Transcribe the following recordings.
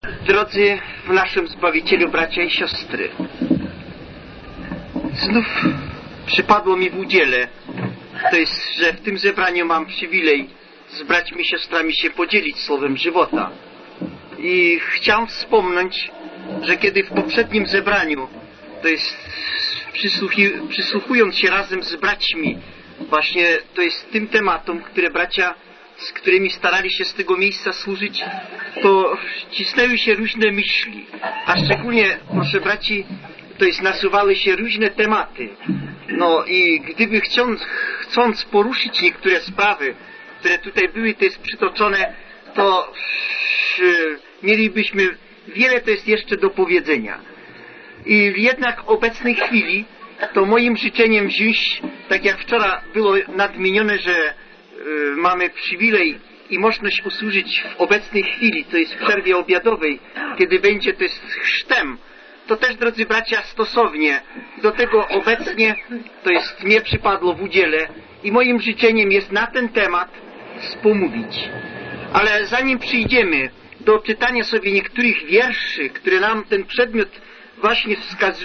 Drodzy w naszym Zbawicielu, bracia i siostry, znów przypadło mi w udziale, to jest, że w tym zebraniu mam przywilej z braćmi i siostrami się podzielić słowem żywota. I chciałem wspomnieć, że kiedy w poprzednim zebraniu, to jest przysłuchując się razem z braćmi, właśnie to jest tym tematom, które bracia, z którymi starali się z tego miejsca służyć, to cisnęły się różne myśli, a szczególnie, proszę braci, to jest nasuwały się różne tematy. No i gdyby chcąc poruszyć niektóre sprawy, które tutaj były, to jest przytoczone, to mielibyśmy wiele, to jest jeszcze do powiedzenia. I jednak w obecnej chwili to moim życzeniem dziś, tak jak wczoraj było nadmienione, że mamy przywilej i możliwość usłużyć w obecnej chwili, to jest w przerwie obiadowej, kiedy będzie to jest chrztem, to też, drodzy bracia, stosownie do tego obecnie, to jest mnie przypadło w udziale i moim życzeniem jest na ten temat wspomówić. Ale zanim przyjdziemy do czytania sobie niektórych wierszy, które nam ten przedmiot właśnie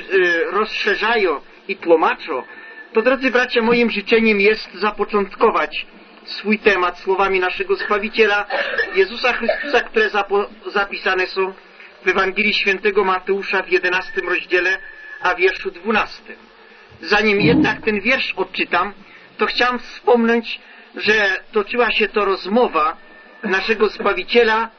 rozszerzają i tłumaczą, to, drodzy bracia, moim życzeniem jest zapoczątkować swój temat słowami naszego Zbawiciela Jezusa Chrystusa, które zapisane są w Ewangelii Świętego Mateusza w 11 rozdziale, a wierszu 12. Zanim jednak ten wiersz odczytam, to chciałem wspomnieć, że toczyła się to rozmowa naszego Zbawiciela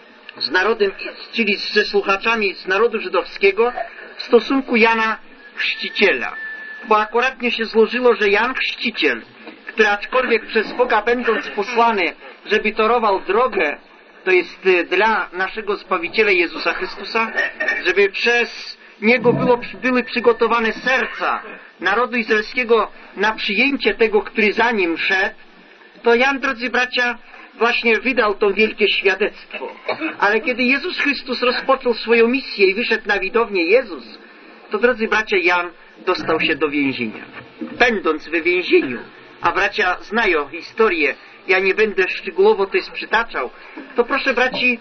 z narodem, czyli ze słuchaczami z narodu żydowskiego w stosunku Jana Chrzciciela. Bo akuratnie się złożyło, że Jan Chrzciciel, który aczkolwiek przez Boga będąc posłany, żeby torował drogę, to jest dla naszego Zbawiciela Jezusa Chrystusa, żeby przez Niego były przygotowane serca narodu izraelskiego na przyjęcie tego, który za nim szedł, to Jan, drodzy bracia, właśnie wydał to wielkie świadectwo. Ale kiedy Jezus Chrystus rozpoczął swoją misję i wyszedł na widownię Jezus, to, drodzy bracia, Jan dostał się do więzienia. Będąc we więzieniu, a bracia znają historię, ja nie będę szczegółowo to jest przytaczał, to proszę braci,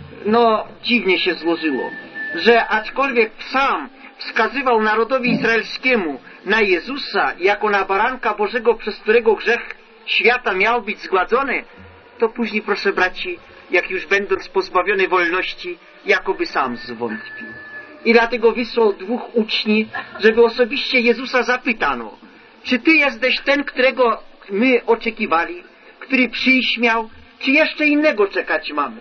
no dziwnie się złożyło, że aczkolwiek sam wskazywał narodowi izraelskiemu na Jezusa jako na baranka Bożego, przez którego grzech świata miał być zgładzony, to później, proszę braci, jak już będąc pozbawiony wolności, jakoby sam zwątpił. I dlatego wysłał 2 uczniów, żeby osobiście Jezusa zapytano, czy Ty jesteś ten, którego my oczekiwali, który przyjść miał, czy jeszcze innego czekać mamy?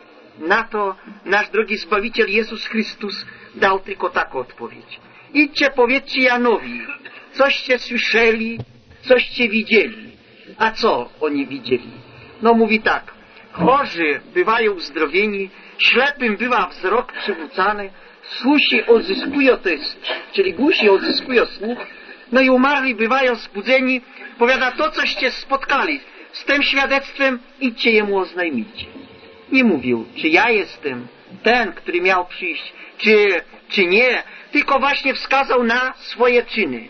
Na to nasz drogi Zbawiciel Jezus Chrystus dał tylko taką odpowiedź. Idźcie, powiedzcie Janowi, coście słyszeli, coście widzieli. A co oni widzieli? No mówi tak, chorzy bywają uzdrowieni, ślepym bywa wzrok przywrócany, słusi odzyskują, to jest, czyli głusi odzyskują słuch, no i umarli bywają zbudzeni. Powiada, to coście spotkali, z tym świadectwem idźcie jemu oznajmijcie. Nie mówił, czy ja jestem ten, który miał przyjść, czy nie, tylko właśnie wskazał na swoje czyny.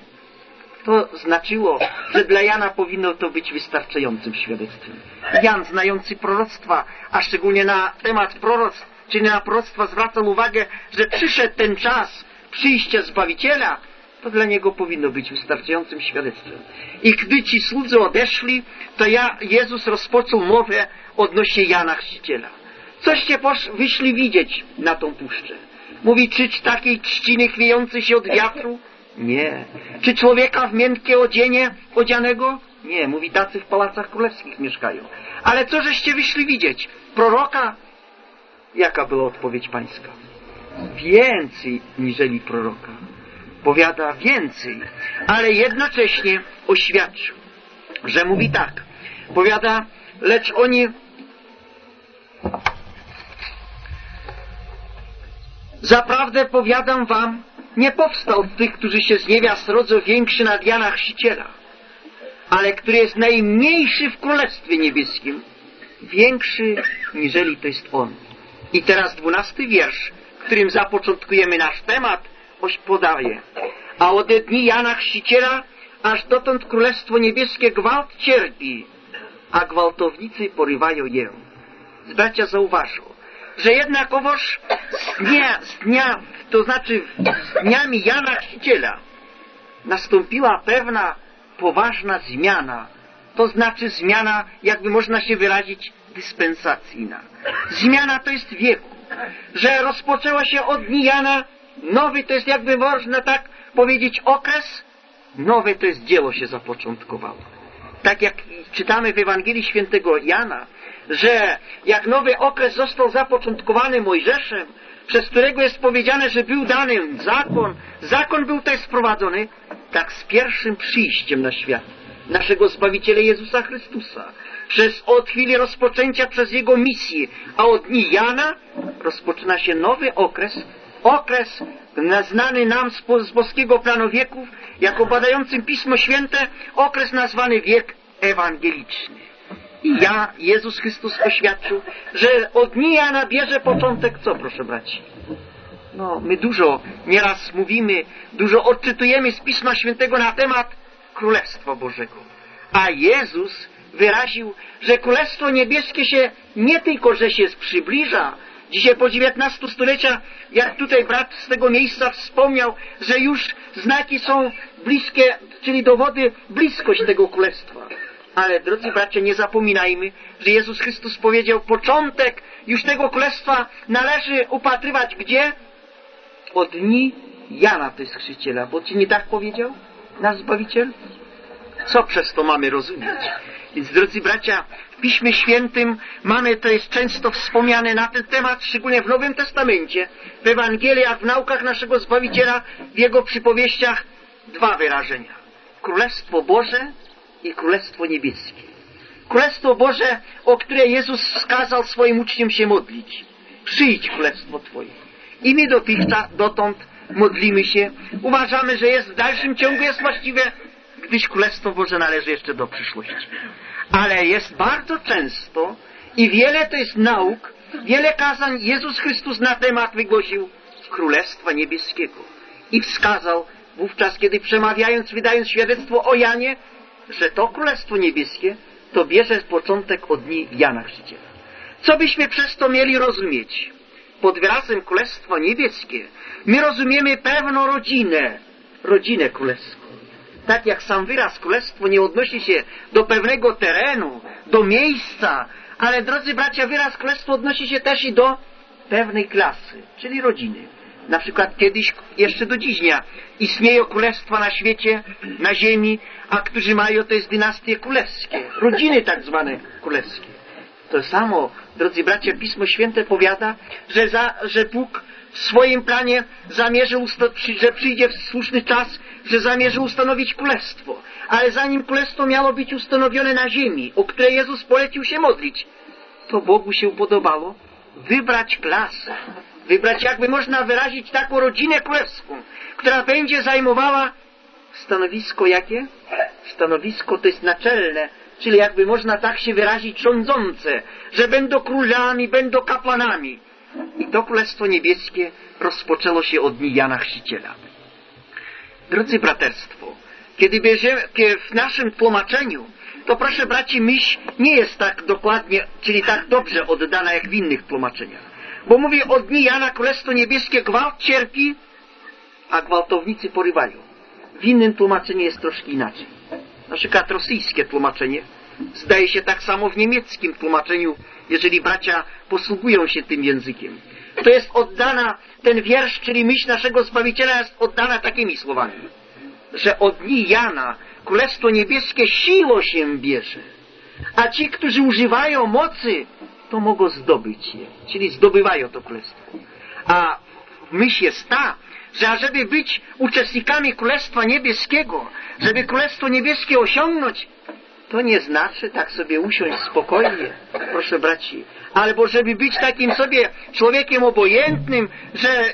To znaczyło, że dla Jana powinno to być wystarczającym świadectwem. Jan, znający proroctwa, a szczególnie na temat proroctw, czyli na proroctwa, zwracał uwagę, że przyszedł ten czas przyjścia Zbawiciela, to dla niego powinno być wystarczającym świadectwem. I gdy ci słudzy odeszli, to Jezus rozpoczął mowę odnośnie Jana Chrzciciela. Coście wyszli widzieć na tą puszczę? Mówi, czy takiej trzciny chwiejącej się od wiatru? Nie. Czy człowieka w miękkie odzienie odzianego? Nie. Mówi, tacy w pałacach królewskich mieszkają. Ale co żeście wyszli widzieć? Proroka? Jaka była odpowiedź pańska? Więcej niżeli proroka. Powiada więcej, ale jednocześnie oświadczył, że mówi tak. Powiada, lecz oni zaprawdę powiadam wam, nie powstał od tych, którzy się z niewiast rodzą, większy nad Jana Chrzciciela, ale który jest najmniejszy w Królestwie Niebieskim, większy niżeli to jest on. I teraz 12 wiersz, którym zapoczątkujemy nasz temat, podaje. A ode dni Jana Chrzciciela aż dotąd Królestwo Niebieskie gwałt cierpi, a gwałtownicy porywają je. Bracia zauważą, że jednakowoż to znaczy z dniami Jana Chrzciciela nastąpiła pewna poważna zmiana. To znaczy zmiana, jakby można się wyrazić, dyspensacyjna. Zmiana to jest wieku. Że rozpoczęła się od dni Jana, nowy to jest, jakby można tak powiedzieć, okres, nowe to jest dzieło się zapoczątkowało. Tak jak czytamy w Ewangelii Świętego Jana, że jak nowy okres został zapoczątkowany Mojżeszem, przez którego jest powiedziane, że był dany zakon był też sprowadzony, tak z pierwszym przyjściem na świat naszego Zbawiciela Jezusa Chrystusa, od chwili rozpoczęcia przez Jego misję, a od dni Jana rozpoczyna się nowy okres znany nam z boskiego planu wieków, jako badającym Pismo Święte, okres nazwany wiek ewangeliczny. I Jezus Chrystus oświadczył, że od dni Jana bierze początek co, proszę braci? No, my dużo nieraz mówimy, dużo odczytujemy z Pisma Świętego na temat Królestwa Bożego. A Jezus wyraził, że Królestwo Niebieskie się nie tylko, że się przybliża. Dzisiaj po 19 stulecia, jak tutaj brat z tego miejsca wspomniał, że już znaki są bliskie, czyli dowody bliskość tego Królestwa. Ale, drodzy bracia, nie zapominajmy, że Jezus Chrystus powiedział, początek już tego Królestwa należy upatrywać gdzie? Od dni Jana, to jest Chrzciciela. Bo Ci nie tak powiedział nasz Zbawiciel? Co przez to mamy rozumieć? Więc, drodzy bracia, w Piśmie Świętym mamy, to jest często wspomniane na ten temat, szczególnie w Nowym Testamencie, w Ewangeliach, w naukach naszego Zbawiciela, w Jego przypowieściach, dwa wyrażenia. Królestwo Boże i Królestwo Niebieskie. Królestwo Boże, o które Jezus skazał swoim uczniom się modlić. Przyjdź Królestwo Twoje. I my dotąd modlimy się. Uważamy, że jest w dalszym ciągu jest właściwe, gdyż Królestwo Boże należy jeszcze do przyszłości. Ale jest bardzo często i wiele to jest nauk, wiele kazań Jezus Chrystus na temat wygłosił Królestwa Niebieskiego. I wskazał wówczas, kiedy przemawiając, wydając świadectwo o Janie, że to Królestwo Niebieskie to bierze początek od dni Jana Chrzciciela. Co byśmy przez to mieli rozumieć? Pod wyrazem Królestwo Niebieskie my rozumiemy pewną rodzinę królewską. Tak jak sam wyraz królestwo nie odnosi się do pewnego terenu, do miejsca, ale, drodzy bracia, wyraz królestwo odnosi się też i do pewnej klasy, czyli rodziny. Na przykład kiedyś, jeszcze do dziś dnia, istnieją królestwa na świecie, na ziemi, a którzy mają, to jest dynastie królewskie, rodziny tak zwane królewskie. To samo, drodzy bracia, Pismo Święte powiada, że Bóg w swoim planie zamierzył, że przyjdzie w słuszny czas, że zamierzył ustanowić królestwo. Ale zanim królestwo miało być ustanowione na ziemi, o które Jezus polecił się modlić, to Bogu się podobało wybrać klasę, wybrać, jakby można wyrazić, taką rodzinę królewską, która będzie zajmowała stanowisko jakie? Stanowisko to jest naczelne, czyli jakby można tak się wyrazić, rządzące, że będą królami, będą kapłanami. I to Królestwo Niebieskie rozpoczęło się od dni Jana Chrzciciela. Drodzy braterstwo, kiedy bierzemy w naszym tłumaczeniu, to proszę braci, myśl nie jest tak dokładnie, czyli tak dobrze oddana jak w innych tłumaczeniach. Bo mówię, od dni Jana Królestwo Niebieskie gwałt cierpi, a gwałtownicy porywają. W innym tłumaczeniu jest troszkę inaczej. Na przykład rosyjskie tłumaczenie zdaje się tak samo w niemieckim tłumaczeniu, jeżeli bracia posługują się tym językiem. To jest oddana, ten wiersz, czyli myśl naszego Zbawiciela jest oddana takimi słowami, że od dni Jana Królestwo Niebieskie siłą się bierze, a ci, którzy używają mocy, to mogą zdobyć je, czyli zdobywają to królestwo. A myśl jest ta, że ażeby być uczestnikami Królestwa Niebieskiego, żeby Królestwo Niebieskie osiągnąć, to nie znaczy tak sobie usiąść spokojnie, proszę braci, albo żeby być takim sobie człowiekiem obojętnym, że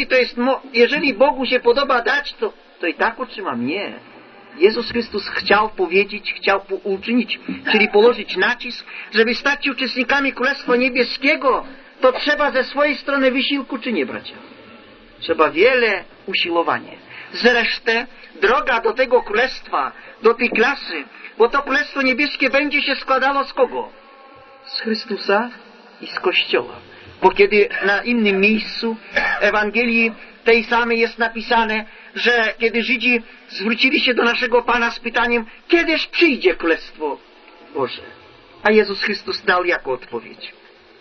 jeżeli Bogu się podoba dać, to i tak otrzymam. Nie. Jezus Chrystus chciał powiedzieć, chciał uczynić, czyli położyć nacisk, żeby stać się uczestnikami Królestwa Niebieskiego, to trzeba ze swojej strony wysiłku, czy nie, bracia? Trzeba wiele usiłowania. Zresztą droga do tego królestwa, do tej klasy, bo to Królestwo Niebieskie będzie się składało z kogo? Z Chrystusa i z Kościoła. Bo kiedy na innym miejscu Ewangelii tej samej jest napisane, że kiedy Żydzi zwrócili się do naszego Pana z pytaniem, kiedyż przyjdzie Królestwo Boże? A Jezus Chrystus dał jako odpowiedź.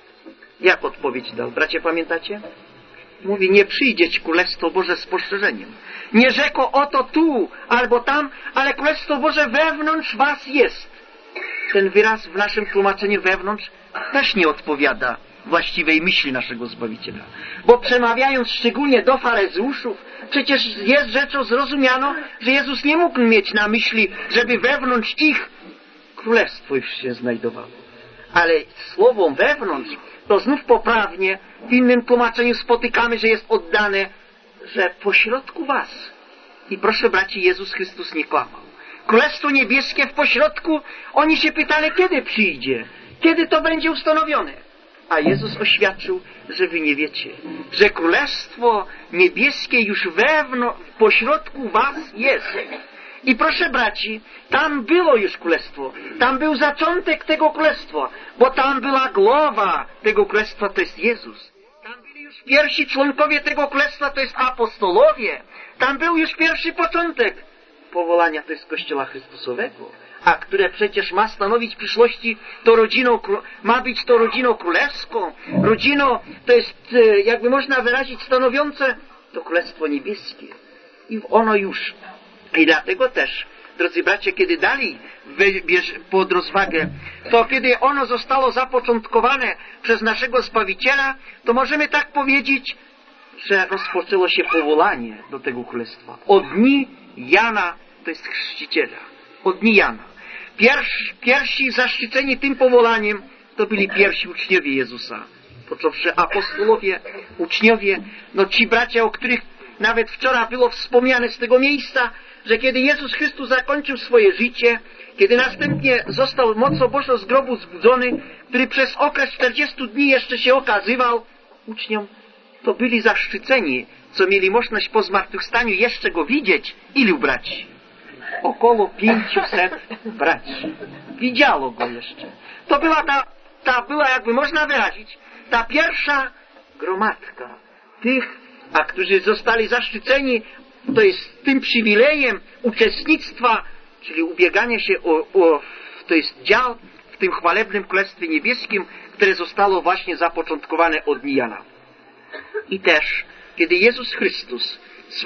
Jak odpowiedź dał? Bracie, pamiętacie? Mówi, nie przyjdzie Królestwo Boże z postrzeżeniem. Nie rzekło oto tu albo tam, ale Królestwo Boże wewnątrz was jest. Ten wyraz w naszym tłumaczeniu wewnątrz też nie odpowiada właściwej myśli naszego Zbawiciela. Bo przemawiając szczególnie do faryzeuszów, przecież jest rzeczą zrozumianą, że Jezus nie mógł mieć na myśli, żeby wewnątrz ich królestwo już się znajdowało. Ale słowom wewnątrz to znów poprawnie w innym tłumaczeniu spotykamy, że jest oddane, że pośrodku was. I proszę braci, Jezus Chrystus nie kłamał. Królestwo niebieskie w pośrodku, oni się pytali, kiedy przyjdzie, kiedy to będzie ustanowione. A Jezus oświadczył, że wy nie wiecie, że Królestwo niebieskie już w pośrodku was jest. I proszę braci, tam było już Królestwo, tam był zaczątek tego Królestwa, bo tam była głowa tego Królestwa, to jest Jezus. Tam byli już pierwsi członkowie tego Królestwa, to jest apostolowie. Tam był już pierwszy początek powołania, to jest Kościoła Chrystusowego, a które przecież ma stanowić w przyszłości to ma być to rodziną królewską. Rodziną to jest, jakby można wyrazić, stanowiące to Królestwo Niebieskie. I ono już. I dlatego też, drodzy bracia, kiedy dalej pod rozwagę, to kiedy ono zostało zapoczątkowane przez naszego Zbawiciela, to możemy tak powiedzieć, że rozpoczęło się powołanie do tego królestwa. Od dni Jana, to jest chrzciciela. Od dni Jana. Pierwsi zaszczyceni tym powołaniem to byli pierwsi uczniowie Jezusa. Począwszy apostolowie, uczniowie, no ci bracia, o których nawet wczoraj było wspomniane z tego miejsca, że kiedy Jezus Chrystus zakończył swoje życie, kiedy następnie został mocą Bożą z grobu zbudzony, który przez okres 40 dni jeszcze się okazywał uczniom, to byli zaszczyceni, co mieli możliwość po zmartwychwstaniu jeszcze Go widzieć. Ilu braci? Około 500 braci. Widziało Go jeszcze. To była była, jakby można wyrazić, ta pierwsza gromadka tych, którzy zostali zaszczyceni, to jest tym przywilejem uczestnictwa, czyli ubiegania się to jest dział w tym chwalebnym Królestwie Niebieskim, które zostało właśnie zapoczątkowane od dni Jana. I też, kiedy Jezus Chrystus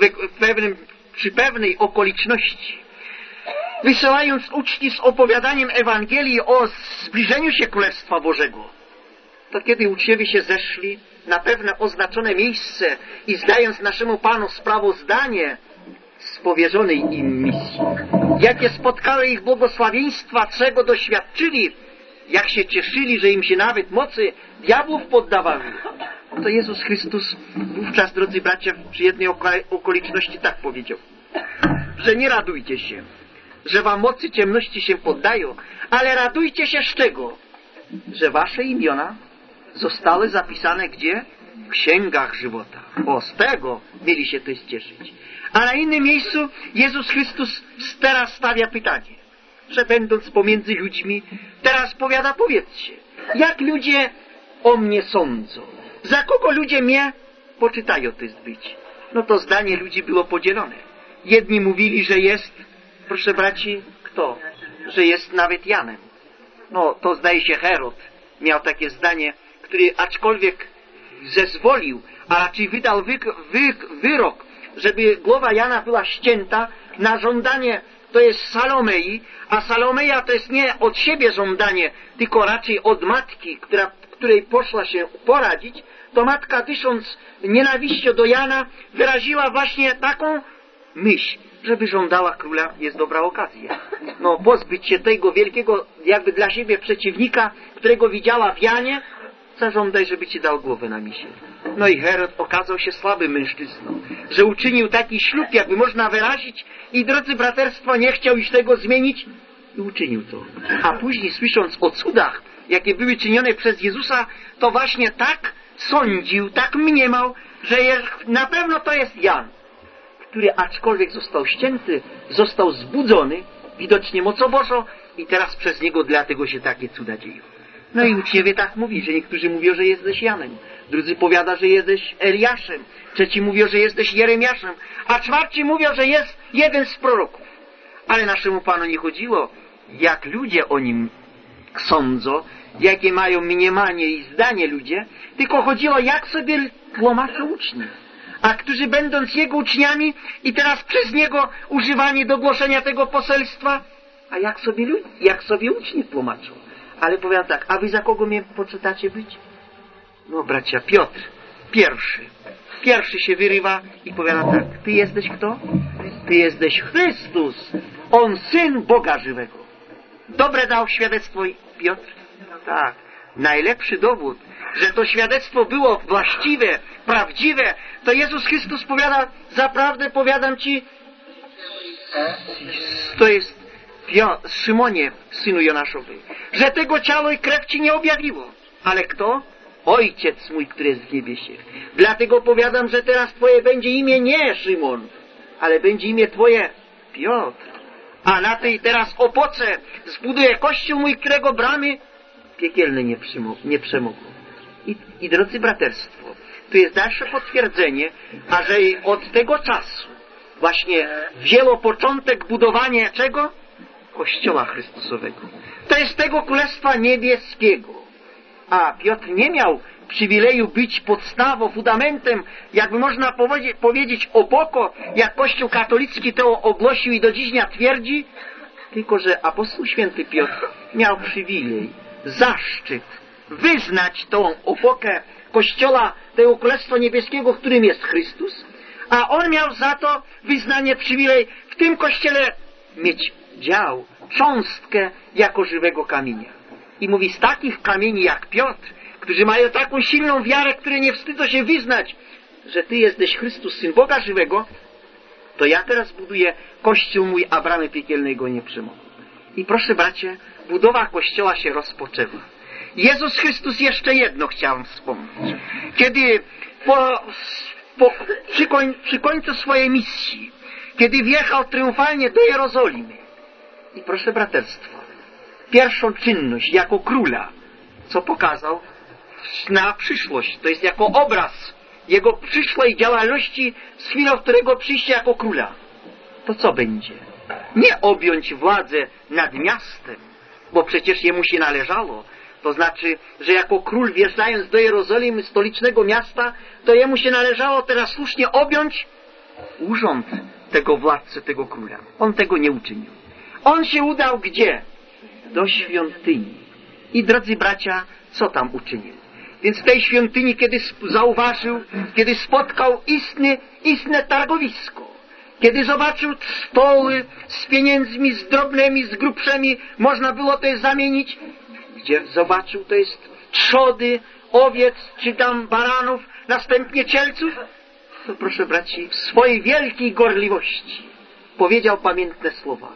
przy pewnej okoliczności, wysyłając uczniów z opowiadaniem Ewangelii o zbliżeniu się Królestwa Bożego, to kiedy uczniowie się zeszli na pewne oznaczone miejsce i zdając naszemu Panu sprawozdanie z powierzonej im misji, jakie spotkały ich błogosławieństwa, czego doświadczyli, jak się cieszyli, że im się nawet mocy diabłów poddawały, to Jezus Chrystus wówczas, drodzy bracia, przy jednej okoliczności tak powiedział, że nie radujcie się, że wam mocy ciemności się poddają, ale radujcie się z czego? Że wasze imiona zostały zapisane gdzie? W księgach żywota. Z tego mieli się też cieszyć. A na innym miejscu Jezus Chrystus teraz stawia pytanie, że będąc pomiędzy ludźmi, teraz powiada, powiedzcie, jak ludzie o mnie sądzą? Za kogo ludzie mnie poczytają to jest być? No to zdanie ludzi było podzielone. Jedni mówili, że jest, proszę braci, kto? Że jest nawet Janem. No to zdaje się Herod miał takie zdanie, który aczkolwiek zezwolił, a raczej wydał wyrok, żeby głowa Jana była ścięta na żądanie, to jest Salomei, a Salomeja to jest nie od siebie żądanie, tylko raczej od matki, której poszła się poradzić, to matka, dysząc nienawiścią do Jana, wyraziła właśnie taką myśl, żeby żądała króla, jest dobra okazja. No, pozbyć się tego wielkiego, jakby dla siebie przeciwnika, którego widziała w Janie, zażądaj, żeby ci dał głowę na misie. No i Herod okazał się słabym mężczyzną, że uczynił taki ślub, jakby można wyrazić, i drodzy braterstwo, nie chciał już tego zmienić i uczynił to. A później, słysząc o cudach, jakie były czynione przez Jezusa, to właśnie tak sądził, tak mniemał, że na pewno to jest Jan, który aczkolwiek został ścięty, został zbudzony, widocznie mocą Bożą, i teraz przez niego dlatego się takie cuda dzieją. No i uczniowie tak mówi, że niektórzy mówią, że jesteś Janem, drudzy powiada, że jesteś Eliaszem, trzeci mówią, że jesteś Jeremiaszem, a czwarci mówią, że jest jeden z proroków. Ale naszemu Panu nie chodziło, jak ludzie o Nim sądzą, jakie mają mniemanie i zdanie ludzie, tylko chodziło, jak sobie tłumaczą uczni. A którzy będąc Jego uczniami i teraz przez Niego używani do głoszenia tego poselstwa, a jak sobie uczni tłumaczą. Ale powiadam tak, a wy za kogo mnie poczytacie być? No bracia, Piotr, pierwszy się wyrywa i powiada tak, ty jesteś kto? Ty jesteś Chrystus, On Syn Boga żywego. Dobre dał świadectwo Piotr? Tak. Najlepszy dowód, że to świadectwo było właściwe, prawdziwe, to Jezus Chrystus powiada, zaprawdę powiadam ci, to jest Szymonie, synu Jonaszowy, że tego ciało i krew ci nie objawiło. Ale kto? Ojciec mój, który jest w niebiesie. Dlatego powiadam, że teraz twoje będzie imię nie Szymon, ale będzie imię twoje Piotr. A na tej teraz opoce zbuduję kościół mój, którego bramy piekielne nie przemogą. I drodzy braterstwo, tu jest dalsze potwierdzenie, a że od tego czasu właśnie wzięło początek budowania czego? Kościoła Chrystusowego. To jest tego Królestwa Niebieskiego. A Piotr nie miał przywileju być podstawą, fundamentem, jakby można powiedzieć opoko, jak Kościół katolicki to ogłosił i do dziś dnia twierdzi, tylko że apostoł święty Piotr miał przywilej, zaszczyt wyznać tą opokę Kościoła tego Królestwa Niebieskiego, którym jest Chrystus, a on miał za to wyznanie, przywilej w tym Kościele mieć dział, cząstkę jako żywego kamienia. I mówi, z takich kamieni jak Piotr, którzy mają taką silną wiarę, które nie wstydzą się wyznać, że Ty jesteś Chrystus, Syn Boga żywego, to ja teraz buduję Kościół mój, a bramy piekielnego nie przemogą. I proszę bracie, budowa Kościoła się rozpoczęła. Jezus Chrystus jeszcze jedno chciałem wspomnieć. Kiedy przy końcu swojej misji, kiedy wjechał triumfalnie do Jerozolimy, i proszę braterstwa, pierwszą czynność jako króla, co pokazał na przyszłość, to jest jako obraz jego przyszłej działalności z chwilą, którego przyjście jako króla. To co będzie? Nie objąć władzę nad miastem, bo przecież jemu się należało. To znaczy, że jako król wjeżdżając do Jerozolimy, stolicznego miasta, to jemu się należało teraz słusznie objąć urząd tego władcy, tego króla. On tego nie uczynił. On się udał gdzie? Do świątyni. I drodzy bracia, co tam uczynił? Więc w tej świątyni, kiedy zauważył, kiedy spotkał istne targowisko, kiedy zobaczył stoły z pieniędzmi, z drobnymi, z grubszymi, można było to zamienić, gdzie zobaczył, to jest trzody, owiec, czy tam baranów, następnie cielców, to proszę braci, w swojej wielkiej gorliwości powiedział pamiętne słowa,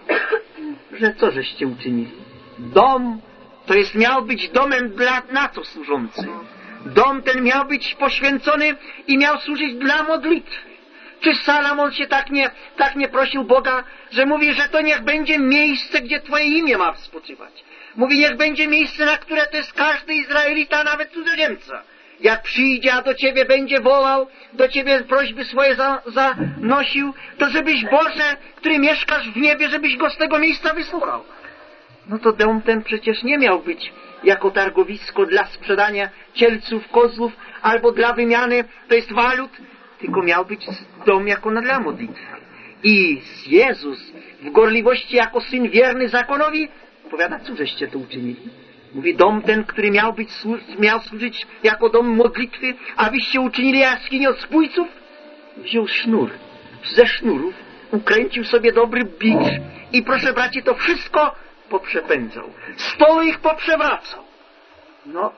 że co żeście uczynili? Dom, to jest miał być domem na co służący? Dom ten miał być poświęcony i miał służyć dla modlitwy. Czy Salomon się tak nie prosił Boga, że mówi, że to niech będzie miejsce, gdzie Twoje imię ma spoczywać. Mówi, niech będzie miejsce, na które to jest każdy Izraelita, nawet cudzoziemca. Jak przyjdzie, a do Ciebie będzie wołał, do Ciebie prośby swoje zanosił, to żebyś Boże, który mieszkasz w niebie, żebyś go z tego miejsca wysłuchał. No to dom ten przecież nie miał być jako targowisko dla sprzedania cielców, kozłów, albo dla wymiany, to jest walut, tylko miał być dom jako dla modlitwy. I Jezus w gorliwości jako syn wierny zakonowi powiada, co żeście to uczynili? Mówi, dom ten, który miał służyć jako dom modlitwy, a wyście uczynili jaskinią zbójców? Wziął sznur, ze sznurów ukręcił sobie dobry bicz i proszę braci, to wszystko poprzepędzał. Stoły ich poprzewracał. No,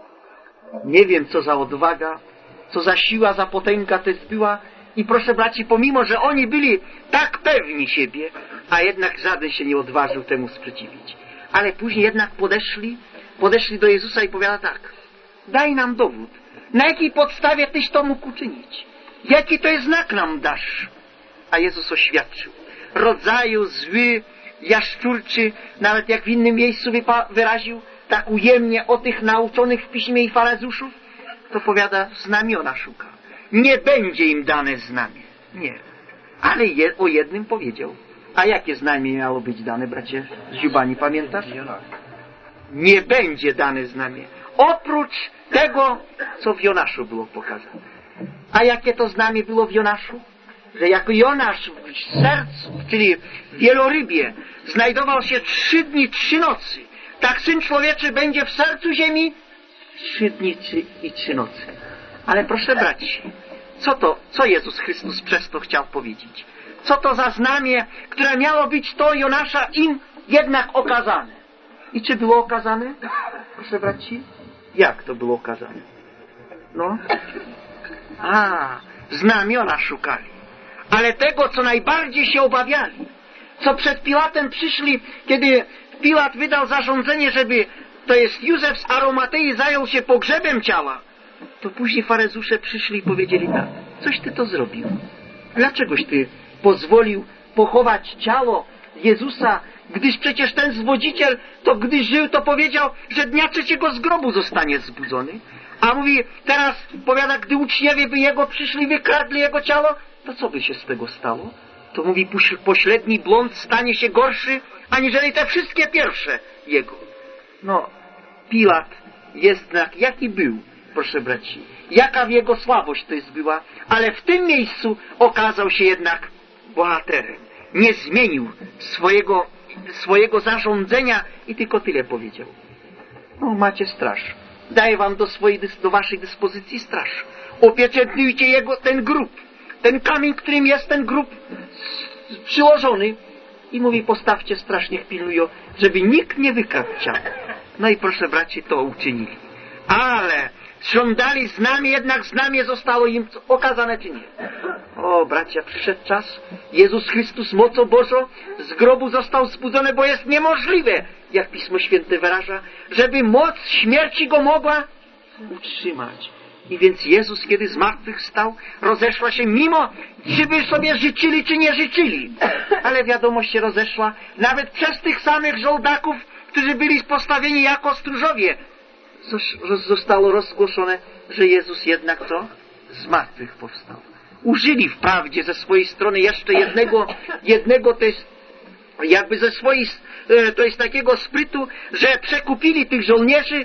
nie wiem, co za odwaga, co za siła, za potęga to jest była. I proszę braci, pomimo, że oni byli tak pewni siebie, a jednak żaden się nie odważył temu sprzeciwić. Ale później jednak podeszli do Jezusa i powiada tak, daj nam dowód, na jakiej podstawie Tyś to mógł uczynić? Jaki to jest znak nam dasz? A Jezus oświadczył, rodzaju zły, jaszczurczy, nawet jak w innym miejscu wyraził, tak ujemnie o tych nauczonych w piśmie i faryzeuszów, to powiada, znamiona szuka. Nie będzie im dane znamie. Nie. Ale o jednym powiedział. A jakie znamie miało być dane, bracie Ziubani, pamiętasz? Nie będzie dane znamie. Oprócz tego, co w Jonaszu było pokazane. A jakie to znamie było w Jonaszu? Że jak Jonasz w sercu, czyli w wielorybie, znajdował się 3 dni, 3 nocy, tak Syn Człowieczy będzie w sercu ziemi 3 dni i 3 nocy. Ale proszę braci, co Jezus Chrystus przez to chciał powiedzieć? Co to za znamie, które miało być to Jonasza im jednak okazane? I czy było okazane? Proszę braci, jak to było okazane? No. Znamiona szukali. Ale tego, co najbardziej się obawiali, co przed Piłatem przyszli, kiedy Piłat wydał zarządzenie, żeby, to jest Józef z Aromatei, zajął się pogrzebem ciała, to później faryzeusze przyszli i powiedzieli tak, coś ty to zrobił. Dlaczegoś ty pozwolił pochować ciało Jezusa, gdyż przecież ten zwodziciel, to gdy żył, to powiedział, że dnia 3 z grobu zostanie zbudzony. A mówi, teraz powiada, gdy uczniowie by jego przyszli, wykradli jego ciało, to co by się z tego stało? To mówi, pośredni błąd stanie się gorszy, aniżeli te wszystkie pierwsze jego. No, Pilat jednak jaki był, proszę braci, jaka w jego słabość to jest była, ale w tym miejscu okazał się jednak bohaterem. Nie zmienił swojego zarządzenia i tylko tyle powiedział. No, macie straż. Daję wam do waszej dyspozycji straż. Opieczętujcie ten grób. Ten kamień, którym jest ten grób przyłożony. I mówi, postawcie straż, niech pilnują, żeby nikt nie wykradł ciała. No i proszę braci, to uczynili. Ale żądali znamie, jednak znamie zostało im okazane czy nie. O bracia, przyszedł czas. Jezus Chrystus mocą Bożą z grobu został zbudzony, bo jest niemożliwe, jak Pismo Święte wyraża, żeby moc śmierci go mogła utrzymać. I więc Jezus, kiedy zmartwychwstał, rozeszła się mimo, czy by sobie życzyli, czy nie życzyli. Ale wiadomość się rozeszła nawet przez tych samych żołdaków, którzy byli postawieni jako stróżowie. Zostało rozgłoszone, że Jezus jednak to zmartwych powstał. Użyli wprawdzie ze swojej strony jeszcze jednego to jest jakby ze swojej, to jest takiego sprytu, że przekupili tych żołnierzy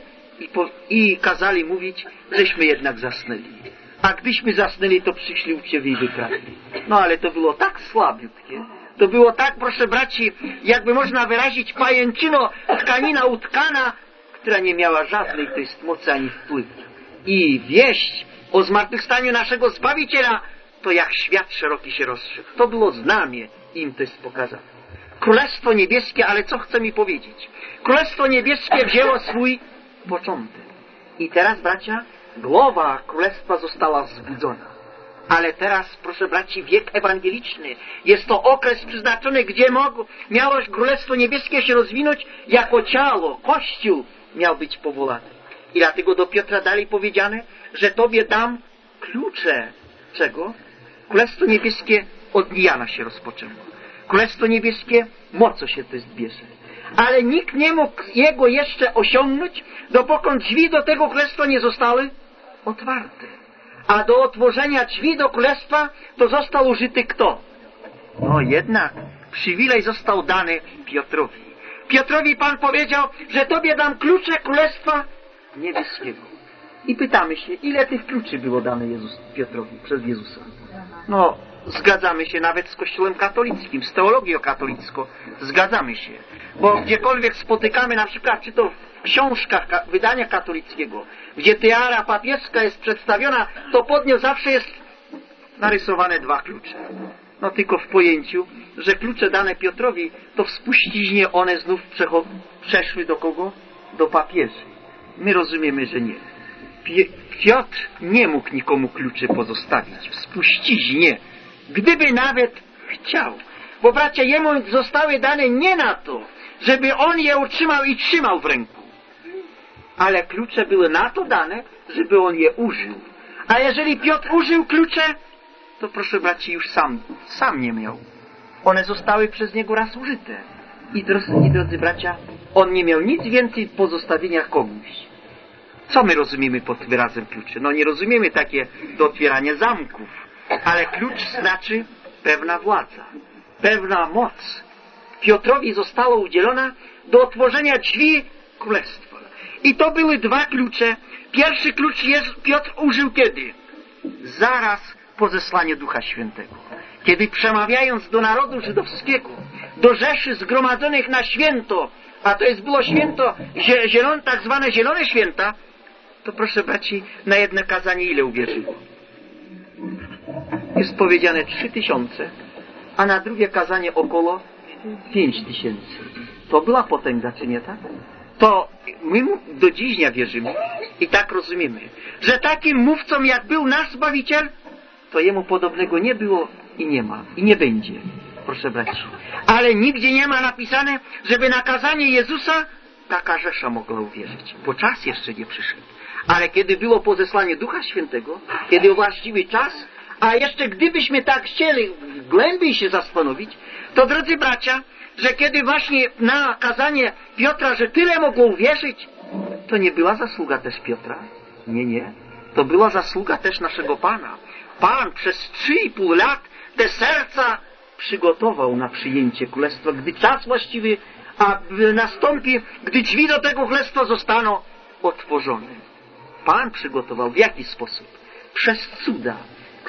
i kazali mówić, żeśmy jednak zasnęli. A gdyśmy zasnęli, to przyszli uczniowie i wykradli. No ale to było tak słabiutkie. To było tak, proszę braci, jakby można wyrazić pajęczyno, tkanina utkana, która nie miała żadnej to jest mocy ani wpływu. I wieść o zmartwychwstaniu naszego Zbawiciela, to jak świat szeroki się rozszedł. To było znamie, im to jest pokazane. Królestwo Niebieskie, ale co chce mi powiedzieć? Królestwo Niebieskie wzięło swój początek. I teraz, bracia, głowa Królestwa została zbudzona. Ale teraz, proszę braci, wiek ewangeliczny. Jest to okres przeznaczony, gdzie miało Królestwo Niebieskie się rozwinąć jako ciało, Kościół miał być powołany. I dlatego do Piotra dalej powiedziane, że Tobie dam klucze. Czego? Królestwo Niebieskie od Jana się rozpoczęło. Królestwo Niebieskie mocno się to bierze. Ale nikt nie mógł jego jeszcze osiągnąć, dopóki drzwi do tego królestwa nie zostały otwarte. A do otworzenia drzwi do królestwa to został użyty kto? No jednak przywilej został dany Piotrowi. Piotrowi Pan powiedział, że Tobie dam klucze Królestwa Niebieskiego. I pytamy się, ile tych kluczy było dane Piotrowi przez Jezusa? No, zgadzamy się nawet z Kościołem katolickim, z teologią katolicką. Zgadzamy się. Bo gdziekolwiek spotykamy, na przykład, czy to w książkach wydania katolickiego, gdzie tiara papieska jest przedstawiona, to pod nią zawsze jest narysowane 2 klucze. No tylko w pojęciu, że klucze dane Piotrowi, to w spuściźnie one znów przeszły do kogo? Do papieży. My rozumiemy, że nie. Piotr nie mógł nikomu kluczy pozostawić. W spuściźnie. Gdyby nawet chciał. Bo bracia, jemu zostały dane nie na to, żeby on je utrzymał i trzymał w ręku. Ale klucze były na to dane, żeby on je użył. A jeżeli Piotr użył klucze, to proszę braci, już sam nie miał. One zostały przez niego raz użyte. I drodzy bracia, On nie miał nic więcej pozostawienia komuś. Co my rozumiemy pod wyrazem kluczy? No nie rozumiemy takie do otwierania zamków, ale klucz znaczy pewna władza, pewna moc. Piotrowi została udzielona do otworzenia drzwi królestwa. I to były dwa klucze. Pierwszy klucz Piotr użył kiedy? Zaraz po zesłaniu Ducha Świętego. Kiedy przemawiając do narodu żydowskiego, do rzeszy zgromadzonych na święto, a to było święto zielone, tak zwane zielone święta, to proszę braci, na jedno kazanie ile uwierzyło? Jest powiedziane 3000, a na drugie kazanie około 5000. To była potęga, czy nie tak? To my do dziś nie wierzymy i tak rozumiemy, że takim mówcą jak był nasz Zbawiciel, to jemu podobnego nie było i nie ma i nie będzie, proszę braci. Ale nigdzie nie ma napisane, żeby na kazanie Jezusa taka rzesza mogła uwierzyć, bo czas jeszcze nie przyszedł. Ale kiedy było po zesłaniu Ducha Świętego, kiedy właściwy czas, a jeszcze gdybyśmy tak chcieli głębiej się zastanowić, to drodzy bracia, że kiedy właśnie na kazanie Piotra, że tyle mogło uwierzyć, to nie była zasługa też Piotra. Nie. To była zasługa też naszego Pana. Pan przez 3,5 lat te serca przygotował na przyjęcie królestwa, gdy czas właściwy nastąpi, gdy drzwi do tego królestwa zostaną otworzone. Pan przygotował w jaki sposób? Przez cuda,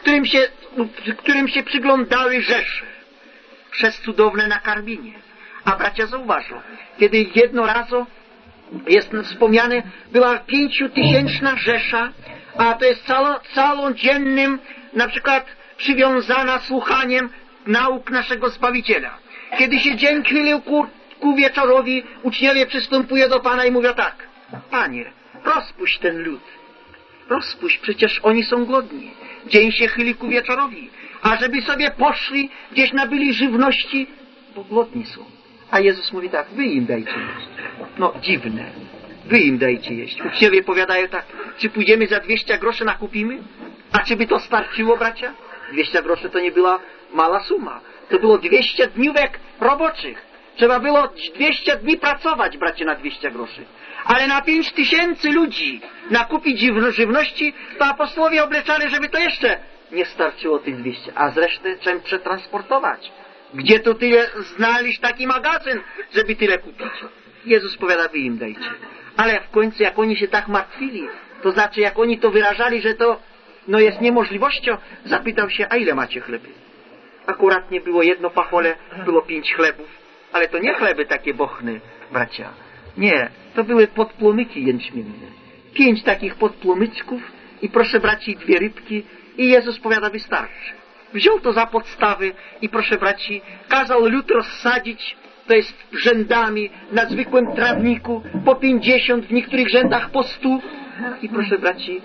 którym się przyglądały rzesze, przez cudowne nakarmienie. A bracia zauważą, kiedy jednorazo jest wspomniane, była 5000 rzesza, a to jest całodziennym, na przykład przywiązana słuchaniem nauk naszego Zbawiciela. Kiedy się dzień chylił ku wieczorowi, uczniowie przystępują do Pana i mówią tak: Panie, rozpuść ten lud. Rozpuść, przecież oni są głodni. Dzień się chyli ku wieczorowi. A żeby sobie poszli, gdzieś nabyli żywności, bo głodni są. A Jezus mówi tak: wy im dajcie jeść. No dziwne. Wy im dajcie jeść. Uczniowie powiadają tak: czy pójdziemy za 200 groszy nakupimy? A czy by to starczyło, bracia? 200 groszy to nie była mała suma. To było 200 dniówek roboczych. Trzeba było 200 dni pracować, bracie, na 200 groszy. Ale na 5000 ludzi nakupić żywności, to apostołowie obleczali, żeby to jeszcze nie starczyło tych 200. A zresztą czym przetransportować? Gdzie to tyle znaleźć taki magazyn, żeby tyle kupić? Jezus powiada: wy im dajcie. Ale w końcu, jak oni się tak martwili, to znaczy jak oni to wyrażali, że to jest niemożliwością, zapytał się: a ile macie chleby? Akurat nie było jedno pachole, było 5 chlebów. Ale to nie chleby takie bochne, bracia. Nie, to były podpłomyki jęczmienne. 5 takich podpłomyczków i proszę braci 2 rybki i Jezus powiada: wystarczy. Wziął to za podstawy i proszę braci, kazał lud rozsadzić, to jest rzędami na zwykłym trawniku, po 50, w niektórych rzędach po 100 i proszę braci,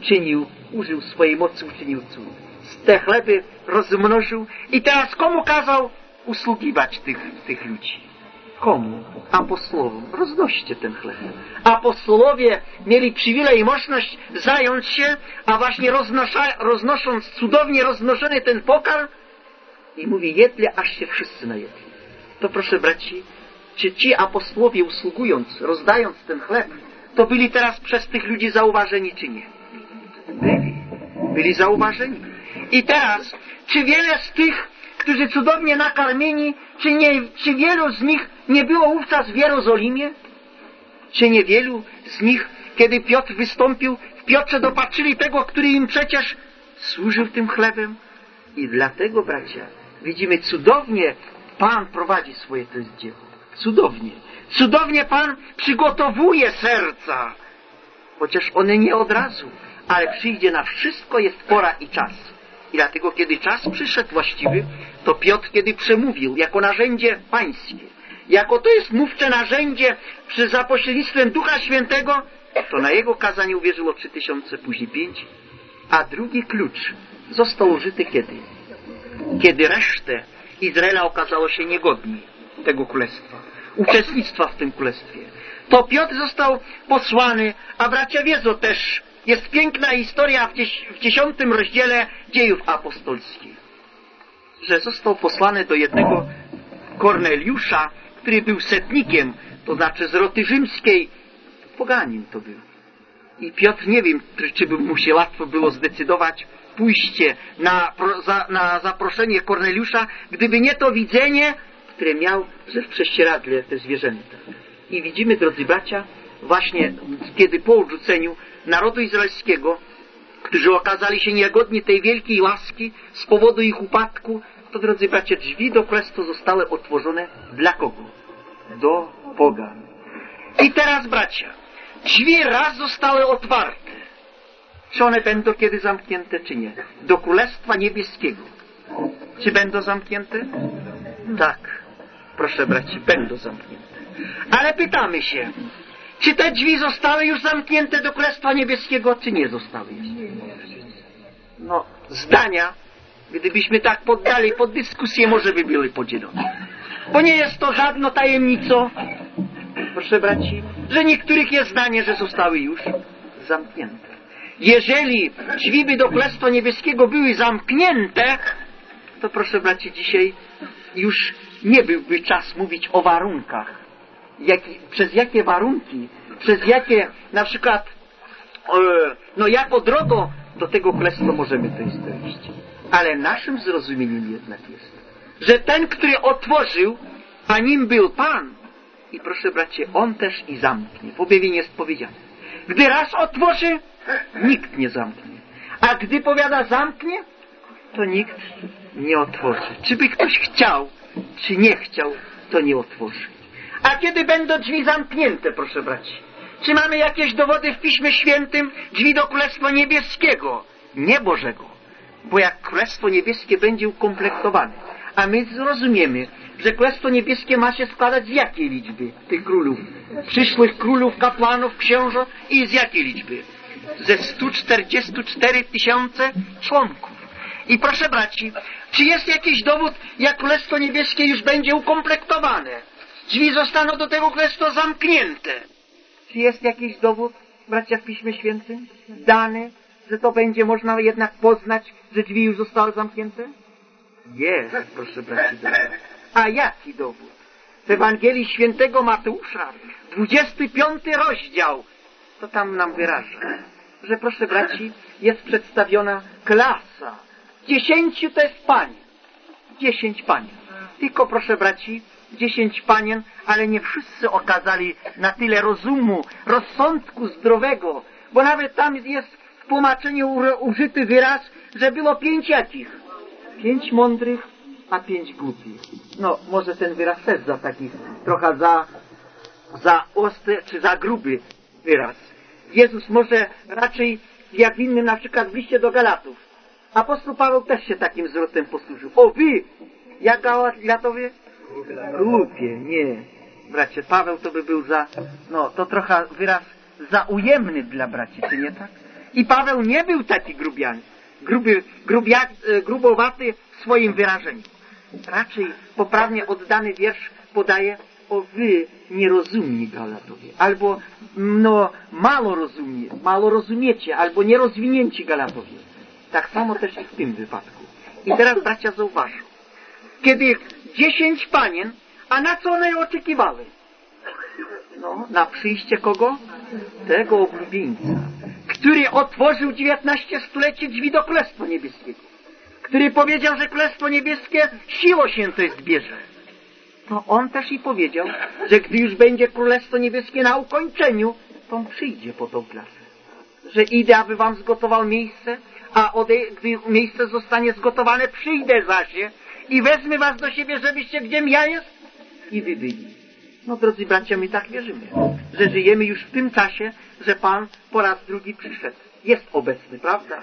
użył swojej mocy, uczynił cud. Te chleby rozmnożył i teraz komu kazał usługiwać tych ludzi? Komu? Apostołom. Roznoście ten chleb. Apostołowie mieli przywilej i możliwość zająć się, a właśnie roznosząc, cudownie roznoszony ten pokarm, i mówi: jedli, aż się wszyscy najedli. To proszę braci, czy ci apostołowie usługując, rozdając ten chleb, to byli teraz przez tych ludzi zauważeni, czy nie? Byli zauważeni. I teraz, czy wiele z tych, którzy cudownie nakarmieni, czy wielu z nich nie było wówczas w Jerozolimie? Czy niewielu z nich, kiedy Piotr wystąpił, w Piotrze dopatrzyli tego, który im przecież służył tym chlebem? I dlatego, bracia, widzimy, cudownie Pan prowadzi swoje to dzieło. Cudownie. Cudownie Pan przygotowuje serca. Chociaż one nie od razu, ale przyjdzie na wszystko, jest pora i czas. I dlatego, kiedy czas przyszedł właściwy, to Piotr, kiedy przemówił jako narzędzie pańskie, jako to jest mówcze narzędzie za pośrednictwem Ducha Świętego, to na jego kazanie uwierzyło 3000, później 5, a drugi klucz został użyty kiedy? Kiedy resztę Izraela okazało się niegodni tego królestwa, uczestnictwa w tym królestwie. To Piotr został posłany, a bracia wiedzą też, jest piękna historia w 10 rozdziale Dziejów Apostolskich, że został posłany do jednego Korneliusza, który był setnikiem, to znaczy z roty rzymskiej, poganin to był. I Piotr, nie wiem, czy by mu się łatwo było zdecydować pójście na zaproszenie Korneliusza, gdyby nie to widzenie, które miał, że w prześcieradle te zwierzęta. I widzimy, drodzy bracia, właśnie kiedy po odrzuceniu narodu izraelskiego, którzy okazali się niegodni tej wielkiej łaski z powodu ich upadku, to, drodzy bracia, drzwi do królestwa zostały otworzone dla kogo? Do pogan. I teraz, bracia, drzwi raz zostały otwarte. Czy one będą kiedy zamknięte, czy nie? Do Królestwa Niebieskiego. Czy będą zamknięte? Tak. Proszę braci, będą zamknięte. Ale pytamy się, czy te drzwi zostały już zamknięte do Królestwa Niebieskiego, czy nie zostały jeszcze? No, zdania, gdybyśmy tak poddali pod dyskusję, może by były podzielone. Bo nie jest to żadną tajemnicą, proszę braci, że niektórych jest zdanie, że zostały już zamknięte. Jeżeli drzwi by do Królestwa Niebieskiego były zamknięte, to proszę braci, dzisiaj już nie byłby czas mówić o warunkach. Przez jakie warunki, przez jakie na przykład, jako drogą do tego królestwa możemy to dojść. Ale naszym zrozumieniem jednak jest, że ten, który otworzył, a nim był Pan, i proszę bracie, on też i zamknie. W objawieniu jest powiedziane. Gdy raz otworzy, nikt nie zamknie. A gdy powiada zamknie, to nikt nie otworzy. Czy by ktoś chciał, czy nie chciał, to nie otworzy. A kiedy będą drzwi zamknięte, proszę braci? Czy mamy jakieś dowody w Piśmie Świętym drzwi do Królestwa Niebieskiego? Nie Bożego. Bo jak Królestwo Niebieskie będzie ukomplektowane, a my zrozumiemy, że Królestwo Niebieskie ma się składać z jakiej liczby tych królów? Przyszłych królów, kapłanów, książąt i z jakiej liczby? Ze 144 000 członków. I proszę braci, czy jest jakiś dowód, jak Królestwo Niebieskie już będzie ukomplektowane? Drzwi zostaną do tego królestwa zamknięte. Czy jest jakiś dowód, bracia, w Piśmie Świętym dany, że to będzie można jednak poznać, że drzwi już zostały zamknięte? Jest, proszę braci. A jaki dowód? W Ewangelii Świętego Mateusza, 25 rozdział, to tam nam wyraża, że, proszę braci, jest przedstawiona klasa. 10 to jest panien. 10 panien. Tylko, proszę braci, 10 panien, ale nie wszyscy okazali na tyle rozumu, rozsądku zdrowego, bo nawet tam jest w tłumaczeniu użyty wyraz, że było 5 jakich? 5 mądrych, a 5 głupich. No, może ten wyraz też za taki trochę za ostry, czy za gruby wyraz. Jezus może raczej, jak w innym, na przykład w liście do Galatów. Apostoł Paweł też się takim zwrotem posłużył. O wy! Jak Galatowie? Głupie, nie. Bracie, Paweł to by był to trochę wyraz za ujemny dla braci, czy nie tak? I Paweł nie był taki grubian, grubowaty w swoim wyrażeniu. Raczej poprawnie oddany wiersz podaje: o wy nierozumni Galatowie, albo mało rozumiecie, albo nierozwinięci Galatowie. Tak samo też i w tym wypadku. I teraz, bracia, zauważą. Kiedy 10 panien, a na co one oczekiwały? No, na przyjście kogo? Tego oblubieńca, który otworzył 19 stulecie drzwi do Królestwa Niebieskiego, który powiedział, że Królestwo Niebieskie siłą się to jest bierze. To on też i powiedział, że gdy już będzie Królestwo Niebieskie na ukończeniu, to on przyjdzie po tą klasę. Że idę, aby wam zgotował miejsce, a gdy miejsce zostanie zgotowane, przyjdę zaś i wezmę was do siebie, żebyście, gdziem ja jest, i wy byli. No, drodzy bracia, my tak wierzymy, że żyjemy już w tym czasie, że Pan po raz drugi przyszedł. Jest obecny, prawda?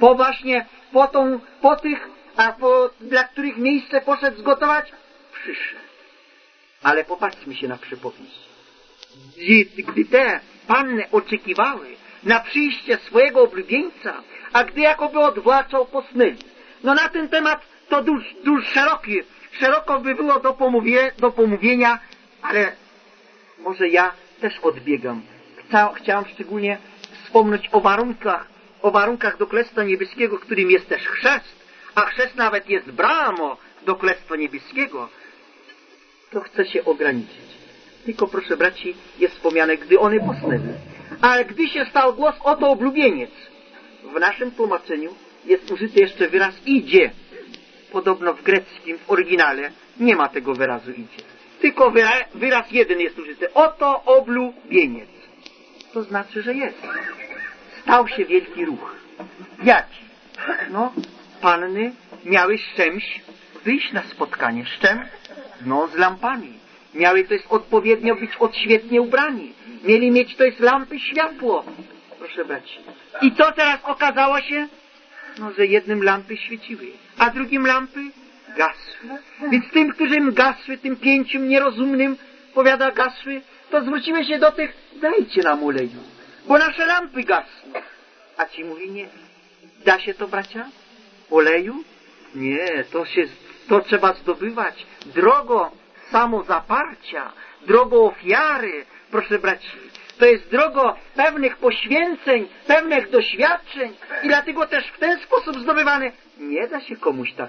Po tych, dla których miejsce poszedł zgotować, przyszedł. Ale popatrzmy się na przypowieść. Gdy te panny oczekiwały na przyjście swojego oblubieńca, a gdy jakoby odwlaczał, posnęli. No, na ten temat to szeroko by było do pomówienia, ale może ja też odbiegam. Chciałem szczególnie wspomnieć o warunkach do Królestwa Niebieskiego, którym jest też chrzest, a chrzest nawet jest bramą do Królestwa Niebieskiego. to chce się ograniczyć. Tylko, proszę braci, jest wspomniane, gdy one posnęły. Ale gdy się stał głos, oto oblubieniec. W naszym tłumaczeniu jest użyty jeszcze wyraz idzie. Podobno w greckim, w oryginale nie ma tego wyrazu idzie. Tylko wyraz jeden jest użyty. Oto oblubieniec. To znaczy, że jest. Stał się wielki ruch. Jaki? No, panny miały z czymś wyjść na spotkanie. Z czym? No, z lampami. Miały to jest odpowiednio być odświetnie ubrani. Mieli mieć to jest lampy światło. Proszę braci. I co teraz okazało się? No, że jednym lampy świeciły, a drugim lampy gasły. Więc tym, którym gasły, tym 5 nierozumnym, powiada gasły, to zwróciły się do tych, dajcie nam oleju, bo nasze lampy gasły. A ci mówi nie. Da się to, bracia? Oleju? Nie, to trzeba zdobywać drogą samozaparcia, drogą ofiary, proszę braci. To jest droga pewnych poświęceń, pewnych doświadczeń i dlatego też w ten sposób zdobywane nie da się komuś tak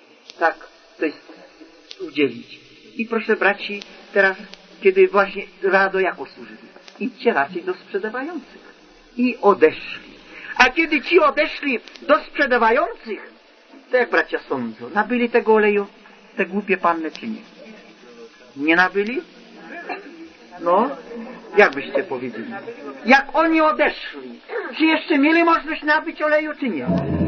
to jest udzielić. I proszę braci, teraz, kiedy właśnie rado jako służyli, idźcie raczej do sprzedawających. I odeszli. A kiedy ci odeszli do sprzedawających, to jak bracia sądzą, nabyli tego oleju te głupie panny czy nie? Nie nabyli? No, jak byście powiedzieli? Jak oni odeszli, czy jeszcze mieli możliwość nabyć oleju, czy nie?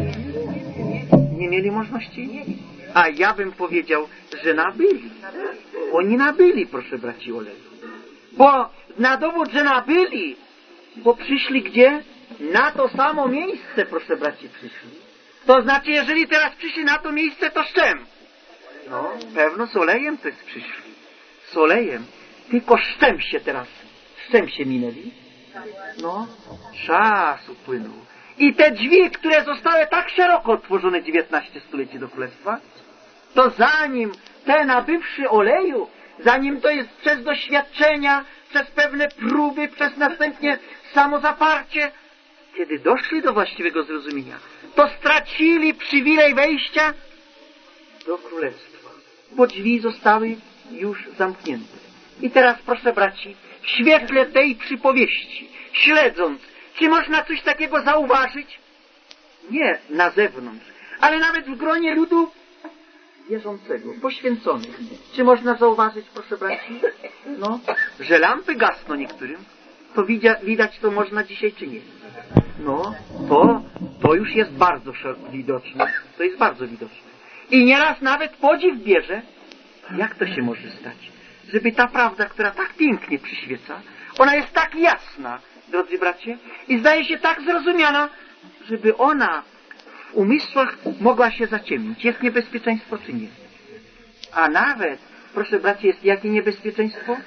Nie mieli możliwości? A ja bym powiedział, że nabyli. Oni nabyli, proszę braci, oleju. Bo na dowód, że nabyli, bo przyszli gdzie? Na to samo miejsce, proszę braci, przyszli. To znaczy, jeżeli teraz przyszli na to miejsce, to z czym? No, pewno z olejem też przyszli. Z olejem. Tylko z czym się minęli? No, czas upłynął. I te drzwi, które zostały tak szeroko otworzone 19 stuleci do Królestwa, to zanim te nabywszy oleju, zanim to jest przez doświadczenia, przez pewne próby, przez następnie samozaparcie, kiedy doszli do właściwego zrozumienia, to stracili przywilej wejścia do Królestwa, bo drzwi zostały już zamknięte. I teraz, proszę braci, w świetle tej przypowieści, śledząc, czy można coś takiego zauważyć? Nie na zewnątrz, ale nawet w gronie ludu wierzącego, poświęconych. Czy można zauważyć, proszę braci? No, że lampy gasną niektórym, to widać to można dzisiaj, czy nie? No, to już jest bardzo widoczne. To jest bardzo widoczne. I nieraz nawet podziw bierze, jak to się może stać, żeby ta prawda, która tak pięknie przyświeca, ona jest tak jasna, drodzy bracie, i zdaje się tak zrozumiana, żeby ona w umysłach mogła się zaciemnić. Jest niebezpieczeństwo, czy nie? A nawet, proszę bracie, jest jakie niebezpieczeństwo?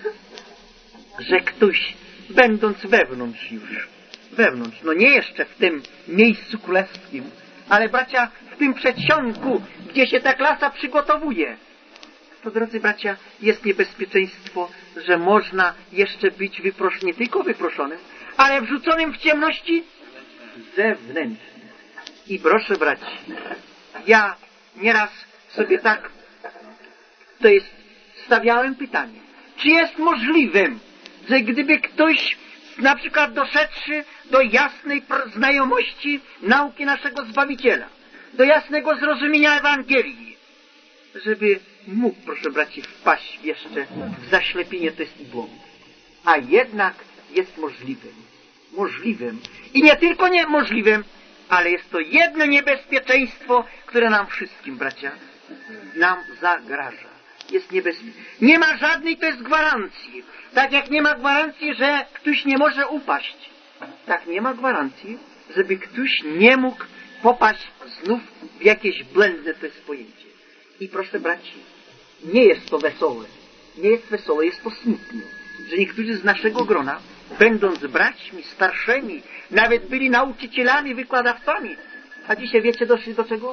Że ktoś, będąc wewnątrz już, no nie jeszcze w tym miejscu królewskim, ale bracia, w tym przedsionku, gdzie się ta klasa przygotowuje, to, drodzy bracia, jest niebezpieczeństwo, że można jeszcze być nie tylko wyproszonym, ale wrzuconym w ciemności zewnętrzne. I proszę braci, ja nieraz sobie tak, to jest, stawiałem pytanie, czy jest możliwym, że gdyby ktoś, na przykład doszedłszy do jasnej znajomości nauki naszego Zbawiciela, do jasnego zrozumienia Ewangelii, żeby mógł, proszę braci, wpaść jeszcze w zaślepienie, to jest i błąd. A jednak jest możliwym. I nie tylko niemożliwym, ale jest to jedno niebezpieczeństwo, które nam wszystkim, bracia, nam zagraża. Jest niebezpieczne. Nie ma żadnej, to jest gwarancji. Tak jak nie ma gwarancji, że ktoś nie może upaść. Tak nie ma gwarancji, żeby ktoś nie mógł popaść znów w jakieś błędne, to jest pojęcie. I proszę braci, nie jest to wesołe. Nie jest wesołe, jest to smutne. Że niektórzy z naszego grona, będąc braćmi, starszymi, nawet byli nauczycielami, wykładowcami, a dzisiaj wiecie, doszli do czego?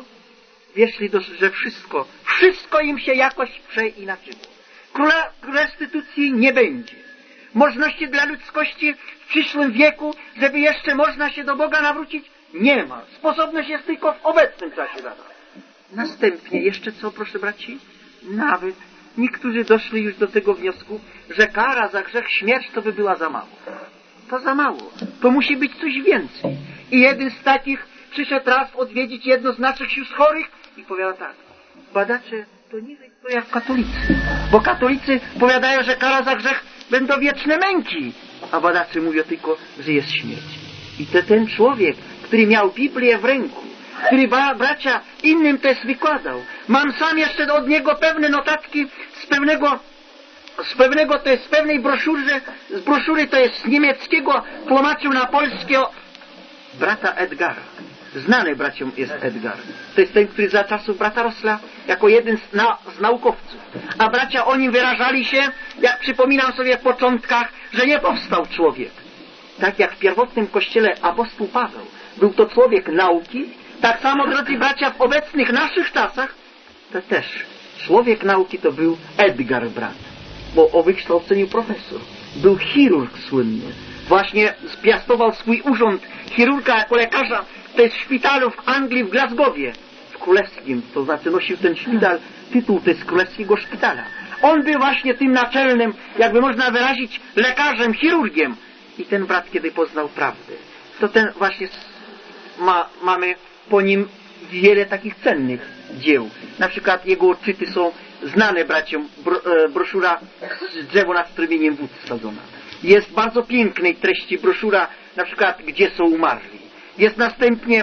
Że wszystko im się jakoś przeinaczyło. Restytucji nie będzie. Możliwości dla ludzkości w przyszłym wieku, żeby jeszcze można się do Boga nawrócić, nie ma. Sposobność jest tylko w obecnym czasie dana. Następnie jeszcze co, proszę braci? Nawet niektórzy doszli już do tego wniosku, że kara za grzech śmierć to by była za mało. To za mało. To musi być coś więcej. I jeden z takich przyszedł raz odwiedzić jedno z naszych sióstr chorych i powiada tak: badacze, to nie jest to jak katolicy. Bo katolicy powiadają, że kara za grzech będą wieczne męki. A badacze mówią tylko, że jest śmierć. I to ten człowiek, który miał Biblię w ręku, który bracia innym też wykładał. Mam sam jeszcze od niego pewne notatki z pewnej broszury, to jest z niemieckiego, tłumaczył na polskie brata Edgara. Znany braciom jest Edgar. To jest ten, który za czasów brata Rosla jako jeden z naukowców. A bracia o nim wyrażali się, jak przypominam sobie w początkach, że nie powstał człowiek. Tak jak w pierwotnym kościele apostoł Paweł był to człowiek nauki, tak samo, drodzy bracia, w obecnych naszych czasach to też człowiek nauki to był Edgar brat, bo o wykształceniu profesor. Był chirurg słynny. Właśnie spiastował swój urząd chirurga jako lekarza. To jest w szpitalu w Anglii, w Glasgowie, w królewskim, to znaczy nosił ten szpital tytuł z królewskiego szpitala. On był właśnie tym naczelnym, jakby można wyrazić, lekarzem, chirurgiem. I ten brat, kiedy poznał prawdę, to ten właśnie mamy po nim wiele takich cennych dzieł. Na przykład jego odczyty są znane braciom, broszura z drzewo nad strumieniem wód wsadzona. Jest bardzo pięknej treści broszura, na przykład Gdzie są umarli. Jest następnie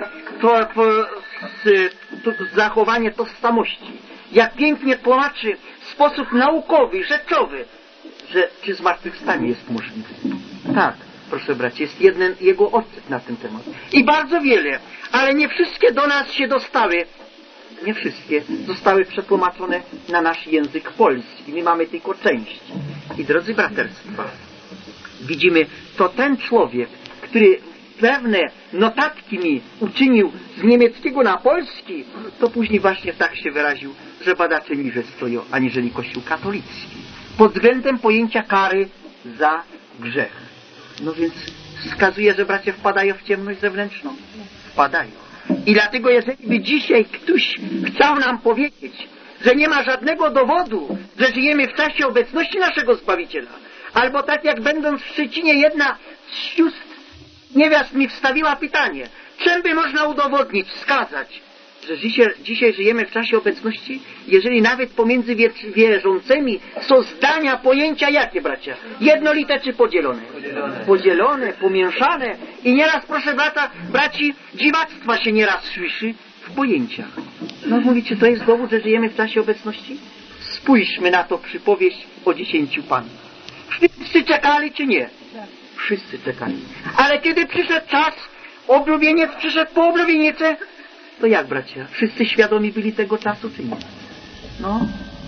zachowanie tożsamości. Jak pięknie tłumaczy w sposób naukowy, rzeczowy, że czy zmartwychwstanie jest możliwe. Tak, proszę bracia, jest jeden jego odczyt na ten temat. I bardzo wiele, ale nie wszystkie do nas się dostały. Nie wszystkie zostały przetłumaczone na nasz język polski. My mamy tylko część. I drodzy braterstwa, widzimy, to ten człowiek, który pewne notatki mi uczynił z niemieckiego na polski, to później właśnie tak się wyraził, że badacze niżej stoją, aniżeli Kościół katolicki. Pod względem pojęcia kary za grzech. No więc wskazuje, że bracia wpadają w ciemność zewnętrzną? Wpadają. I dlatego jeżeli by dzisiaj ktoś chciał nam powiedzieć, że nie ma żadnego dowodu, że żyjemy w czasie obecności naszego Zbawiciela, albo tak jak będąc w Szczecinie jedna z sióstr niewiast mi wstawiła pytanie, czym by można udowodnić, wskazać, że dzisiaj żyjemy w czasie obecności, jeżeli nawet pomiędzy wierzącymi są zdania, pojęcia jakie, bracia? Jednolite czy podzielone? Podzielone, pomieszane. I nieraz, proszę braci, dziwactwa się nieraz słyszy w pojęciach. No mówicie, to jest dowód, że żyjemy w czasie obecności? Spójrzmy na to przypowieść o 10 panach. Wszyscy czekali czy nie? Wszyscy czekali. Ale kiedy przyszedł czas, oblubieniec przyszedł po oblubienicy, to jak, bracia? Wszyscy świadomi byli tego czasu, czy nie? No,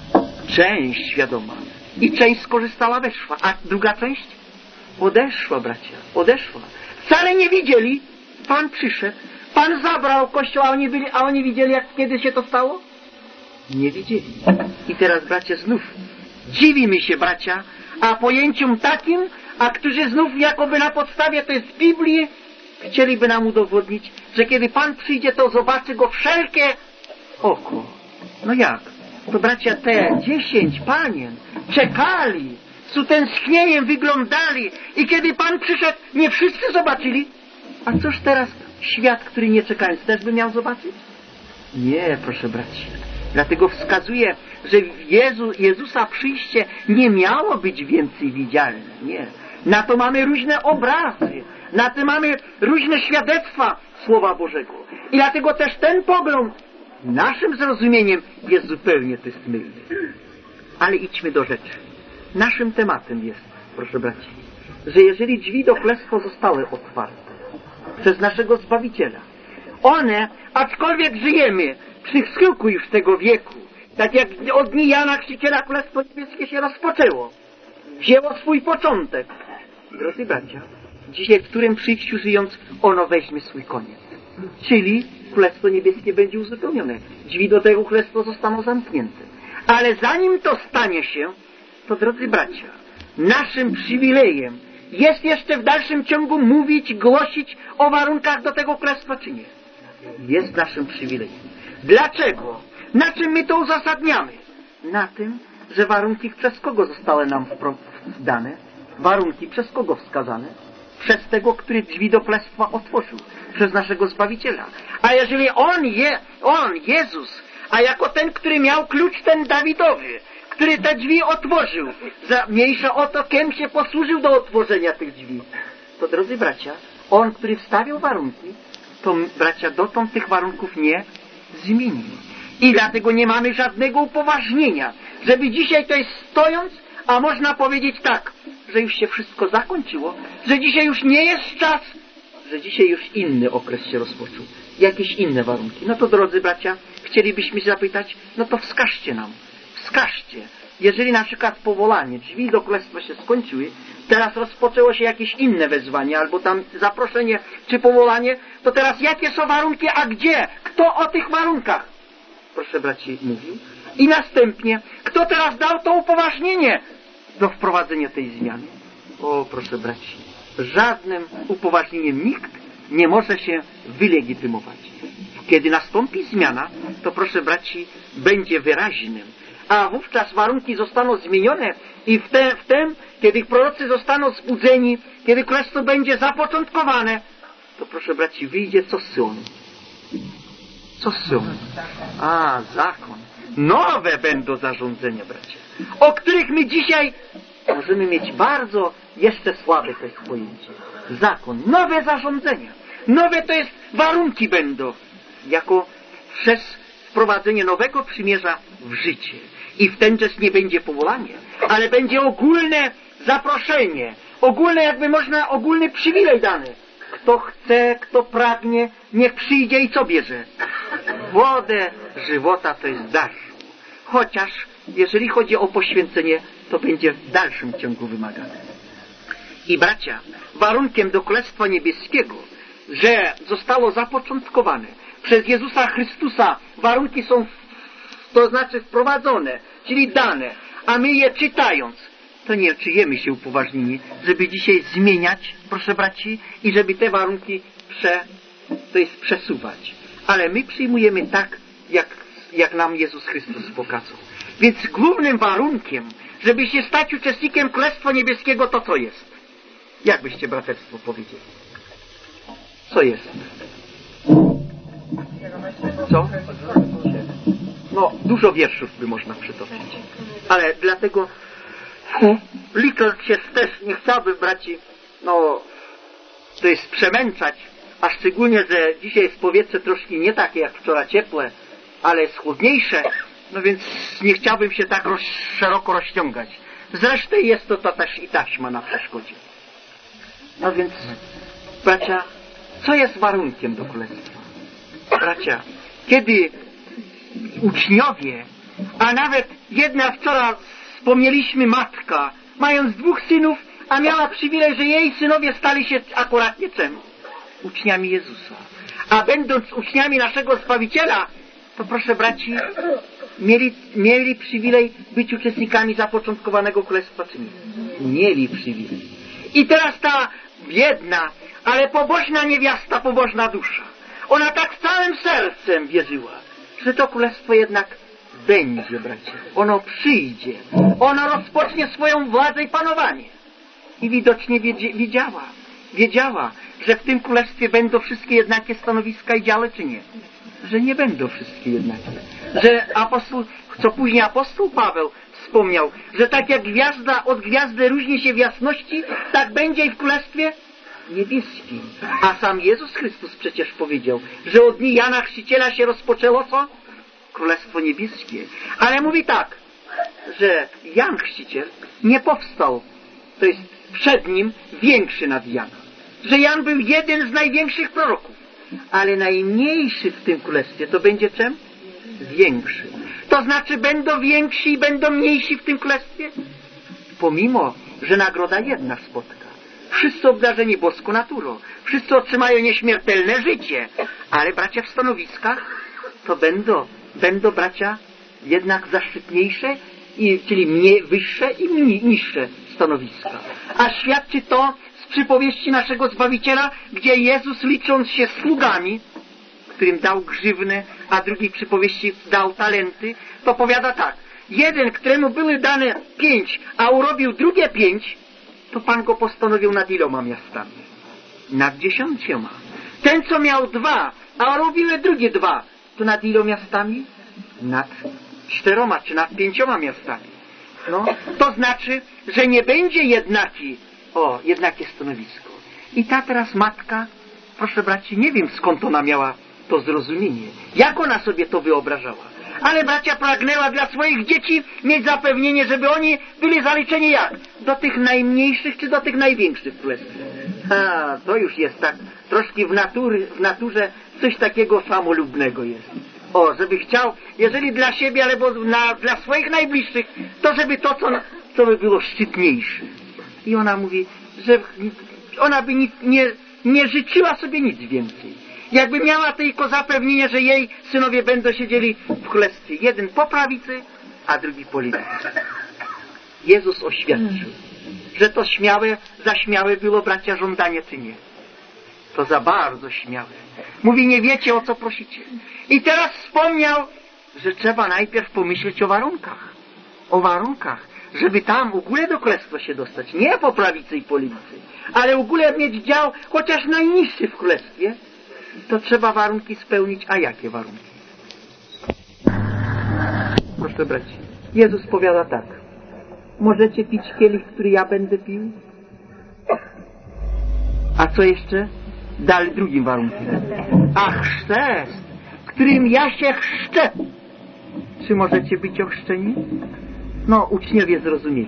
część świadoma. I część skorzystała, weszła. A druga część? Odeszła, bracia. Odeszła. Wcale nie widzieli. Pan przyszedł. Pan zabrał Kościół, a oni widzieli, jak kiedy się to stało? Nie widzieli. I teraz, bracia, znów dziwimy się, bracia, a pojęciom takim, a którzy znów jakoby na podstawie to jest Biblii, chcieliby nam udowodnić, że kiedy Pan przyjdzie, to zobaczy go wszelkie oko. No jak? To bracia, te 10 panien czekali, z utęsknieniem wyglądali i kiedy Pan przyszedł, nie wszyscy zobaczyli. A cóż teraz świat, który nie czekając, też by miał zobaczyć? Nie, proszę braci. Dlatego wskazuje, że Jezusa przyjście nie miało być więcej widzialne. Nie. Na to mamy różne obrazy. Na to mamy różne świadectwa Słowa Bożego. I dlatego też ten pogląd naszym zrozumieniem jest zupełnie mylny. Ale idźmy do rzeczy. Naszym tematem jest, proszę braci, że jeżeli drzwi do królestwa zostały otwarte przez naszego Zbawiciela, one, aczkolwiek żyjemy przy schyłku już tego wieku, tak jak od dni Jana Chrzciciela Królestwo Niebieskie się rozpoczęło, wzięło swój początek. Drodzy bracia, dzisiaj w którym przyjściu żyjąc, ono weźmie swój koniec. Czyli Królestwo Niebieskie będzie uzupełnione. Drzwi do tego królestwa zostaną zamknięte. Ale zanim to stanie się, to drodzy bracia, naszym przywilejem jest jeszcze w dalszym ciągu mówić, głosić o warunkach do tego królestwa, czy nie? Jest naszym przywilejem. Dlaczego? Na czym my to uzasadniamy? Na tym, że warunki przez kogo zostały nam dane? Warunki przez kogo wskazane? Przez tego, który drzwi do królestwa otworzył. Przez naszego Zbawiciela. A jeżeli On, Jezus, a jako ten, który miał klucz ten Dawidowy, który te drzwi otworzył, mniejsza o to, kim się posłużył do otworzenia tych drzwi, to drodzy bracia, On, który wstawiał warunki, to bracia dotąd tych warunków nie zmienił. I dlatego nie mamy żadnego upoważnienia, żeby dzisiaj to jest stojąc, a można powiedzieć tak, że już się wszystko zakończyło, że dzisiaj już nie jest czas, że dzisiaj już inny okres się rozpoczął. Jakieś inne warunki. No to drodzy bracia, chcielibyśmy zapytać, no to wskażcie nam. Wskażcie. Jeżeli na przykład powołanie, drzwi do królestwa się skończyły, teraz rozpoczęło się jakieś inne wezwanie, albo tam zaproszenie, czy powołanie, to teraz jakie są warunki, a gdzie? Kto o tych warunkach? Proszę braci, mówił. I następnie, kto teraz dał to upoważnienie do wprowadzenia tej zmiany? O, proszę braci, żadnym upoważnieniem nikt nie może się wylegitymować. Kiedy nastąpi zmiana, to proszę braci, będzie wyraźnym. A wówczas warunki zostaną zmienione i wtem, kiedy prorocy zostaną zbudzeni, kiedy królestwo będzie zapoczątkowane, to proszę braci, wyjdzie co z Syonu? Co z Syonu? A, zakon. Nowe będą zarządzenia, bracia, o których my dzisiaj możemy mieć bardzo jeszcze słabe to jest pojęcie. Zakon, nowe zarządzenia. Nowe to jest warunki będą, jako przez wprowadzenie nowego przymierza w życie. I w ten czas nie będzie powołanie, ale będzie ogólne zaproszenie, ogólny przywilej dany. Kto chce, kto pragnie, niech przyjdzie i co bierze? Wodę żywota to jest dar. Chociaż, jeżeli chodzi o poświęcenie, to będzie w dalszym ciągu wymagane. I bracia, warunkiem do Królestwa Niebieskiego, że zostało zapoczątkowane przez Jezusa Chrystusa, warunki są, to znaczy wprowadzone, czyli dane, a my je czytając, to nie czujemy się upoważnieni, żeby dzisiaj zmieniać, proszę braci, i żeby te warunki przesuwać. Ale my przyjmujemy tak, jak nam Jezus Chrystus pokazał. Więc głównym warunkiem, żeby się stać uczestnikiem Królestwa Niebieskiego, to co jest? Jak byście braterstwo powiedzieli? Co jest? Co? No, dużo wierszów by można przytoczyć. Ale dlatego licząc się też, nie chciałbym, braci, to jest przemęczać, a szczególnie, że dzisiaj jest powietrze troszkę nie takie jak wczoraj ciepłe, ale jest chłodniejsze, no więc nie chciałbym się tak szeroko rozciągać. Zresztą jest to też i taśma na przeszkodzie. No więc, bracia, co jest warunkiem do królestwa? Bracia, kiedy uczniowie, a nawet jedna wczoraj wspomnieliśmy matka, mając 2 synów, a miała przywilej, że jej synowie stali się akuratnie czym? Uczniami Jezusa. A będąc uczniami naszego Zbawiciela, to proszę braci, mieli przywilej być uczestnikami zapoczątkowanego królestwa, czy nie? Mieli przywilej. I teraz ta biedna, ale pobożna niewiasta, pobożna dusza, ona tak całym sercem wierzyła, że to królestwo jednak będzie, bracia. Ono przyjdzie. Ono rozpocznie swoją władzę i panowanie. I widocznie wiedziała, że w tym królestwie będą wszystkie jednakie stanowiska i działy, czy nie? Że nie będą wszystkie jednakie. Że co później apostoł Paweł wspomniał, że tak jak gwiazda od gwiazdy różni się w jasności, tak będzie i w królestwie niebieskim. A sam Jezus Chrystus przecież powiedział, że od dni Jana Chrzciciela się rozpoczęło co? Królestwo Niebieskie. Ale mówi tak, że Jan Chrzciciel nie powstał, to jest przed nim większy nad Jana. Że Jan był jeden z największych proroków, ale najmniejszy w tym królestwie to będzie czym? Większy. To znaczy będą więksi i będą mniejsi w tym królestwie? Pomimo, że nagroda jedna spotka. Wszyscy obdarzeni boską naturą. Wszyscy otrzymają nieśmiertelne życie. Ale bracia w stanowiskach to będą bracia jednak zaszczytniejsze, czyli wyższe i niższe stanowiska. A świadczy to z przypowieści naszego Zbawiciela, gdzie Jezus, licząc się sługami, którym dał grzywny, a drugiej przypowieści dał talenty, to powiada tak, jeden, któremu były dane 5, a urobił drugie 5, to Pan go postanowił nad iloma miastami? Nad 10. Ten, co miał 2, a robiły drugie 2, to nad iloma miastami? Nad 4 czy nad 5 miastami. No, to znaczy, że nie będzie jednakie stanowisko. I ta teraz matka, proszę braci, nie wiem skąd ona miała to zrozumienie, jak ona sobie to wyobrażała. Ale bracia pragnęła dla swoich dzieci mieć zapewnienie, żeby oni byli zaliczeni jak? Do tych najmniejszych czy do tych największych w królestwie? To już jest tak troszkę w naturze coś takiego samolubnego jest. Żeby chciał, jeżeli dla siebie, albo dla swoich najbliższych, to żeby to, co by było szczytniejsze. I ona mówi, że ona by nie życzyła sobie nic więcej. Jakby miała tylko zapewnienie, że jej synowie będą siedzieli w królestwie. Jeden po prawicy, a drugi po lewicy. Jezus oświadczył, że to za śmiałe było, bracia, żądanie czy nie. To za bardzo śmiałe. Mówi, nie wiecie, o co prosicie. I teraz wspomniał, że trzeba najpierw pomyśleć o warunkach. O warunkach, żeby tam w ogóle do królestwa się dostać. Nie po prawicy i po lewicy, ale w ogóle mieć dział chociaż najniższy w królestwie. To trzeba warunki spełnić. A jakie warunki? Proszę braci, Jezus powiada tak. Możecie pić kielich, który ja będę pił? A co jeszcze? Dalej drugim warunkiem. A chrzest, którym ja się chrzczę. Czy możecie być ochrzczeni? No, uczniowie zrozumieli.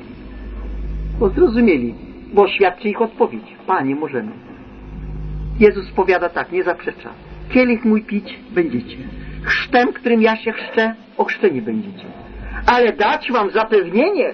Bo świadczy ich odpowiedź. Panie, możemy. Jezus powiada tak, nie zaprzecza. Kielich mój pić będziecie. Chrztem, którym ja się chrzczę, ochrzczeni będziecie. Ale dać wam zapewnienie,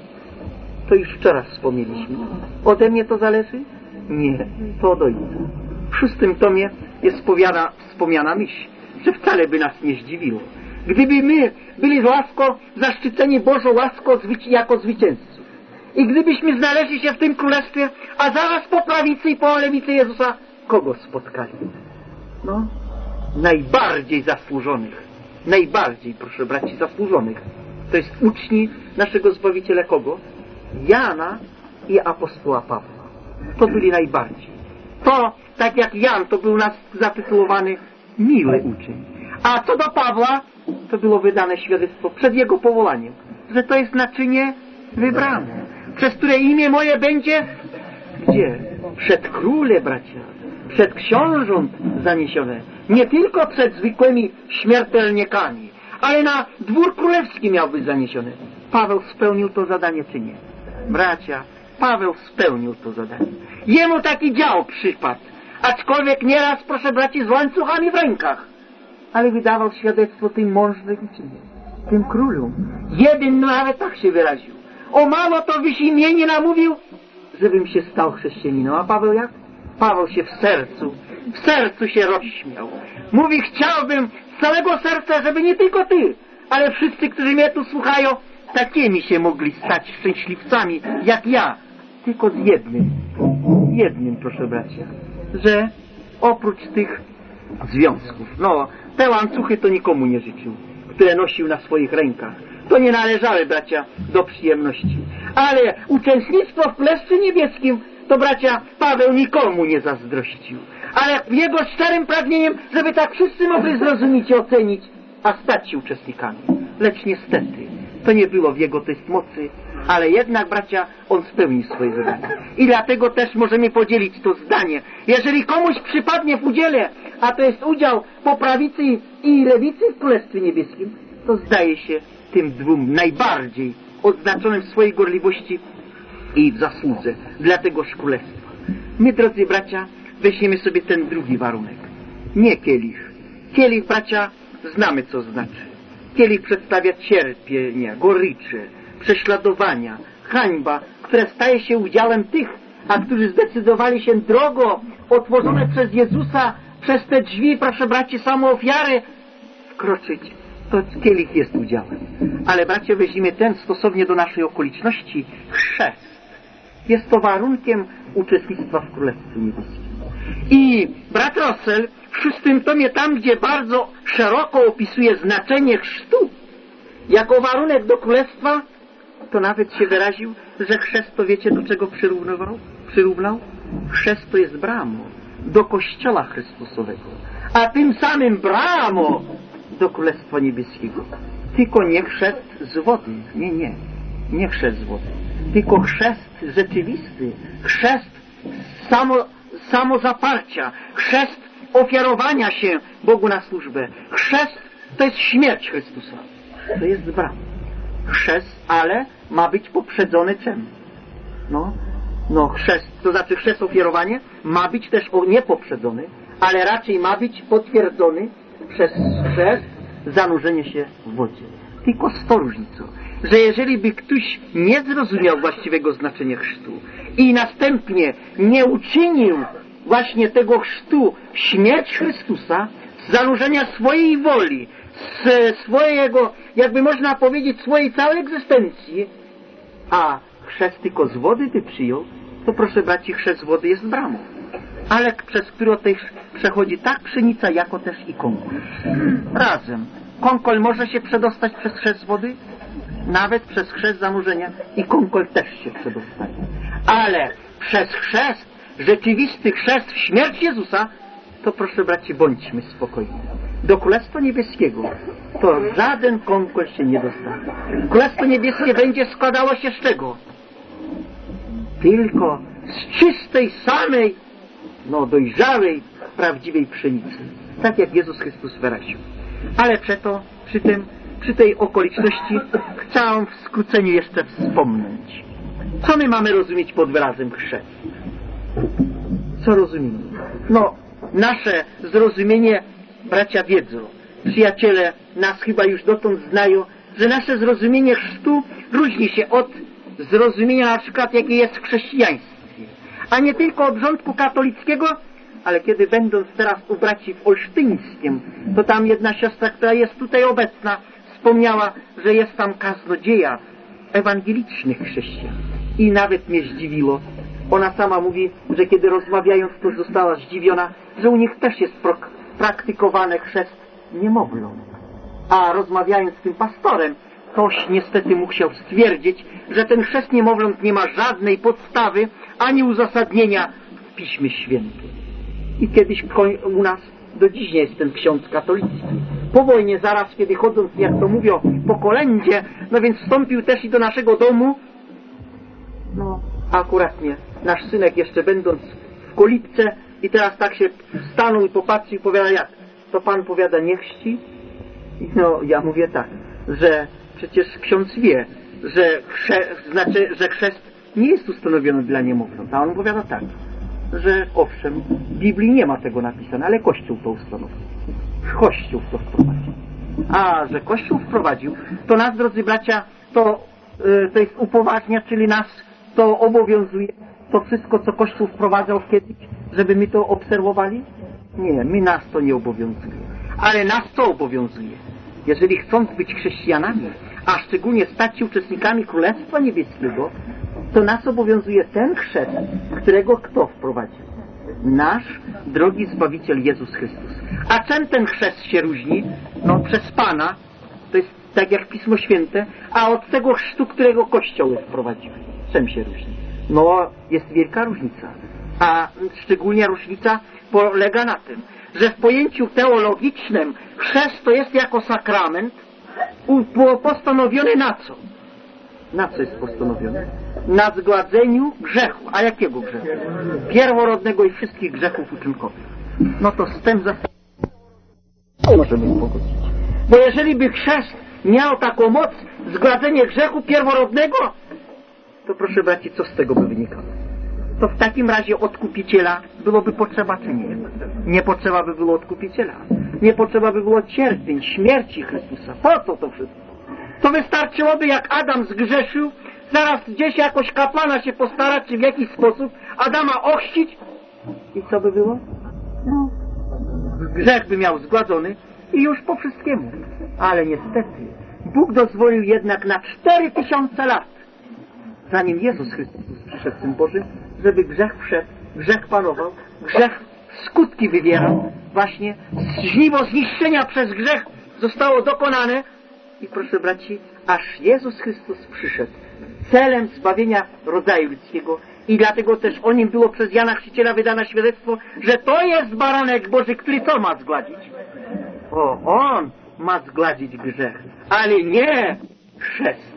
to już wczoraj wspomnieliśmy. Ode mnie to zależy? Nie, to od Ojca. W 6. tomie jest wspomniana myśl, że wcale by nas nie zdziwiło. Gdyby my byli zaszczyceni Bożą łaską jako zwycięzców. I gdybyśmy znaleźli się w tym królestwie, a zaraz po prawicy i po lewicy Jezusa, kogo spotkali? No, najbardziej zasłużonych. Najbardziej, proszę braci, zasłużonych. To jest uczni naszego Zbawiciela kogo? Jana i apostoła Pawła. To byli najbardziej. To, tak jak Jan, to był nas zatytułowany miły uczeń. A co do Pawła, to było wydane świadectwo przed jego powołaniem, że to jest naczynie wybrane, przez które imię moje będzie gdzie? Przed króle, bracia, przed książąt zaniesione. Nie tylko przed zwykłymi śmiertelnikami, ale na dwór królewski miał być zaniesiony. Paweł spełnił to zadanie, czy nie? Bracia, Paweł spełnił to zadanie. Jemu taki dział przypadł, aczkolwiek nieraz, proszę braci, z łańcuchami w rękach. Ale wydawał świadectwo tym mążnym, czy nie? Tym królom. Jeden nawet tak się wyraził. O mało to byś imienie namówił, żebym się stał chrześcijaninem. A Paweł jak? Paweł się w sercu się rozśmiał. Mówi, chciałbym z całego serca, żeby nie tylko ty, ale wszyscy, którzy mnie tu słuchają, takimi się mogli stać szczęśliwcami, jak ja. Tylko z jednym, proszę bracia, że oprócz tych związków, te łańcuchy to nikomu nie życzył, które nosił na swoich rękach. To nie należały, bracia, do przyjemności. Ale uczestnictwo w Królestwie Niebieskim, to, bracia, Paweł nikomu nie zazdrościł. Ale jego szczerym pragnieniem, żeby tak wszyscy mogli zrozumieć i ocenić, a stać się uczestnikami. Lecz niestety, to nie było w jego tej mocy, ale jednak, bracia, on spełnił swoje zadanie. I dlatego też możemy podzielić to zdanie. Jeżeli komuś przypadnie w udziale, a to jest udział po prawicy i lewicy w Królestwie Niebieskim, to zdaje się tym dwóm najbardziej odznaczonym w swojej gorliwości i w zasłudze dla tegoż królestwa. My, drodzy bracia, weźmiemy sobie ten drugi warunek. Nie kielich. Kielich, bracia, znamy, co znaczy. Kielich przedstawia cierpienia, gorycze, prześladowania, hańba, które staje się udziałem tych, którzy zdecydowali się drogo otworzone przez Jezusa, przez te drzwi, proszę braci, samoofiary wkroczyć. To kielich jest udziałem. Ale, bracia, weźmiemy ten stosownie do naszej okoliczności chrzest. Jest to warunkiem uczestnictwa w Królestwie Niebieskim. I brat Russell w 6. tomie, tam gdzie bardzo szeroko opisuje znaczenie chrztu, jako warunek do królestwa, to nawet się wyraził, że chrzest to wiecie do czego przyrównał? Chrzest to jest bramą do Kościoła Chrystusowego, a tym samym bramą do Królestwa Niebieskiego. Tylko nie chrzest z wody, nie chrzest z wody, tylko chrzest rzeczywisty, chrzest samozaparcia, chrzest ofiarowania się Bogu na służbę. Chrzest to jest śmierć Chrystusa. To jest brama. Chrzest, ale ma być poprzedzony czym? Chrzest, to znaczy chrzest ofiarowanie ma być też nie poprzedzony, ale raczej ma być potwierdzony przez chrzest zanurzenie się w wodzie. Tylko z tą różnicą, że jeżeli by ktoś nie zrozumiał właściwego znaczenia chrztu i następnie nie uczynił właśnie tego chrztu śmierć Chrystusa, z zanurzenia swojej woli, z swojego, jakby można powiedzieć, swojej całej egzystencji, a chrzest tylko z wody by przyjął, to proszę braci, chrzest z wody jest bramą, ale przez którą też przechodzi tak pszenica, jako też i konkol. Razem. Konkol może się przedostać przez chrzest z wody, nawet przez chrzest zanurzenia i konkol też się przedostaje. Ale przez chrzest, rzeczywisty chrzest w śmierć Jezusa, to proszę braci, bądźmy spokojni. Do Królestwa Niebieskiego to żaden konkol się nie dostanie. Królestwo Niebieskie będzie składało się z czego? Tylko z czystej, samej, dojrzałej, prawdziwej pszenicy. Tak jak Jezus Chrystus wyraził. Ale przeto, przy tej okoliczności chcę w skróceniu jeszcze wspomnieć. Co my mamy rozumieć pod wyrazem chrzest? Co rozumiemy? Nasze zrozumienie, bracia wiedzą, przyjaciele nas chyba już dotąd znają, że nasze zrozumienie chrztu różni się od zrozumienia na przykład, jakie jest w chrześcijaństwie. A nie tylko obrządku katolickiego, ale kiedy będąc teraz u braci w Olsztyńskiem, to tam jedna siostra, która jest tutaj obecna, wspomniała, że jest tam kaznodzieja ewangelicznych chrześcijan. I nawet mnie zdziwiło. Ona sama mówi, że kiedy rozmawiając, to została zdziwiona, że u nich też jest praktykowany chrzest niemowląt. A rozmawiając z tym pastorem, ktoś niestety musiał stwierdzić, że ten chrzest niemowląt nie ma żadnej podstawy, ani uzasadnienia w Piśmie Świętym. I kiedyś u nas, do dziś nie jest ten ksiądz katolicki. Po wojnie zaraz, kiedy chodząc, jak to mówią, po kolędzie, więc wstąpił też i do naszego domu. Akurat nie. Nasz synek jeszcze będąc w kolibce i teraz tak się stanął i popatrzył i powiada, jak? To pan powiada, nie chrzci? Ja mówię tak, że przecież ksiądz wie, że chrzest nie jest ustanowiony dla niemowląt. A on powiada tak, że owszem, w Biblii nie ma tego napisane, ale Kościół to ustanowił. Kościół to wprowadził. A, że Kościół wprowadził, to nas, drodzy bracia, to jest upoważnia, czyli nas to obowiązuje, to wszystko, co Kościół wprowadzał kiedyś, żeby my to obserwowali? Nie, nas to nie obowiązuje. Ale nas co obowiązuje? Jeżeli chcąc być chrześcijanami, a szczególnie stać się uczestnikami Królestwa Niebieskiego, to nas obowiązuje ten chrzest, którego kto wprowadził? Nasz drogi Zbawiciel Jezus Chrystus. A czym ten chrzest się różni? Przez Pana, to jest tak jak Pismo Święte, a od tego chrztu, którego Kościoły wprowadziły. Czym się różni? Jest wielka różnica. A szczególnie różnica polega na tym, że w pojęciu teologicznym chrzest to jest jako sakrament postanowiony na co? Na co jest postanowiony? Na zgładzeniu grzechu. A jakiego grzechu? Pierworodnego i wszystkich grzechów uczynkowych. To z tym możemy pogodzić. Bo jeżeli by chrzest miał taką moc, zgładzenie grzechu pierworodnego, to proszę braci, co z tego by wynikało? To w takim razie odkupiciela byłoby potrzeba, czy nie? Nie potrzeba by było odkupiciela. Nie potrzeba by było cierpień, śmierci Chrystusa. Po co to wszystko? To wystarczyłoby, jak Adam zgrzeszył, zaraz gdzieś jakoś kapłana się postarać, czy w jakiś sposób Adama ochrzcić. I co by było? Grzech by miał zgładzony i już po wszystkiemu. Ale niestety, Bóg dozwolił jednak na 4000 lat, zanim Jezus Chrystus przyszedł Syn Boży, żeby grzech wszedł, grzech panował, grzech skutki wywierał. Właśnie żniwo zniszczenia przez grzech zostało dokonane i proszę braci, aż Jezus Chrystus przyszedł celem zbawienia rodzaju ludzkiego i dlatego też o nim było przez Jana Chrzciciela wydane świadectwo, że to jest baranek Boży, który co ma zgładzić? On ma zgładzić grzech, ale nie chrzest.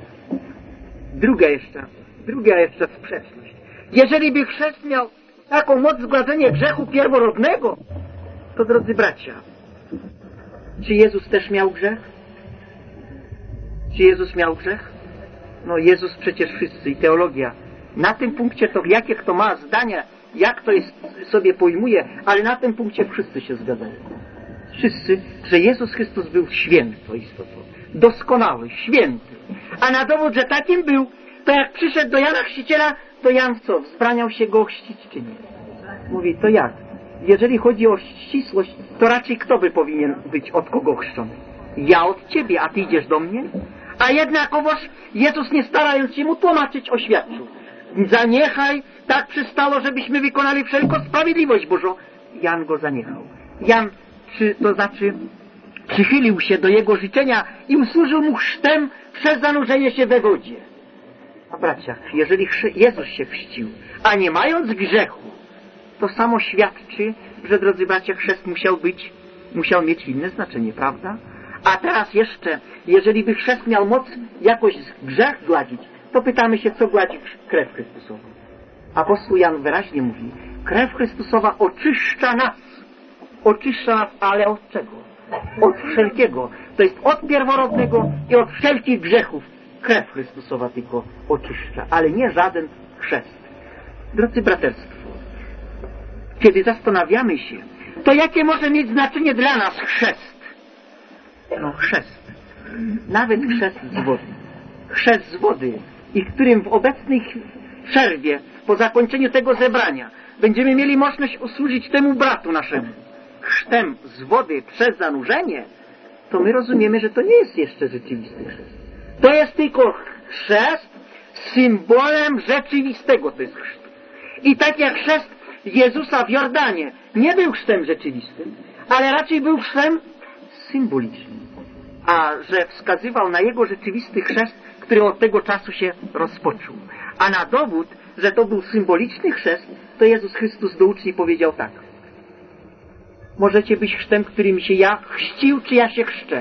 Druga jeszcze sprzeczność. Jeżeli by chrzest miał taką moc zgładzenia grzechu pierworodnego, to drodzy bracia, czy Jezus też miał grzech? Czy Jezus miał grzech? No Jezus przecież wszyscy i teologia. Na tym punkcie to jakie kto ma zdania, jak to jest, sobie pojmuje, ale na tym punkcie wszyscy się zgadzają. Wszyscy, że Jezus Chrystus był świętą istotą. Doskonały, święty. A na dowód, że takim był, to jak przyszedł do Jana Chrzciciela, to Jan co? Wzbraniał się go chrzcić czy nie? Mówi, to jak? Jeżeli chodzi o ścisłość, to raczej kto by powinien być od kogo chrzczony? Ja od ciebie, a ty idziesz do mnie? A jednakowoż Jezus, nie starając się mu tłumaczyć, oświadczył. Zaniechaj, tak przystało, żebyśmy wykonali wszelką sprawiedliwość Bożą. Jan go zaniechał. Jan, to znaczy, przychylił się do jego życzenia i usłużył mu chrztem przez zanurzenie się we wodzie. A bracia, jeżeli Jezus się chrzcił, a nie mając grzechu, to samo świadczy, że, drodzy bracia, chrzest musiał mieć inne znaczenie, prawda? A teraz jeszcze, jeżeli by chrzest miał moc jakoś grzech gładzić, to pytamy się, co gładzi krew Chrystusową. Apostoł Jan wyraźnie mówi, krew Chrystusowa oczyszcza nas, ale od czego? Od wszelkiego. To jest od pierworodnego i od wszelkich grzechów. Krew Chrystusowa tylko oczyszcza, ale nie żaden chrzest. Drodzy braterstwo, kiedy zastanawiamy się, to jakie może mieć znaczenie dla nas chrzest? No chrzest. Nawet chrzest z wody. Chrzest z wody, i którym w obecnej przerwie, po zakończeniu tego zebrania, będziemy mieli możliwość usłużyć temu bratu naszemu chrztem z wody przez zanurzenie, to my rozumiemy, że to nie jest jeszcze rzeczywisty chrzest. To jest tylko chrzest symbolem rzeczywistego, to jest chrztu. I tak jak chrzest Jezusa w Jordanie nie był chrztem rzeczywistym, ale raczej był chrztem symbolicznym. A że wskazywał na jego rzeczywisty chrzest, który od tego czasu się rozpoczął. A na dowód, że to był symboliczny chrzest, to Jezus Chrystus do uczniów powiedział tak. Możecie być chrztem, którym się ja chrzcił, czy ja się chrzczę?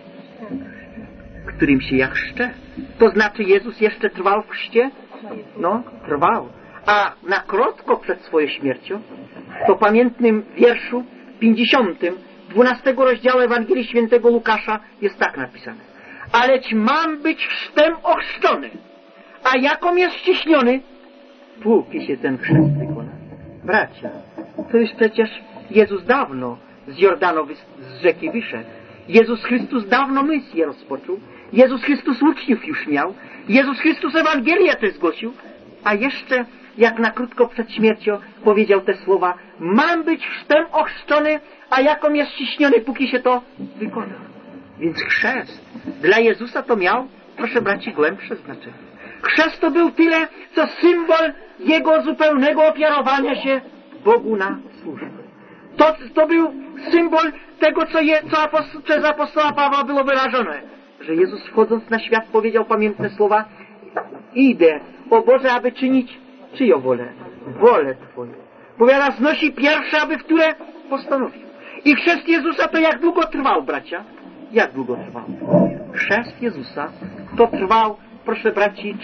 Którym się ja chrzczę? To znaczy Jezus jeszcze trwał w chrzcie? No, trwał. A na krótko przed swoją śmiercią, to pamiętnym wierszu 50, 12 rozdziału Ewangelii Świętego Łukasza jest tak napisane. Aleć mam być chrztem ochrzczony, a jakom jest ściśniony, póki się ten chrzest wykona. Bracia, to już przecież Jezus dawno z Jordanu, z rzeki wyszedł. Jezus Chrystus dawno misję rozpoczął. Jezus Chrystus uczniów już miał. Jezus Chrystus Ewangelię też zgłosił. A jeszcze, jak na krótko przed śmiercią powiedział te słowa, mam być chrztem ochrzczony, a jakom jest ściśniony, póki się to wykona. Więc chrzest dla Jezusa to miał, proszę braci, głębsze znaczenie. Chrzest to był tyle, co symbol Jego zupełnego ofiarowania się Bogu na służbę. To był symbol tego, co przez apostoła Pawła było wyrażone. Że Jezus, wchodząc na świat, powiedział pamiętne słowa: idę, o Boże, aby czynić czyją wolę? Wolę Twoją. Powiada, znosi pierwsze, aby które postanowił. I chrzest Jezusa to jak długo trwał, bracia? Jak długo trwał? Chrzest Jezusa to trwał, proszę braci,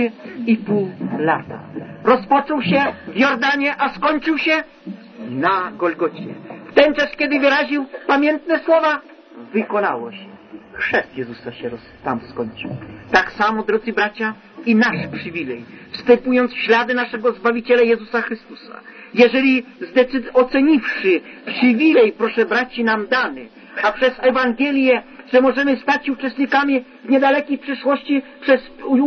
3,5 lata. Rozpoczął się w Jordanie, a skończył się na Golgocie. W ten czas, kiedy wyraził pamiętne słowa, wykonało się. Chrzest Jezusa się tam skończył. Tak samo, drodzy bracia, i nasz przywilej, wstępując w ślady naszego Zbawiciela Jezusa Chrystusa. Jeżeli oceniwszy przywilej, proszę braci, nam dany, a przez Ewangelię, że możemy stać się uczestnikami w niedalekiej przyszłości przez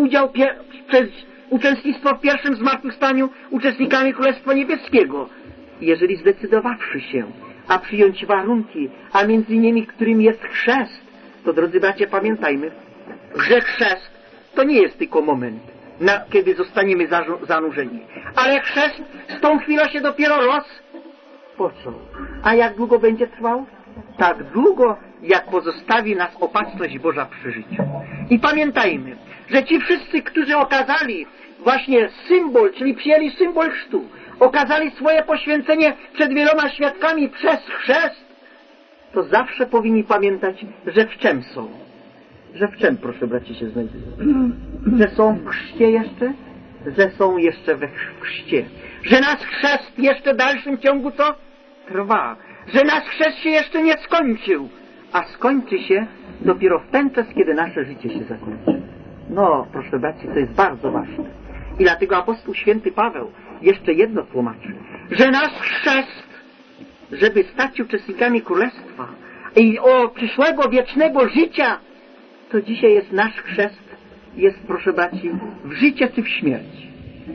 uczestnictwo w pierwszym zmartwychwstaniu, uczestnikami Królestwa Niebieskiego. Jeżeli zdecydowawszy się, a przyjąć warunki, a między innymi którym jest chrzest, to, drodzy bracia, pamiętajmy, że chrzest to nie jest tylko moment, kiedy zostaniemy zanurzeni. Ale chrzest z tą chwilą się dopiero rozpoczął. A jak długo będzie trwał? Tak długo, jak pozostawi nas opatrzność Boża przy życiu. I pamiętajmy, że ci wszyscy, którzy okazali właśnie symbol, czyli przyjęli symbol chrztu, okazali swoje poświęcenie przed wieloma świadkami przez chrzest, to zawsze powinni pamiętać, że w czym są. Że w czym, proszę braci, się znajdują? Że są w chrzcie jeszcze? Że są jeszcze we chrzcie. Że nasz chrzest jeszcze w dalszym ciągu co? Trwa. Że nasz chrzest się jeszcze nie skończył, a skończy się dopiero w ten czas, kiedy nasze życie się zakończy. No, proszę braci, to jest bardzo ważne. I dlatego apostoł święty Paweł jeszcze jedno tłumaczy, że nasz chrzest, żeby stać uczestnikami Królestwa i o przyszłego wiecznego życia, to dzisiaj jest nasz chrzest, jest, proszę braci, w życie czy w śmierci.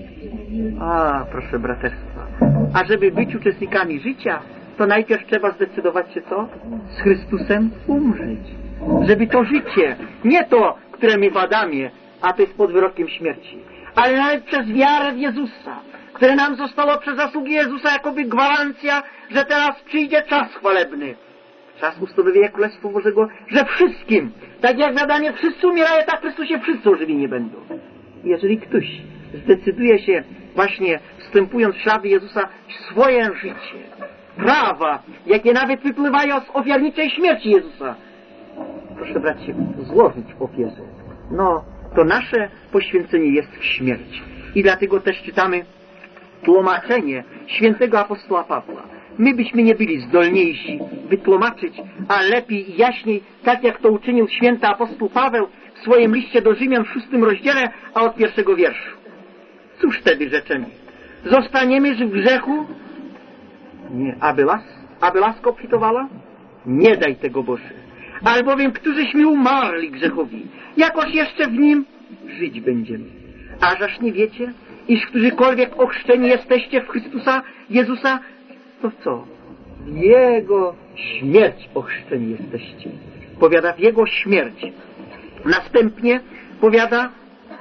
A, proszę braterstwa, a żeby być uczestnikami życia, to najpierw trzeba zdecydować się co? Z Chrystusem umrzeć. Żeby to życie, nie to, które my w Adamie, a to jest pod wyrokiem śmierci, ale nawet przez wiarę w Jezusa, które nam zostało przez zasługi Jezusa jakoby gwarancja, że teraz przyjdzie czas chwalebny. Czas ustanowienia Królestwa Bożego, że wszystkim, tak jak w Adamie wszyscy umierają, tak w Chrystusie wszyscy ożywieni będą. Jeżeli ktoś zdecyduje się właśnie wstępując w ślady Jezusa swoje życie, prawa, jakie nawet wypływają z ofiarniczej śmierci Jezusa, proszę braci, złożyć w ofierze. No, to nasze poświęcenie jest w śmierci. I dlatego też czytamy tłumaczenie świętego apostoła Pawła. My byśmy nie byli zdolniejsi wytłumaczyć, a lepiej i jaśniej, tak jak to uczynił święty apostoł Paweł w swoim liście do Rzymian w 6 rozdziale, a od 1 wierszu. Cóż wtedy rzeczemy? Zostaniemy w grzechu? Nie. Aby laska obfitowała? Nie daj tego, Boże. Albowiem, którzyśmy umarli grzechowi, jakoż jeszcze w nim żyć będziemy. Ażaż nie wiecie, iż którzykolwiek ochrzczeni jesteście w Chrystusa Jezusa, to co? W Jego śmierć ochrzczeni jesteście. Powiada, w Jego śmierć. Następnie powiada,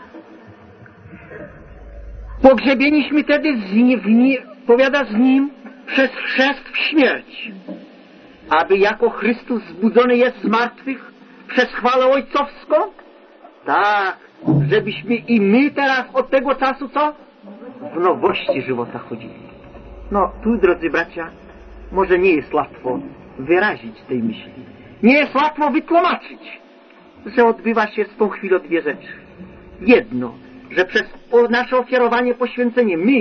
pogrzebieniśmy wtedy z Nim przez chrzest w śmierć, aby jako Chrystus zbudzony jest z martwych przez chwałę ojcowską? Tak, żebyśmy i my teraz od tego czasu co? W nowości żywota chodzili. No, tu, drodzy bracia, może nie jest łatwo wyrazić tej myśli. Nie jest łatwo wytłumaczyć, że odbywa się z tą chwilą dwie rzeczy. Jedno, że przez nasze ofiarowanie, poświęcenie, my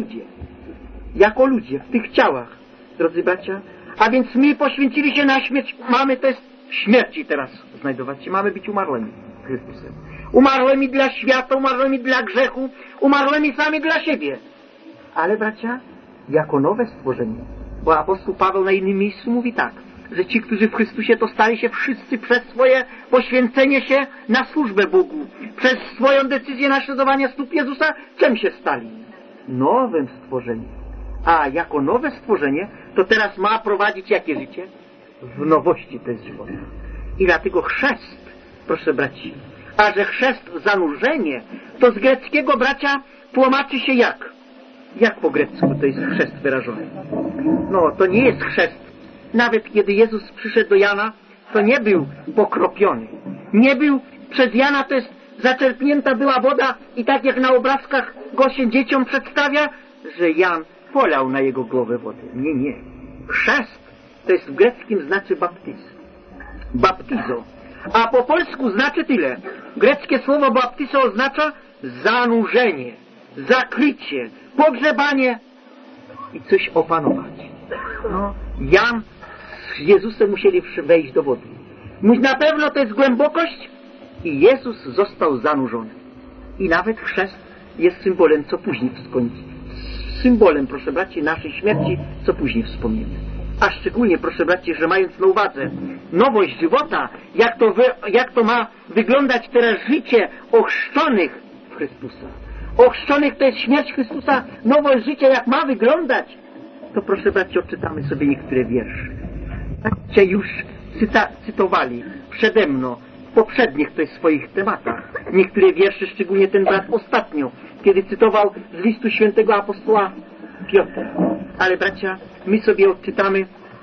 jako ludzie w tych ciałach, drodzy bracia, a więc my poświęcili się na śmierć, mamy to jest w śmierci teraz znajdować się, mamy być umarłymi Chrystusem. Umarłymi dla świata, umarłymi dla grzechu, umarłymi sami dla siebie. Ale bracia, jako nowe stworzenie, bo apostoł Paweł na innym miejscu mówi tak, że ci, którzy w Chrystusie, to stali się wszyscy przez swoje poświęcenie się na służbę Bogu, przez swoją decyzję naśladowania stóp Jezusa, czym się stali? Nowym stworzeniem. A jako nowe stworzenie, to teraz ma prowadzić jakie życie? W nowości to jest żywota. I dlatego chrzest, proszę braci, a że chrzest, zanurzenie, to z greckiego, bracia, tłumaczy się jak? Jak po grecku to jest chrzest wyrażony? No, to nie jest chrzest. Nawet kiedy Jezus przyszedł do Jana, to nie był pokropiony. Nie był, przez Jana to jest zaczerpnięta była woda i tak jak na obrazkach go się dzieciom przedstawia, że Jan polał na jego głowę wodę. Nie, nie. Chrzest to jest w greckim znaczy baptizo. A po polsku znaczy tyle. Greckie słowo baptizo oznacza zanurzenie, zakrycie, pogrzebanie i coś opanować. No, Jan z Jezusem musieli wejść do wody. Na pewno to jest głębokość i Jezus został zanurzony. I nawet chrzest jest symbolem, co później symbolem, proszę braci, naszej śmierci, co później wspomniemy. A szczególnie, proszę braci, że mając na uwadze nowość żywota, jak to ma wyglądać teraz życie ochrzczonych w Chrystusa. Ochrzczonych to jest śmierć Chrystusa, nowość życia, jak ma wyglądać, to proszę braci, odczytamy sobie niektóre wiersze. Tak już cytowali przede mną w poprzednich swoich tematach. Niektóre wiersze, szczególnie ten brat ostatnio, kiedy cytował z listu świętego apostoła Piotra. Ale bracia, my sobie odczytamy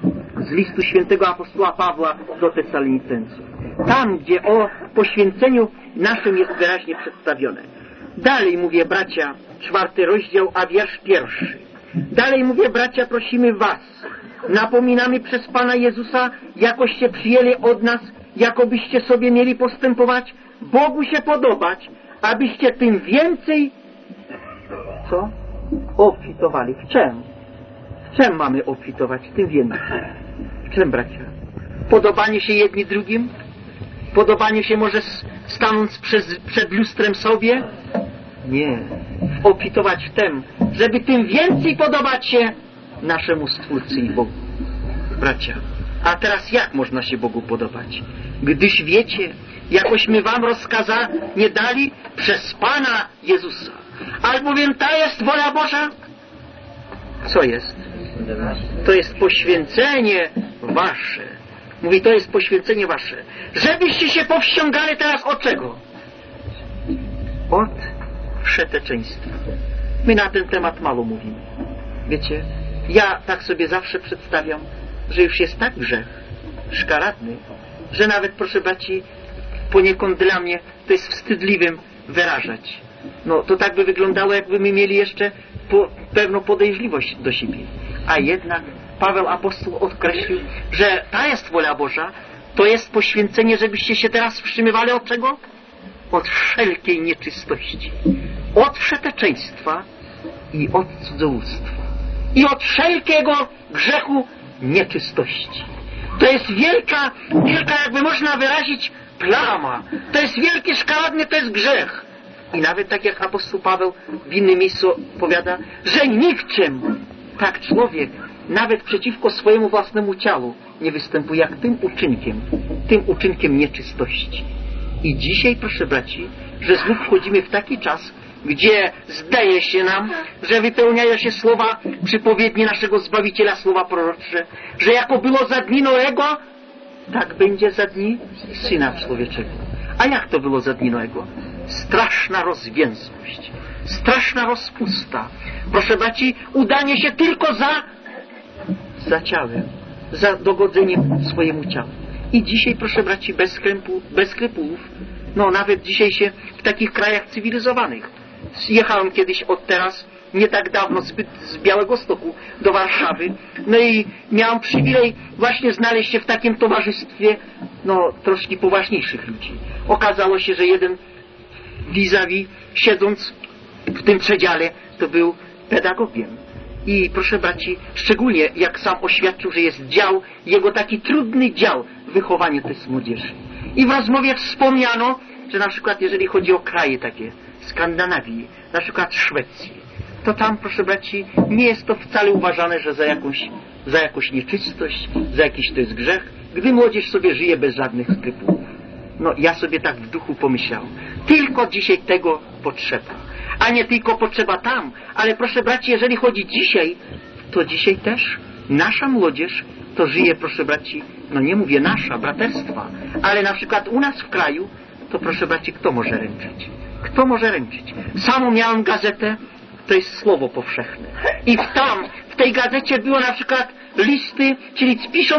z listu świętego apostoła Pawła do Tesalonicenów. Tam, gdzie o poświęceniu naszym jest wyraźnie przedstawione. Dalej mówię, bracia, 4 rozdział, a wiersz 1. Dalej mówię, bracia, prosimy was, napominamy przez Pana Jezusa, jakoście przyjęli od nas, jakobyście sobie mieli postępować, Bogu się podobać, abyście tym więcej, co? Obfitowali. W czym? W czym mamy obfitować? Tym więcej. W czym, bracia? Podobanie się jedni drugim? Podobanie się może stanąć przed lustrem sobie? Nie. Obfitować w tym, żeby tym więcej podobać się naszemu Stwórcy i Bogu. Bracia, a teraz jak można się Bogu podobać? Gdyż wiecie, jakośmy wam nie dali przez Pana Jezusa. Albowiem ta jest wola Boża. Co jest? To jest poświęcenie wasze. Mówi, to jest poświęcenie wasze. Żebyście się powściągali teraz od czego? Od wszeteczeństwa. My na ten temat mało mówimy. Wiecie, ja tak sobie zawsze przedstawiam, że już jest tak grzech szkaradny, że nawet, proszę braci, poniekąd dla mnie to jest wstydliwym wyrażać. No to tak by wyglądało, jakby my mieli jeszcze pewną podejrzliwość do siebie. A jednak Paweł apostoł określił, że ta jest wola Boża, to jest poświęcenie, żebyście się teraz wstrzymywali od czego? Od wszelkiej nieczystości, od wszeteczeństwa i od cudzołóstwa i od wszelkiego grzechu nieczystości. To jest wielka, jakby można wyrazić, plama. To jest wielkie, szkaradne, to jest grzech. I nawet tak jak apostoł Paweł w innym miejscu powiada, że niczym tak człowiek nawet przeciwko swojemu własnemu ciału nie występuje jak tym uczynkiem nieczystości. I dzisiaj, proszę braci, że znów wchodzimy w taki czas, gdzie zdaje się nam, że wypełniają się słowa przypowiednie naszego Zbawiciela, słowa prorocze, że jako było za dni Noego, tak będzie za dni Syna Człowieczego. A jak to było za dni Noego? Straszna rozwięzłość, straszna rozpusta. Proszę braci, udanie się tylko za ciałem, za dogodzeniem swojemu ciału. I dzisiaj, proszę braci, bez skrupułów, no nawet dzisiaj się w takich krajach cywilizowanych. Jechałem kiedyś teraz, nie tak dawno, z Białegostoku do Warszawy, no i miałem przywilej właśnie znaleźć się w takim towarzystwie, no troszkę poważniejszych ludzi. Okazało się, że jeden vis-a-vis, siedząc w tym przedziale, to był pedagogiem. I proszę braci, szczególnie jak sam oświadczył, że jest dział, jego taki trudny dział, wychowanie tej młodzieży. I w rozmowie wspomniano, że na przykład jeżeli chodzi o kraje takie Skandynawii, na przykład Szwecji, to tam, proszę braci, nie jest to wcale uważane, że za jakąś nieczystość, za jakiś to jest grzech, gdy młodzież sobie żyje bez żadnych skrupułów. No ja sobie tak w duchu pomyślałem. Tylko dzisiaj tego potrzeba. A nie tylko potrzeba tam. Ale proszę braci, jeżeli chodzi dzisiaj, to dzisiaj też nasza młodzież to żyje, proszę braci, no nie mówię nasza, braterstwa, ale na przykład u nas w kraju, to proszę braci, kto może ręczyć? Kto może ręczyć? Samą miałem gazetę, to jest słowo powszechne. I w tej gazecie było na przykład listy, czyli piszą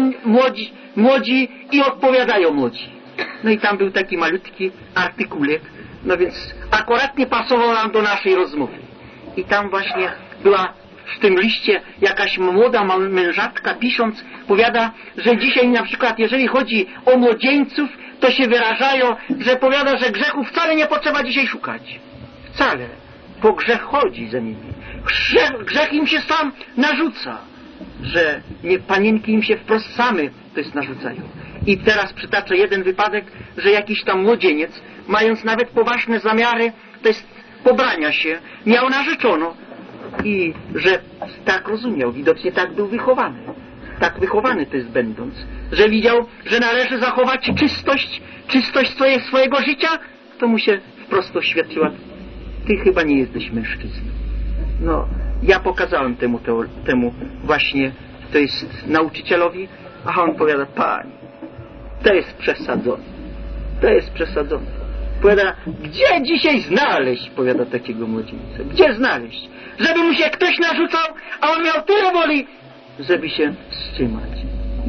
młodzi i odpowiadają młodzi. No i tam był taki malutki artykułek, no więc akuratnie pasował nam do naszej rozmowy. I tam właśnie była w tym liście jakaś młoda mężatka pisząc, powiada, że dzisiaj na przykład jeżeli chodzi o młodzieńców, to się wyrażają, że powiada, że grzechu wcale nie potrzeba dzisiaj szukać. Wcale. Bo grzech chodzi za nimi. Grzech im się sam narzuca. Że panienki im się wprost same to jest narzucają. I teraz przytaczę jeden wypadek, że jakiś tam młodzieniec, mając nawet poważne zamiary, to jest pobrania się, miał narzeczoną i że tak rozumiał, widocznie tak był wychowany. Tak wychowany to jest będąc, że widział, że należy zachować czystość swojego życia, to mu się wprost oświadczyła: ty chyba nie jesteś mężczyzną. No, ja pokazałem temu właśnie, to jest nauczycielowi, a on powiada: pani, to jest przesadzone. To jest przesadzone. Powiada: gdzie dzisiaj znaleźć, powiada, takiego młodzieńca? Gdzie znaleźć? Żeby mu się ktoś narzucał, a on miał tyle woli, żeby się wstrzymać.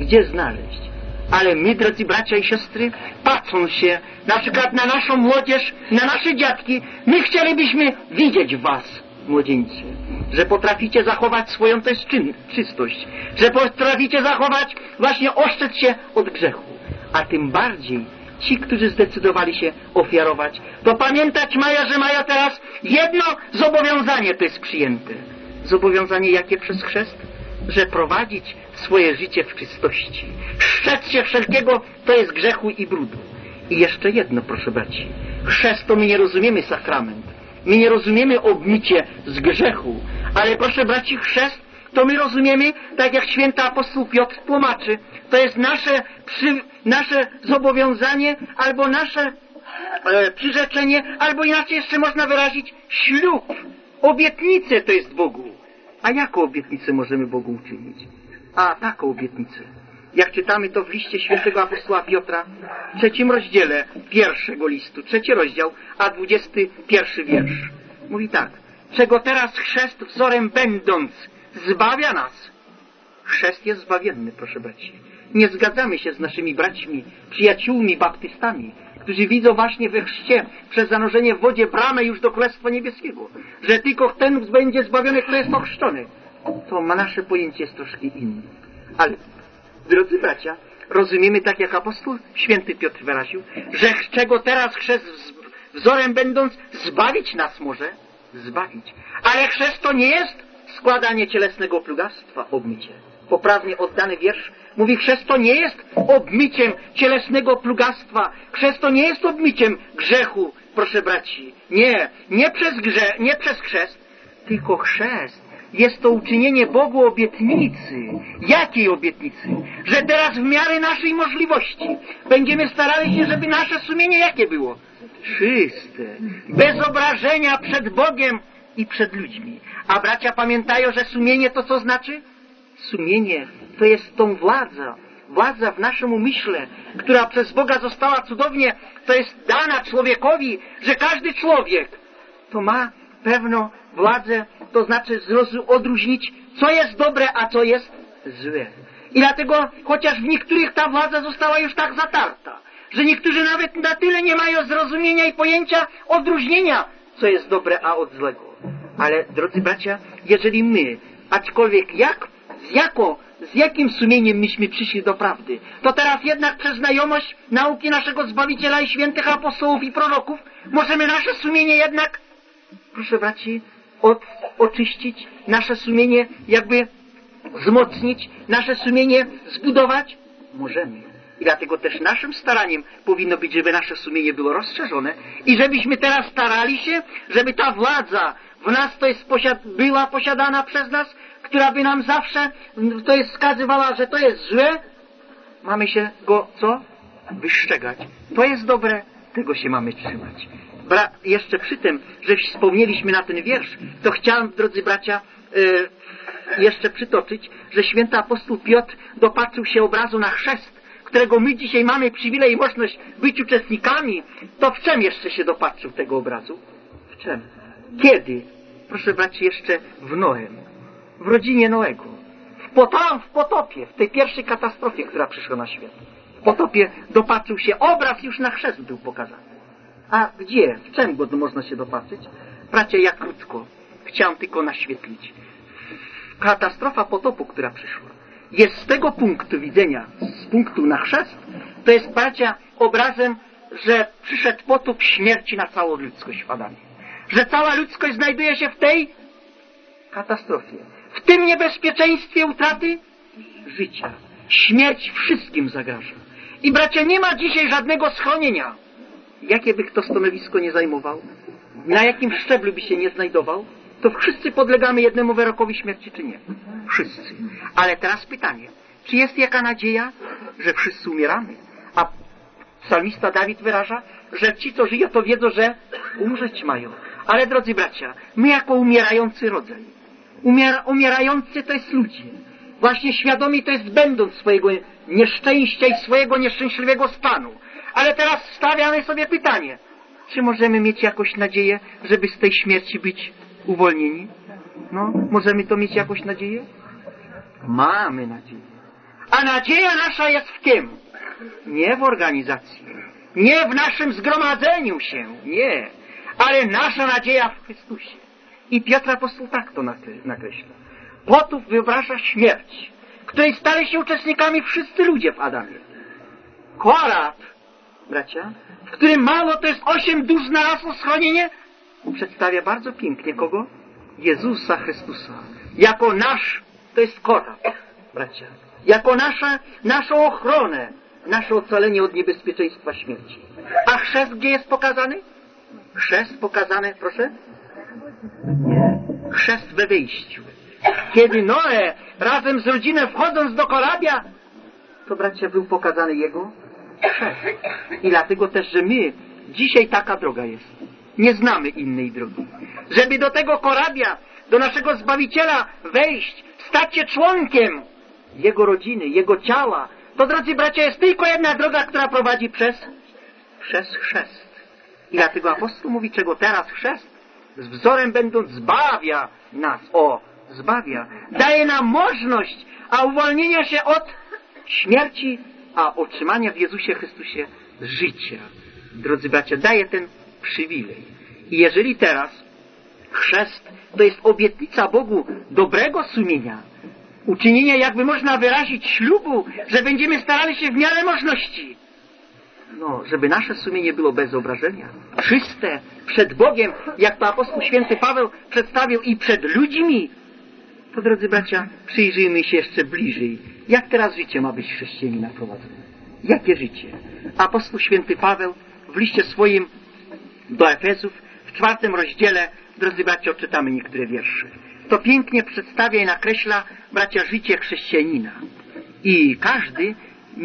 gdzie znaleźć. Ale my, drodzy bracia i siostry, patrząc się na przykład na naszą młodzież, na nasze dziadki, my chcielibyśmy widzieć was, młodzieńcy, że potraficie zachować swoją też czystość, że potraficie zachować, właśnie oszczędzić się od grzechu. A tym bardziej ci, którzy zdecydowali się ofiarować, to pamiętać mają, że mają teraz jedno zobowiązanie, to jest przyjęte. Zobowiązanie jakie przez chrzest? Że prowadzić swoje życie w czystości. Strzec się wszelkiego, to jest grzechu i brudu. I jeszcze jedno, proszę braci. Chrzest to my nie rozumiemy sakrament. My nie rozumiemy obmycie z grzechu. Ale proszę braci, chrzest to my rozumiemy, tak jak święty apostoł Piotr tłumaczy. To jest nasze zobowiązanie, albo nasze przyrzeczenie, albo inaczej jeszcze można wyrazić ślub. Obietnicę to jest Bogu. A jaką obietnicę możemy Bogu uczynić? A taką obietnicę. Jak czytamy to w liście świętego apostoła Piotra, w 3 rozdziale pierwszego listu, 3 rozdział, a 21 wiersz. Mówi tak. Czego teraz chrzest wzorem będąc zbawia nas. Chrzest jest zbawienny, proszę braci. Nie zgadzamy się z naszymi braćmi, przyjaciółmi, baptystami, którzy widzą właśnie we chrzcie przez zanurzenie w wodzie bramę już do Królestwa Niebieskiego. Że tylko ten będzie zbawiony, kto jest ochrzczony. To nasze pojęcie jest troszkę inne. Ale, drodzy bracia, rozumiemy tak jak apostoł święty Piotr wyraził, że czego teraz chrzest wzorem będąc zbawić nas może. Zbawić. Ale chrzest to nie jest składanie cielesnego plugastwa, obmycie. Poprawnie oddany wiersz mówi, chrzest to nie jest obmyciem cielesnego plugastwa. Chrzest to nie jest obmyciem grzechu, proszę braci. Nie przez chrzest, tylko chrzest. Jest to uczynienie Bogu obietnicy. Jakiej obietnicy? Że teraz w miarę naszej możliwości będziemy starali się, żeby nasze sumienie jakie było? Czyste. Bez obrażenia przed Bogiem i przed ludźmi. A bracia pamiętają, że sumienie to co znaczy? Sumienie to jest tą władza w naszym umyśle, która przez Boga została cudownie, to jest dana człowiekowi, że każdy człowiek to ma pewną władzę, to znaczy odróżnić, co jest dobre, a co jest złe. I dlatego, chociaż w niektórych ta władza została już tak zatarta, że niektórzy nawet na tyle nie mają zrozumienia i pojęcia odróżnienia, co jest dobre, a od złego. Ale, drodzy bracia, jeżeli my, aczkolwiek z jakim sumieniem myśmy przyszli do prawdy, to teraz jednak przez znajomość nauki naszego Zbawiciela i świętych apostołów i proroków możemy nasze sumienie jednak, proszę braci, oczyścić, nasze sumienie jakby wzmocnić, nasze sumienie zbudować? Możemy. I dlatego też naszym staraniem powinno być, żeby nasze sumienie było rozszerzone i żebyśmy teraz starali się, żeby ta władza w nas to jest była posiadana przez nas, która by nam zawsze to jest wskazywała, że to jest złe, mamy się go co? Wystrzegać. To jest dobre, tego się mamy trzymać. Jeszcze przy tym, że wspomnieliśmy na ten wiersz, to chciałem, drodzy bracia, jeszcze przytoczyć, że święty apostoł Piotr dopatrzył się obrazu na chrzest, którego my dzisiaj mamy przywilej i możliwość być uczestnikami, to w czym jeszcze się dopatrzył tego obrazu? W czym? Kiedy? Proszę braci, jeszcze w Noem, w rodzinie Noego, w potopie, w tej pierwszej katastrofie, która przyszła na świat. W potopie dopatrzył się, obraz już na chrzest był pokazany. A gdzie? W czym go można się dopatrzyć? Bracia, ja krótko chciałem tylko naświetlić. Katastrofa potopu, która przyszła, jest z tego punktu widzenia, z punktu na chrzest, to jest, bracia, obrazem, że przyszedł potop śmierci na całą ludzkość w Adamie. Że cała ludzkość znajduje się w tej katastrofie, w tym niebezpieczeństwie utraty życia. Śmierć wszystkim zagraża. I bracia, nie ma dzisiaj żadnego schronienia. Jakie by kto stanowisko nie zajmował, na jakim szczeblu by się nie znajdował, to wszyscy podlegamy jednemu wyrokowi śmierci, czy nie? Wszyscy. Ale teraz pytanie, czy jest jaka nadzieja, że wszyscy umieramy? A psalmista Dawid wyraża, że ci, co żyją, to wiedzą, że umrzeć mają. Ale, drodzy bracia, my jako umierający rodzaj, umierający to jest ludzie. Właśnie świadomi to jest będąc swojego nieszczęścia i swojego nieszczęśliwego stanu. Ale teraz stawiamy sobie pytanie, czy możemy mieć jakąś nadzieję, żeby z tej śmierci być uwolnieni? No, możemy to mieć jakąś nadzieję? Mamy nadzieję. A nadzieja nasza jest w tym. Nie w organizacji, nie w naszym zgromadzeniu się, nie, ale nasza nadzieja w Chrystusie. I Piotr Apostoł tak to nakreśla. Potów wyobraża śmierć, której stali się uczestnikami wszyscy ludzie w Adamie. Korab, bracia, w którym mało to jest 8 dusz znalazło schronienie, przedstawia bardzo pięknie kogo? Jezusa Chrystusa. Jako nasz, to jest korab, bracia. Jako naszą ochronę, nasze ocalenie od niebezpieczeństwa śmierci. A chrzest gdzie jest pokazany? Chrzest pokazany, proszę? Nie. Chrzest we wyjściu. Kiedy Noe razem z rodziną wchodząc do korabia, to bracia był pokazany jego chrzest. I dlatego też, że my, dzisiaj taka droga jest. Nie znamy innej drogi. Żeby do tego korabia, do naszego Zbawiciela wejść, stać się członkiem jego rodziny, jego ciała, to, drodzy bracia, jest tylko jedna droga, która prowadzi przez chrzest. I dlatego apostoł mówi, czego teraz chrzest, z wzorem będąc, zbawia nas. Zbawia. Daje nam możliwość, a uwolnienia się od śmierci, a otrzymania w Jezusie Chrystusie życia. Drodzy bracia, daje ten przywilej. I jeżeli teraz chrzest to jest obietnica Bogu dobrego sumienia, uczynienia, jakby można wyrazić, ślubu, że będziemy starali się w miarę możliwości, żeby nasze sumienie było bez obrażenia, czyste przed Bogiem, jak to apostoł święty Paweł przedstawił, i przed ludźmi, to, drodzy bracia, przyjrzyjmy się jeszcze bliżej. Jak teraz życie ma być chrześcijanina prowadzone? Jakie życie? Apostoł święty Paweł w liście swoim do Efezów w 4 rozdziale, drodzy bracia, odczytamy niektóre wiersze. To pięknie przedstawia i nakreśla, bracia, życie chrześcijanina. I każdy,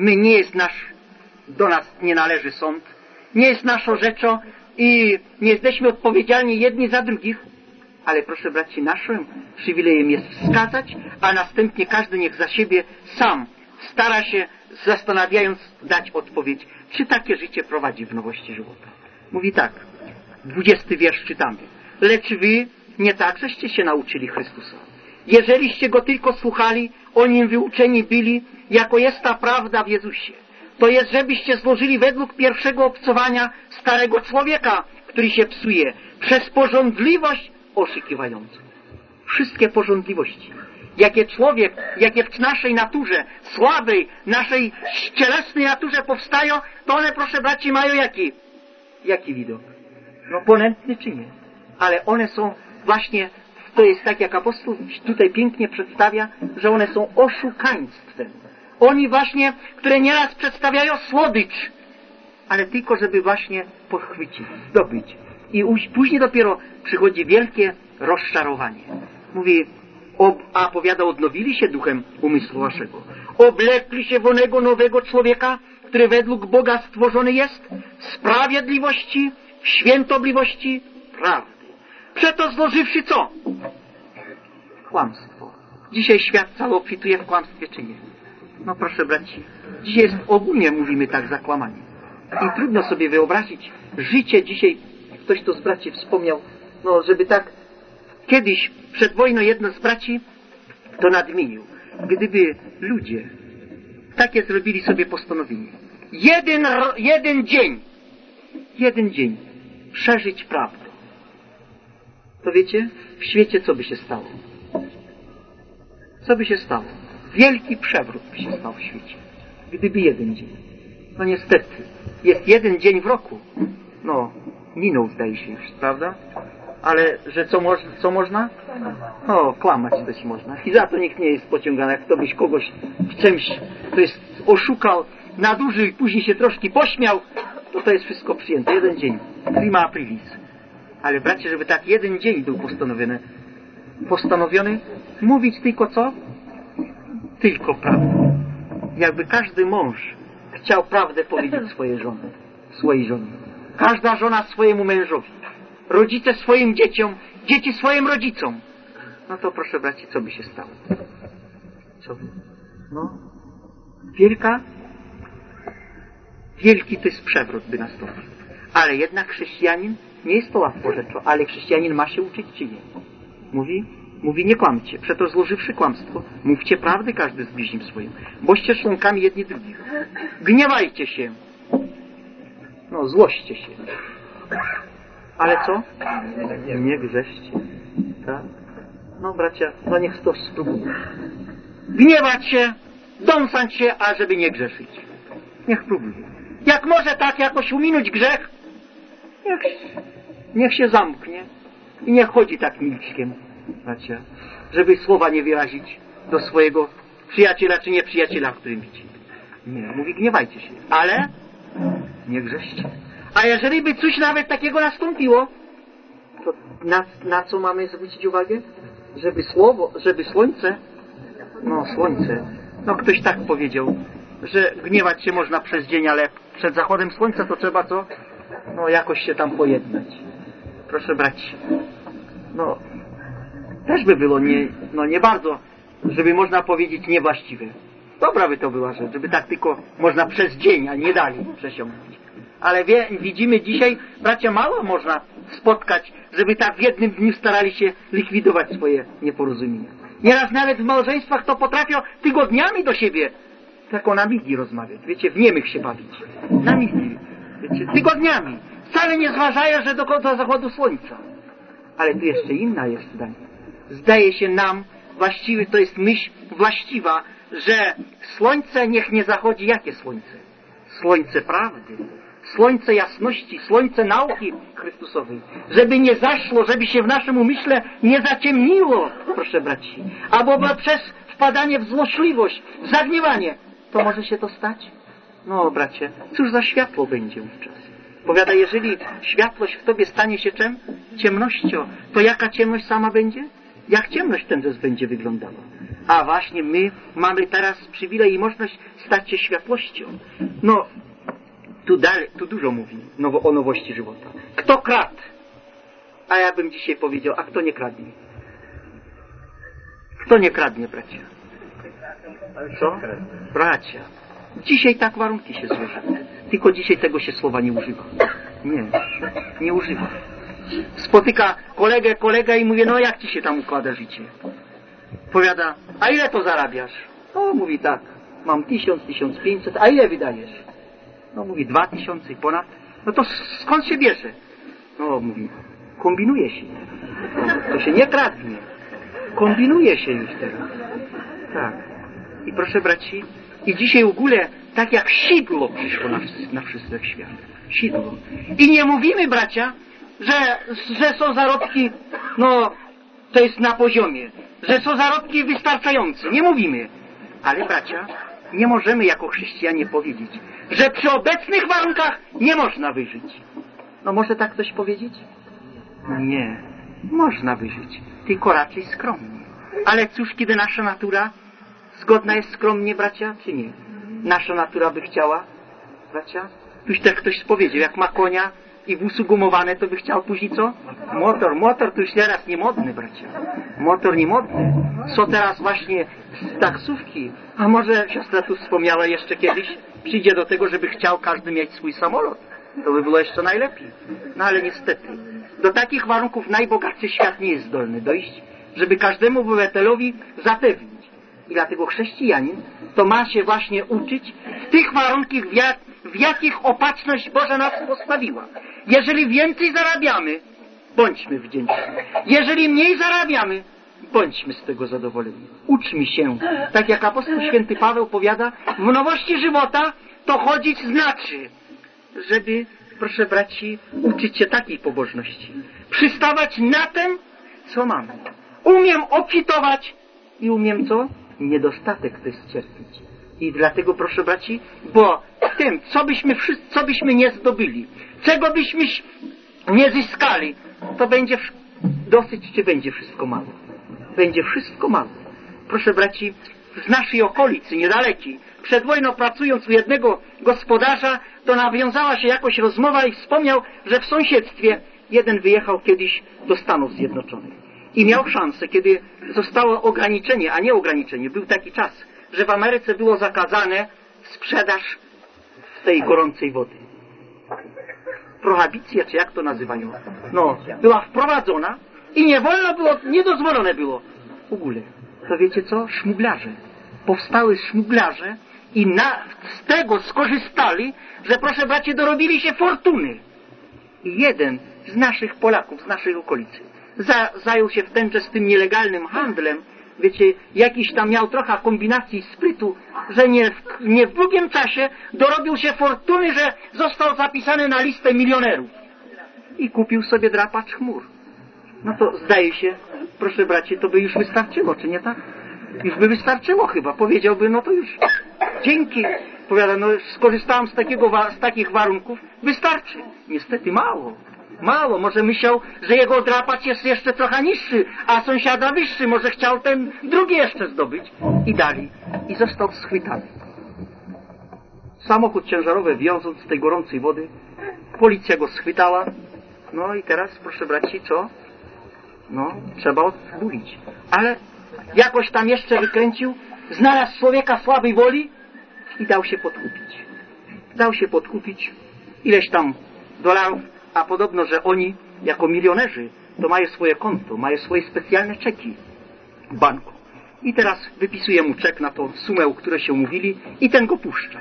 do nas nie należy sąd, nie jest naszą rzeczą i nie jesteśmy odpowiedzialni jedni za drugich, ale proszę braci, naszym przywilejem jest wskazać, a następnie każdy niech za siebie sam stara się, zastanawiając, dać odpowiedź, czy takie życie prowadzi w nowości żywota. Mówi tak, 20 wiersz czytamy. Lecz wy nie tak, żeście się nauczyli Chrystusa. Jeżeliście Go tylko słuchali, o Nim wyuczeni byli, jako jest ta prawda w Jezusie. To jest, żebyście złożyli według pierwszego obcowania starego człowieka, który się psuje, przez pożądliwość oszukiwającą. Wszystkie pożądliwości, jakie w naszej naturze, słabej, naszej cielesnej naturze powstają, to one, proszę braci, mają jaki widok? Ponętny czy nie? Ale one są właśnie, to jest tak, jak apostoł tutaj pięknie przedstawia, że one są oszukaństwem. Oni właśnie, które nieraz przedstawiają słodycz, ale tylko, żeby właśnie pochwycić, zdobyć. I później dopiero przychodzi wielkie rozczarowanie. Mówi, powiada, odnowili się duchem umysłu waszego. Oblekli się w onego nowego człowieka, który według Boga stworzony jest, sprawiedliwości, świętobliwości, prawdy. Przeto złożywszy co? Kłamstwo. Dzisiaj świat cały obfituje w kłamstwie, czy nie? Proszę braci, dzisiaj jest, ogólnie mówimy tak, zakłamanie. I trudno sobie wyobrazić życie dzisiaj, ktoś to z braci wspomniał, żeby tak, kiedyś przed wojną jedno z braci to nadmienił. Gdyby ludzie takie zrobili sobie postanowienie, jeden dzień przeżyć prawdę, to wiecie, w świecie co by się stało? Co by się stało? Wielki przewrót by się stał w świecie. Gdyby jeden dzień. Niestety, jest jeden dzień w roku. Minął, zdaje się już, prawda? Ale, że co można? Kłamać też można. I za to nikt nie jest pociągany. Jak ktoś kogoś w czymś, to jest oszukał, nadużył i później się troszkę pośmiał, to jest wszystko przyjęte. Jeden dzień. Prima aprilis. Ale bracie, żeby tak jeden dzień był postanowiony, mówić tylko co? Tylko prawdę. Jakby każdy mąż chciał prawdę powiedzieć swojej żonie. Każda żona swojemu mężowi. Rodzice swoim dzieciom, dzieci swoim rodzicom. To proszę braci, co by się stało? Co by? Wielki to jest przewrót by nastąpił. Ale jednak chrześcijanin nie jest to łatwo rzeczą, ale chrześcijanin ma się uczyć czy nie? Mówi, Mówi, nie kłamcie, przeto złożywszy kłamstwo, mówcie prawdę każdy z bliźnim swoim, boście członkami jedni drugich. Gniewajcie się. No, złoście się. Ale co? Nie grzeszcie. Tak? No, bracia, no niech ktoś spróbuje. Gniewać się, dąsać się, ażeby nie grzeszyć. Niech próbuje. Jak może tak jakoś uminąć grzech, niech się zamknie i niech chodzi tak milczkiem, bracia, żeby słowa nie wyrazić do swojego przyjaciela czy nieprzyjaciela, w którym widzi. Nie, mówi, gniewajcie się, ale nie grzeszcie. A jeżeli by coś nawet takiego nastąpiło, to na co mamy zwrócić uwagę? Żeby słońce, ktoś tak powiedział, że gniewać się można przez dzień, ale przed zachodem słońca to trzeba co? No jakoś się tam pojednać. Proszę braci, no też by było nie bardzo, żeby można powiedzieć niewłaściwe. Dobra by to była rzecz, żeby tak tylko można przez dzień, a nie dalej przesiąknąć. Ale widzimy dzisiaj, bracia, mało można spotkać, żeby tak w jednym dniu starali się likwidować swoje nieporozumienia. Nieraz nawet w małżeństwach to potrafią tygodniami do siebie tylko na migi rozmawiać. Wiecie, w niemych się bawić. Na migi. Wiecie, tygodniami. Wcale nie zważają, że do zachodu słońca. Ale tu jeszcze inna jest zdanie. Zdaje się nam, właściwie to jest myśl właściwa, że słońce niech nie zachodzi. Jakie słońce? Słońce prawdy. Słońce jasności, słońce nauki Chrystusowej. Żeby nie zaszło, żeby się w naszym umyśle nie zaciemniło, proszę braci. Albo przez wpadanie w złośliwość, w zagniewanie. To może się to stać? No, bracie, cóż za światło będzie wówczas? Powiada, jeżeli światłość w tobie stanie się czym? Ciemnością. To jaka ciemność sama będzie? Jak ciemność wtedy będzie wyglądała? A właśnie my mamy teraz przywilej i możliwość stać się światłością. No, tu dużo mówi o nowości żywota. Kto kradł? A ja bym dzisiaj powiedział, a kto nie kradnie? Kto nie kradnie, bracia? Co? Bracia. Dzisiaj tak warunki się złożyły. Tylko dzisiaj tego się słowa nie używa. Nie używa. Spotyka kolega i mówi, no jak ci się tam układa życie? Powiada, a ile to zarabiasz? O, mówi tak, mam 1000, 1500, a ile wydajesz? No, mówi 2000 i ponad. No to skąd się bierze? No, mówi, kombinuje się. To się nie kradnie. Kombinuje się już teraz. Tak. I proszę braci, i dzisiaj w ogóle tak jak sidło przyszło na wszystek świat. Sidło. I nie mówimy, bracia, że są zarobki, no, to jest na poziomie. Że są zarobki wystarczające. Nie mówimy. Ale, bracia, nie możemy jako chrześcijanie powiedzieć, że przy obecnych warunkach nie można wyżyć. No może tak ktoś powiedzieć? Nie. Można wyżyć. Tylko raczej skromnie. Ale cóż, kiedy nasza natura zgodna jest skromnie, bracia, czy nie? Nasza natura by chciała, bracia? Tuż tak ktoś powiedział, jak ma konia i wóz ugumowane, to by chciał później co? Motor to już teraz niemodny, bracia. Motor niemodny. Są teraz właśnie taksówki. A może siostra tu wspomniała jeszcze kiedyś, przyjdzie do tego, żeby chciał każdy mieć swój samolot. To by było jeszcze najlepiej. No ale niestety, do takich warunków najbogatszy świat nie jest zdolny dojść, żeby każdemu obywatelowi zapewnić. I dlatego chrześcijanin to ma się właśnie uczyć w tych warunkach, w jakich opatrzność Boża nas postawiła. Jeżeli więcej zarabiamy, bądźmy wdzięczni. Jeżeli mniej zarabiamy, bądźmy z tego zadowoleni. Uczmy się. Tak jak apostoł święty Paweł powiada, w nowości żywota to chodzić znaczy, żeby, proszę braci, uczyć się takiej pobożności. Przystawać na tym, co mamy. Umiem obfitować i umiem co? Niedostatek to jest cierpieć. I dlatego, proszę braci, bo w tym, co byśmy nie zdobyli, czego byśmy nie zyskali, to będzie dosyć, czy będzie wszystko mało? Będzie wszystko mało. Proszę braci, z naszej okolicy, niedalekiej, przed wojną pracując u jednego gospodarza, to nawiązała się jakoś rozmowa i wspomniał, że w sąsiedztwie jeden wyjechał kiedyś do Stanów Zjednoczonych. I miał szansę, kiedy zostało ograniczenie, a nie ograniczenie, był taki czas, że w Ameryce było zakazane sprzedaż tej gorącej wody. Prohibicja, czy jak to nazywają? No, była wprowadzona i nie wolno było, niedozwolone było w ogóle. To wiecie co? Szmuglarze. Powstały szmuglarze i z tego skorzystali, że proszę bracie, dorobili się fortuny. I jeden z naszych Polaków, z naszej okolicy, zajął się w tenże z tym nielegalnym handlem. Wiecie, jakiś tam miał trochę kombinacji sprytu, że nie w długim czasie dorobił się fortuny, że został zapisany na listę milionerów. I kupił sobie drapacz chmur. No to zdaje się, proszę bracie, to by już wystarczyło, czy nie tak? Już by wystarczyło chyba. Powiedziałby, no to już dzięki. Powiada, no skorzystałem z takich warunków, wystarczy. Niestety mało. Mało. Może myślał, że jego drapacz jest jeszcze trochę niższy, a sąsiada wyższy. Może chciał ten drugi jeszcze zdobyć. I dali. I został schwytany. Samochód ciężarowy wiążąc z tej gorącej wody. Policja go schwytała. No i teraz, proszę braci, co? No, trzeba odbulić. Ale jakoś tam jeszcze wykręcił, znalazł człowieka słabej woli i dał się podkupić. Dał się podkupić ileś tam dolarów, a podobno, że oni jako milionerzy to mają swoje konto, mają swoje specjalne czeki w banku. I teraz wypisuje mu czek na tą sumę, o której się umówili i ten go puszcza.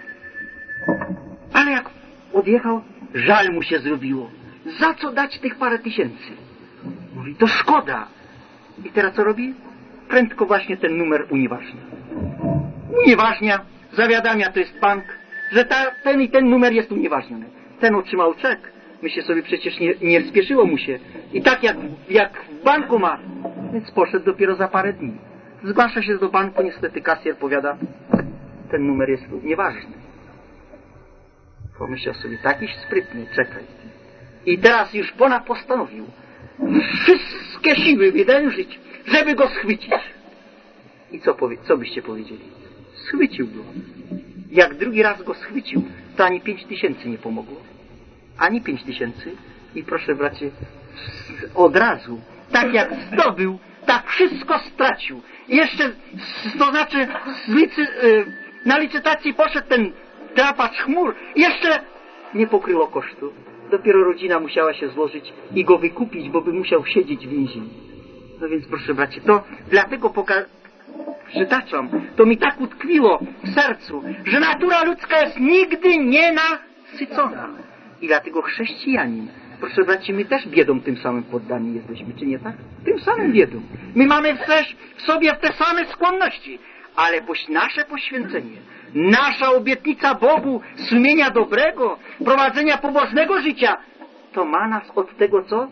Ale jak odjechał, żal mu się zrobiło. Za co dać tych parę tysięcy? Mówi, to szkoda. I teraz co robi? Prędko właśnie ten numer unieważnia. Unieważnia, zawiadamia, to jest bank, że ten i ten numer jest unieważniony. Ten otrzymał czek. Myślę sobie, przecież nie spieszyło mu się. I tak jak w banku ma. Więc poszedł dopiero za parę dni. Zgłasza się do banku, niestety kasjer powiada, ten numer jest nieważny. Pomyślał sobie, takiś sprytny, czekaj. I teraz już ponad postanowił wszystkie siły wydężyć, żeby go schwycić. I co byście powiedzieli? Schwycił go. Jak drugi raz go schwycił, to ani 5000 nie pomogło. Ani 5000. I proszę bracie, od razu, tak jak zdobył, tak wszystko stracił. I jeszcze, to znaczy, na licytacji poszedł ten drapacz chmur. Jeszcze nie pokryło kosztu. Dopiero rodzina musiała się złożyć i go wykupić, bo by musiał siedzieć w więzieniu. No więc proszę bracie, to dlatego przytaczam, to mi tak utkwiło w sercu, że natura ludzka jest nigdy nienasycona. I dlatego chrześcijanin, proszę bracie, my też biedą tym samym poddani jesteśmy, czy nie tak? Tym samym biedą. My mamy też w sobie te same skłonności, ale nasze poświęcenie, nasza obietnica Bogu, sumienia dobrego, prowadzenia pobożnego życia, to ma nas od tego co?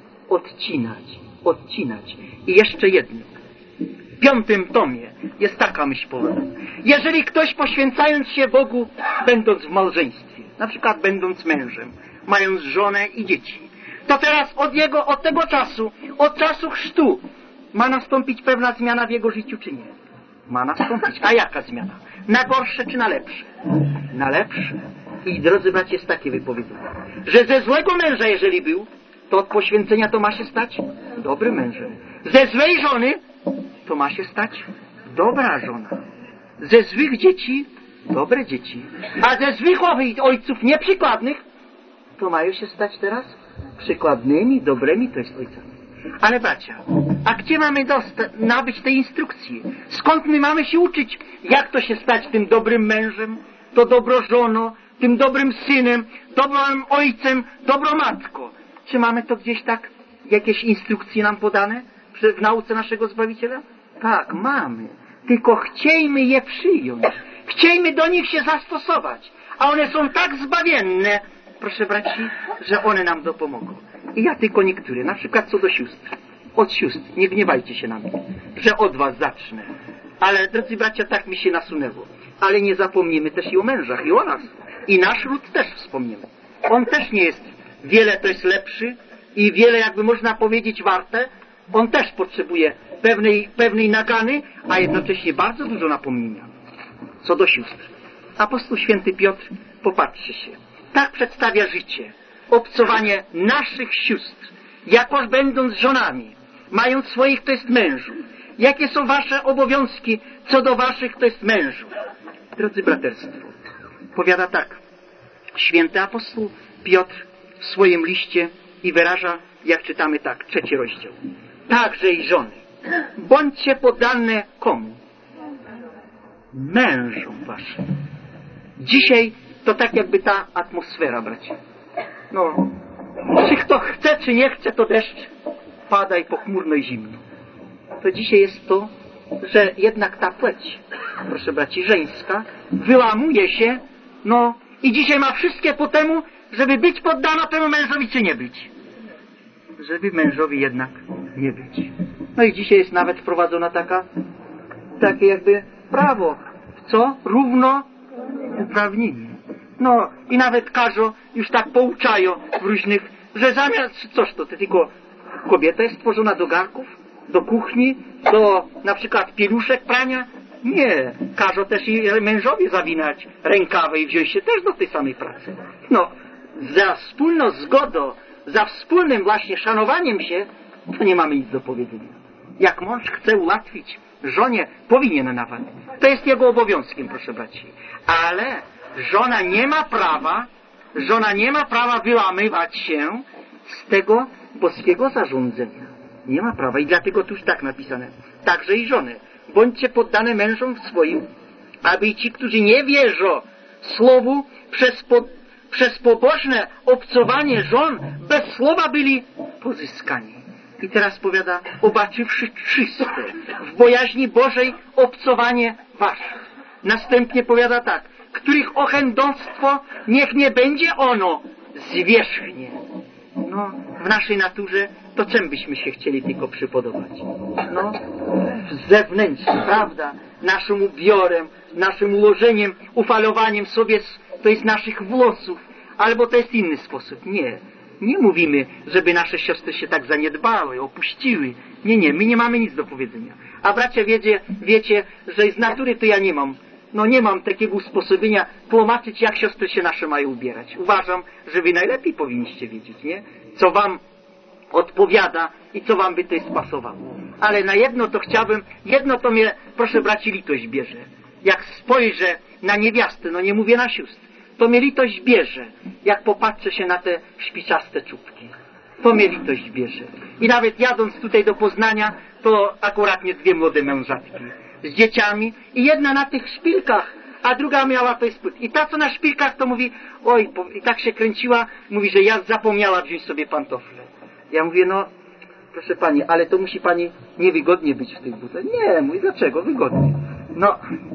Odcinać. I jeszcze jedno. W 5. tomie jest taka myśl powołana. Jeżeli ktoś poświęcając się Bogu, będąc w małżeństwie, na przykład będąc mężem, mając żonę i dzieci, to teraz od tego czasu, od czasu chrztu, ma nastąpić pewna zmiana w jego życiu, czy nie? Ma nastąpić. A jaka zmiana? Na gorsze czy na lepsze? Na lepsze. I drodzy bracia, jest takie wypowiedzenie, że ze złego męża, jeżeli był, to od poświęcenia to ma się stać dobrym mężem. Ze złej żony to ma się stać dobra żona. Ze złych dzieci dobre dzieci. A ze złych ojców nieprzykładnych to mają się stać teraz przykładnymi, dobrymi, to jest ojcami. Ale bracia, a gdzie mamy nabyć tej instrukcji? Skąd my mamy się uczyć, jak to się stać tym dobrym mężem, to dobro żoną, tym dobrym synem, dobrym ojcem, dobrą matką? Czy mamy to gdzieś tak, jakieś instrukcje nam podane w nauce naszego Zbawiciela? Tak, mamy. Tylko chciejmy je przyjąć. Chciejmy do nich się zastosować. A one są tak zbawienne, proszę braci, że one nam dopomogą. I ja tylko niektóre, na przykład co do sióstr. Od sióstr, nie gniewajcie się na mnie, że od was zacznę. Ale, drodzy bracia, tak mi się nasunęło. Ale nie zapomnimy też i o mężach, i o nas. I nasz ród też wspomniemy. On też nie jest wiele, to jest lepszy i wiele, jakby można powiedzieć, warte. On też potrzebuje pewnej nagany, a jednocześnie bardzo dużo napomnienia. Co do sióstr. Apostoł święty Piotr, popatrzcie się, tak przedstawia życie, obcowanie naszych sióstr, jakoż będąc żonami, mając swoich, to jest mężów. Jakie są wasze obowiązki co do waszych, to jest mężów? Drodzy braterstwo, powiada tak, święty apostoł Piotr w swoim liście i wyraża, jak czytamy tak, 3 rozdział. także i żony. Bądźcie poddane komu? Mężom waszym. Dzisiaj to tak jakby ta atmosfera, bracia. No, czy kto chce, czy nie chce, to deszcz pada i pochmurno i zimno. To dzisiaj jest to, że jednak ta płeć, proszę braci, żeńska, wyłamuje się, no i dzisiaj ma wszystkie po temu, żeby być poddana temu mężowi, czy nie być. Żeby mężowi jednak nie być. No i dzisiaj jest nawet wprowadzona takie jakby prawo, co? Równouprawnienie. No i nawet każą, już tak pouczają w różnych, że zamiast, coż to tylko kobieta jest stworzona do garków, do kuchni, do na przykład pieluszek prania? Nie. Każą też i mężowie zawinać rękawy i wziąć się też do tej samej pracy. No, za wspólną zgodą, za wspólnym właśnie szanowaniem się, to nie mamy nic do powiedzenia. Jak mąż chce ułatwić żonie, powinien nawet. To jest jego obowiązkiem, proszę braci. Ale żona nie ma prawa wyłamywać się z tego boskiego zarządzenia. Nie ma prawa i dlatego tu już tak napisane. Także i żony. Bądźcie poddane mężom swoim, aby i ci, którzy nie wierzą słowu, przez pobożne obcowanie żon bez słowa byli pozyskani. I teraz powiada, obaczywszy czyste, w bojaźni Bożej obcowanie wasze. Następnie powiada tak, których ochędostwo niech nie będzie ono zwierzchnie. No, w naszej naturze to czym byśmy się chcieli tylko przypodobać? No, zewnętrznie, prawda? Naszym ubiorem, naszym ułożeniem, ufalowaniem sobie, to jest naszych włosów, albo to jest inny sposób. Nie. Nie mówimy, żeby nasze siostry się tak zaniedbały, opuściły. Nie, my nie mamy nic do powiedzenia. A bracia wiecie, że z natury to ja nie mam takiego usposobienia tłumaczyć, jak siostry się nasze mają ubierać. Uważam, że wy najlepiej powinniście wiedzieć, nie? Co wam odpowiada i co wam by to pasowało. Ale na jedno to mnie, proszę braci, litość bierze. Jak spojrzę na niewiastę, no nie mówię na sióstr, to mnie litość bierze, jak popatrzę się na te szpiczaste czubki. To mnie litość bierze. I nawet jadąc tutaj do Poznania, to akuratnie dwie młode mężatki z dzieciami i jedna na tych szpilkach, a druga miała to spód. I ta, co na szpilkach, to mówi, i tak się kręciła, mówi, że ja zapomniała wziąć sobie pantofle. Ja mówię, no, proszę pani, ale to musi pani niewygodnie być w tych butach. Nie, mówi, dlaczego? Wygodnie. No,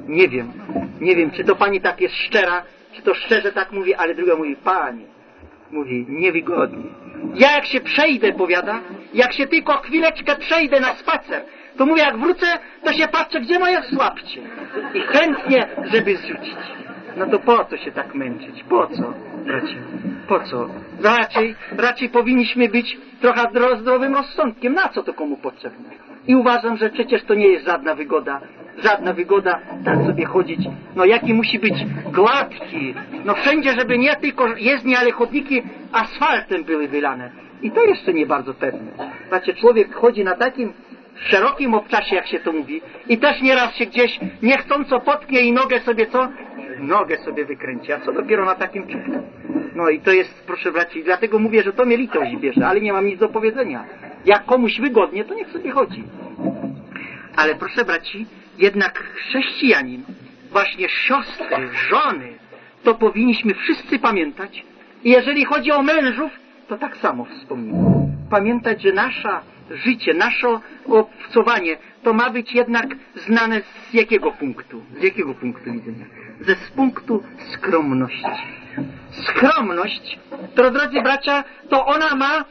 nie wiem, czy to pani tak jest szczera, czy to szczerze tak mówi, ale druga mówi, pani, mówi, niewygodnie. Ja jak się przejdę, powiada, jak się tylko chwileczkę przejdę na spacer, to mówię, jak wrócę, to się patrzę, gdzie moje słabcie. I chętnie, żeby zrzucić. No to po co się tak męczyć? Po co, bracie? Po co? Raczej powinniśmy być trochę zdrowym rozsądkiem. Na co to komu potrzebne? I uważam, że przecież to nie jest żadna wygoda tak sobie chodzić. No jaki musi być gładki. No wszędzie, żeby nie tylko jezdnie, ale chodniki asfaltem były wylane. I to jeszcze nie bardzo pewne. Znaczy człowiek chodzi na takim szerokim obczasie, jak się to mówi, i też nieraz się gdzieś niechcąco potknie i nogę sobie wykręci, a co dopiero na takim czubku. No i to jest, proszę braci, dlatego mówię, że to mnie litość bierze, ale nie mam nic do powiedzenia. Jak komuś wygodnie, to niech sobie chodzi. Ale proszę braci, jednak chrześcijanin, właśnie siostry, żony, to powinniśmy wszyscy pamiętać. I jeżeli chodzi o mężów, to tak samo wspomnimy. Pamiętać, że nasze życie, nasze obcowanie, to ma być jednak znane z jakiego punktu widzenia? Z punktu skromności. Skromność, to drodzy bracia, to ona ma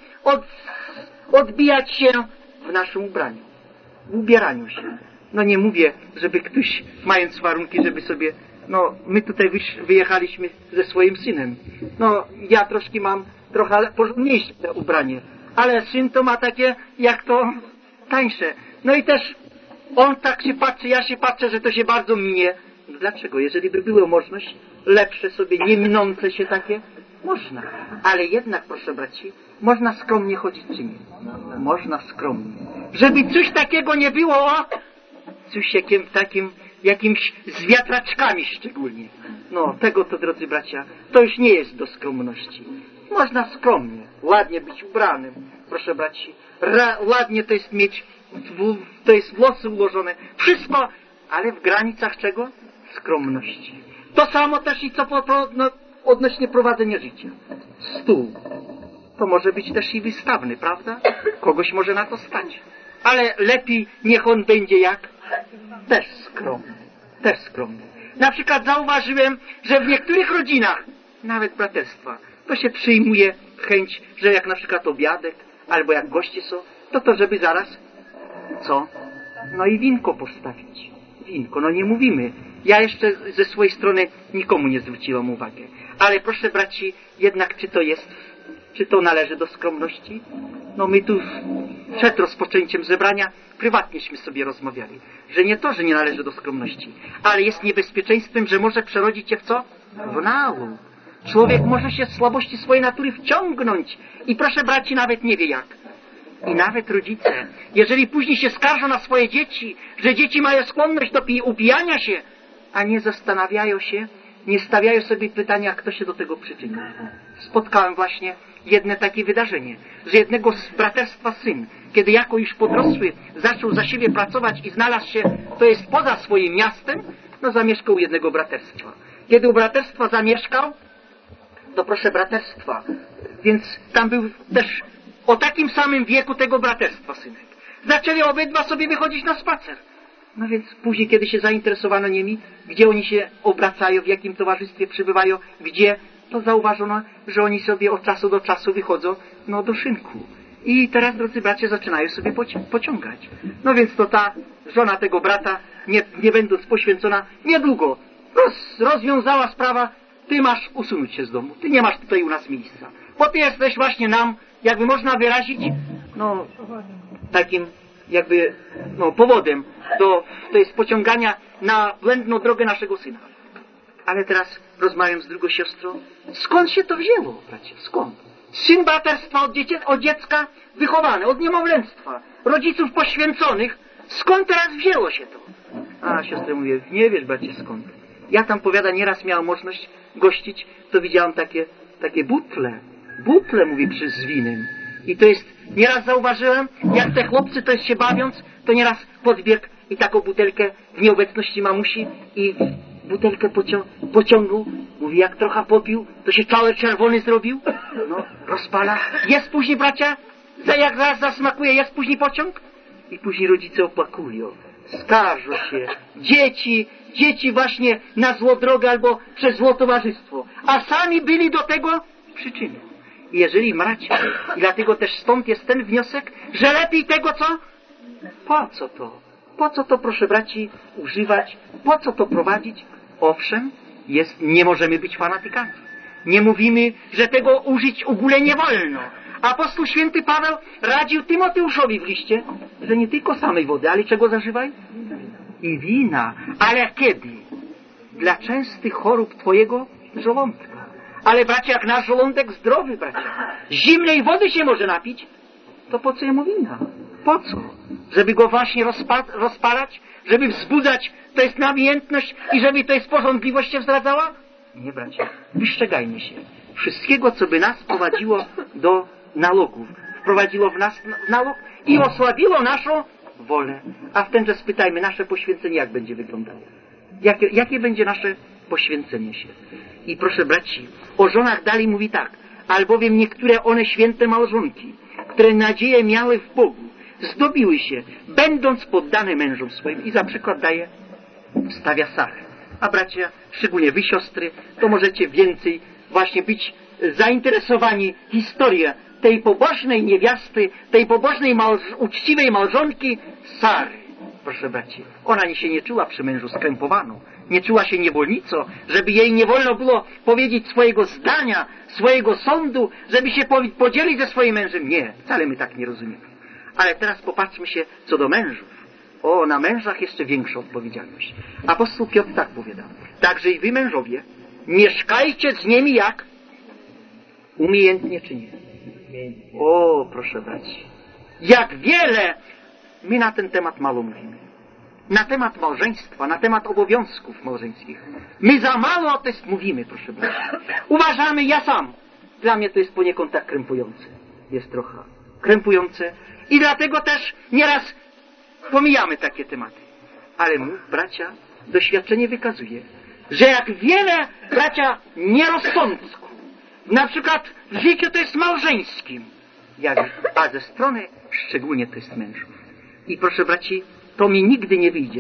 odbijać się w naszym ubraniu, w ubieraniu się. No nie mówię, żeby ktoś, mając warunki, żeby sobie, no my tutaj wyjechaliśmy ze swoim synem. No ja mam trochę porządniejsze ubranie, ale syn to ma takie, jak to tańsze. No i też on tak się patrzy, ja się patrzę, że to się bardzo minie. Dlaczego? Jeżeli by była możliwość, lepsze sobie, nie minące się takie, można. Ale jednak, proszę braci, można skromnie chodzić czy nie? Można skromnie. Żeby coś takiego nie było, coś takim, jakimś z wiatraczkami szczególnie. No, tego to, drodzy bracia, to już nie jest do skromności. Można skromnie, ładnie być ubranym, proszę braci. Ładnie to jest mieć, to jest włosy ułożone. Wszystko, ale w granicach czego? Skromności. To samo też i co odnośnie prowadzenia życia. Stół. To może być też i wystawny, prawda? Kogoś może na to stać. Ale lepiej niech on będzie jak? Też skromny. Też skromny. Na przykład zauważyłem, że w niektórych rodzinach, nawet braterstwa, to się przyjmuje chęć, że jak na przykład obiadek, albo jak goście są, to żeby zaraz, co? No i winko postawić. Winko, no nie mówimy. Ja jeszcze ze swojej strony nikomu nie zwróciłam uwagi. Ale proszę braci, jednak czy to należy do skromności? No my tu przed rozpoczęciem zebrania prywatnieśmy sobie rozmawiali, że nie to, że nie należy do skromności, ale jest niebezpieczeństwem, że może przerodzić się w co? W nałóg. Człowiek może się z słabości swojej natury wciągnąć i proszę braci, nawet nie wie jak. I nawet rodzice, jeżeli później się skarżą na swoje dzieci, że dzieci mają skłonność do upijania się, a nie zastanawiają się, nie stawiają sobie pytania, kto się do tego przyczynił. Spotkałem właśnie jedno takie wydarzenie, że jednego z braterstwa syn, kiedy jako już podrosły zaczął za siebie pracować i znalazł się, to jest poza swoim miastem, no zamieszkał u jednego braterstwa. Kiedy u braterstwa zamieszkał, to proszę braterstwa, więc tam był też o takim samym wieku tego braterstwa synek. Zaczęli obydwa sobie wychodzić na spacer. No więc później, kiedy się zainteresowano nimi, gdzie oni się obracają, w jakim towarzystwie przybywają, gdzie, to zauważono, że oni sobie od czasu do czasu wychodzą, no do szynku. I teraz, drodzy bracia, zaczynają sobie pociągać. No więc to ta żona tego brata, nie będąc poświęcona, niedługo rozwiązała sprawa, ty masz usunąć się z domu, ty nie masz tutaj u nas miejsca. Bo ty jesteś właśnie nam, jakby można wyrazić, no takim jakby powodem to jest pociągania na błędną drogę naszego syna. Ale teraz rozmawiam z drugą siostrą. Skąd się to wzięło, bracie? Skąd? Syn braterstwa od dziecka wychowany, od niemowlęctwa, rodziców poświęconych. Skąd teraz wzięło się to? A siostra mówi, nie wiesz, bracie, skąd. Ja tam, powiada, nieraz miałem możliwość gościć, to widziałam takie butle, mówi, z winem. I to jest, nieraz zauważyłem, jak te chłopcy to jest się bawiąc, to nieraz podbiegł i taką butelkę w nieobecności mamusi i butelkę pociągnął. Mówi, jak trochę popił, to się cały czerwony zrobił. No, rozpala. Jest później, bracia, jak zaraz zasmakuje, jest później pociąg. I później rodzice opłakują, skarżą się. Dzieci właśnie na złą drogę albo przez złe towarzystwo. A sami byli do tego przyczyną. I jeżeli bracia, i dlatego też stąd jest ten wniosek, że lepiej tego co? Po co to? Po co to, proszę braci, używać? Po co to prowadzić? Owszem, nie możemy być fanatykami. Nie mówimy, że tego użyć w ogóle nie wolno. Apostoł święty Paweł radził Tymoteuszowi w liście, że nie tylko samej wody, ale czego zażywaj? I wina. Ale kiedy? Dla częstych chorób twojego żołądka. Ale bracia, jak nasz żołądek zdrowy, bracia, zimnej wody się może napić, to po co jemu wina? Po co? Żeby go właśnie rozpalać? Żeby wzbudzać, to jest namiętność i żeby to jest pożądliwość się zdradzała? Nie, bracia, wystrzegajmy się. Wszystkiego, co by nas prowadziło do nalogów. Wprowadziło w nas nalog i osłabiło naszą wolę. A w tenże spytajmy, nasze poświęcenie jak będzie wyglądało? Jakie będzie nasze poświęcenie się? I proszę braci, o żonach dalej mówi tak. Albowiem niektóre one święte małżonki, które nadzieję miały w Bogu, zdobiły się, będąc poddane mężom swoim. I za przykład stawia Sarę. A bracia, szczególnie wy siostry, to możecie więcej właśnie być zainteresowani historią tej pobożnej niewiasty, tej pobożnej, uczciwej małżonki Sary. Proszę braci, ona się nie czuła przy mężu skrępowaną, nie czuła się niewolnicą, żeby jej nie wolno było powiedzieć swojego zdania, swojego sądu, żeby się podzielić ze swoim mężem. Nie, wcale my tak nie rozumiemy. Ale teraz popatrzmy się co do mężów. O, na mężach jeszcze większa odpowiedzialność. Apostoł Piotr tak powiada. Także i wy, mężowie, mieszkajcie z nimi jak? Umiejętnie czy nie? O, proszę braci. Jak wiele my na ten temat mało mówimy. Na temat małżeństwa, na temat obowiązków małżeńskich. My za mało o tym mówimy, proszę braci. Uważamy, ja sam. Dla mnie to jest poniekąd tak krępujące. Jest trochę. krępujące i dlatego też nieraz pomijamy takie tematy. Ale bracia, doświadczenie wykazuje, że jak wiele, bracia, nierozsądku, na przykład w życiu to jest małżeńskim, a ze strony szczególnie to jest mężów. I proszę braci, to mi nigdy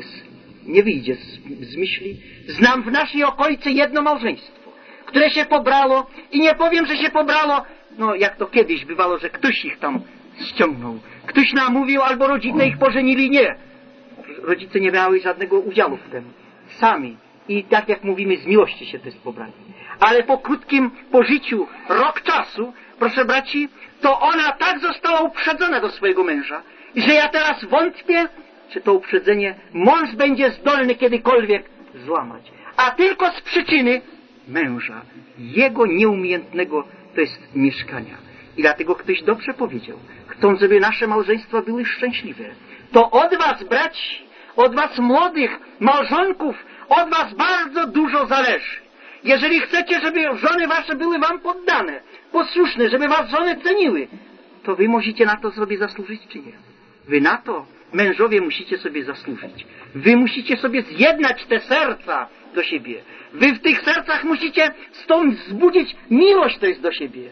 nie wyjdzie z myśli. Znam w naszej okolicy jedno małżeństwo, które się pobrało i nie powiem, że się pobrało, no jak to kiedyś bywało, że ktoś ich tam ściągnął, ktoś namówił albo rodzice ich pożenili. Nie. Rodzice nie miały żadnego udziału w tym. Sami. I tak jak mówimy, z miłości się to jest pobrali. Ale po krótkim pożyciu, rok czasu, proszę braci, to ona tak została uprzedzona do swojego męża, że ja teraz wątpię, czy to uprzedzenie mąż będzie zdolny kiedykolwiek złamać. A tylko z przyczyny męża, jego nieumiejętnego, to jest mieszkania. I dlatego ktoś dobrze powiedział, chcą, żeby nasze małżeństwa były szczęśliwe. To od was, braci, od was młodych małżonków, od was bardzo dużo zależy. Jeżeli chcecie, żeby żony wasze były wam poddane, posłuszne, żeby was żony ceniły, to wy musicie na to sobie zasłużyć, czy nie? Wy na to, mężowie, musicie sobie zasłużyć. Wy musicie sobie zjednać te serca do siebie. Wy w tych sercach musicie stąd wzbudzić miłość, to jest do siebie.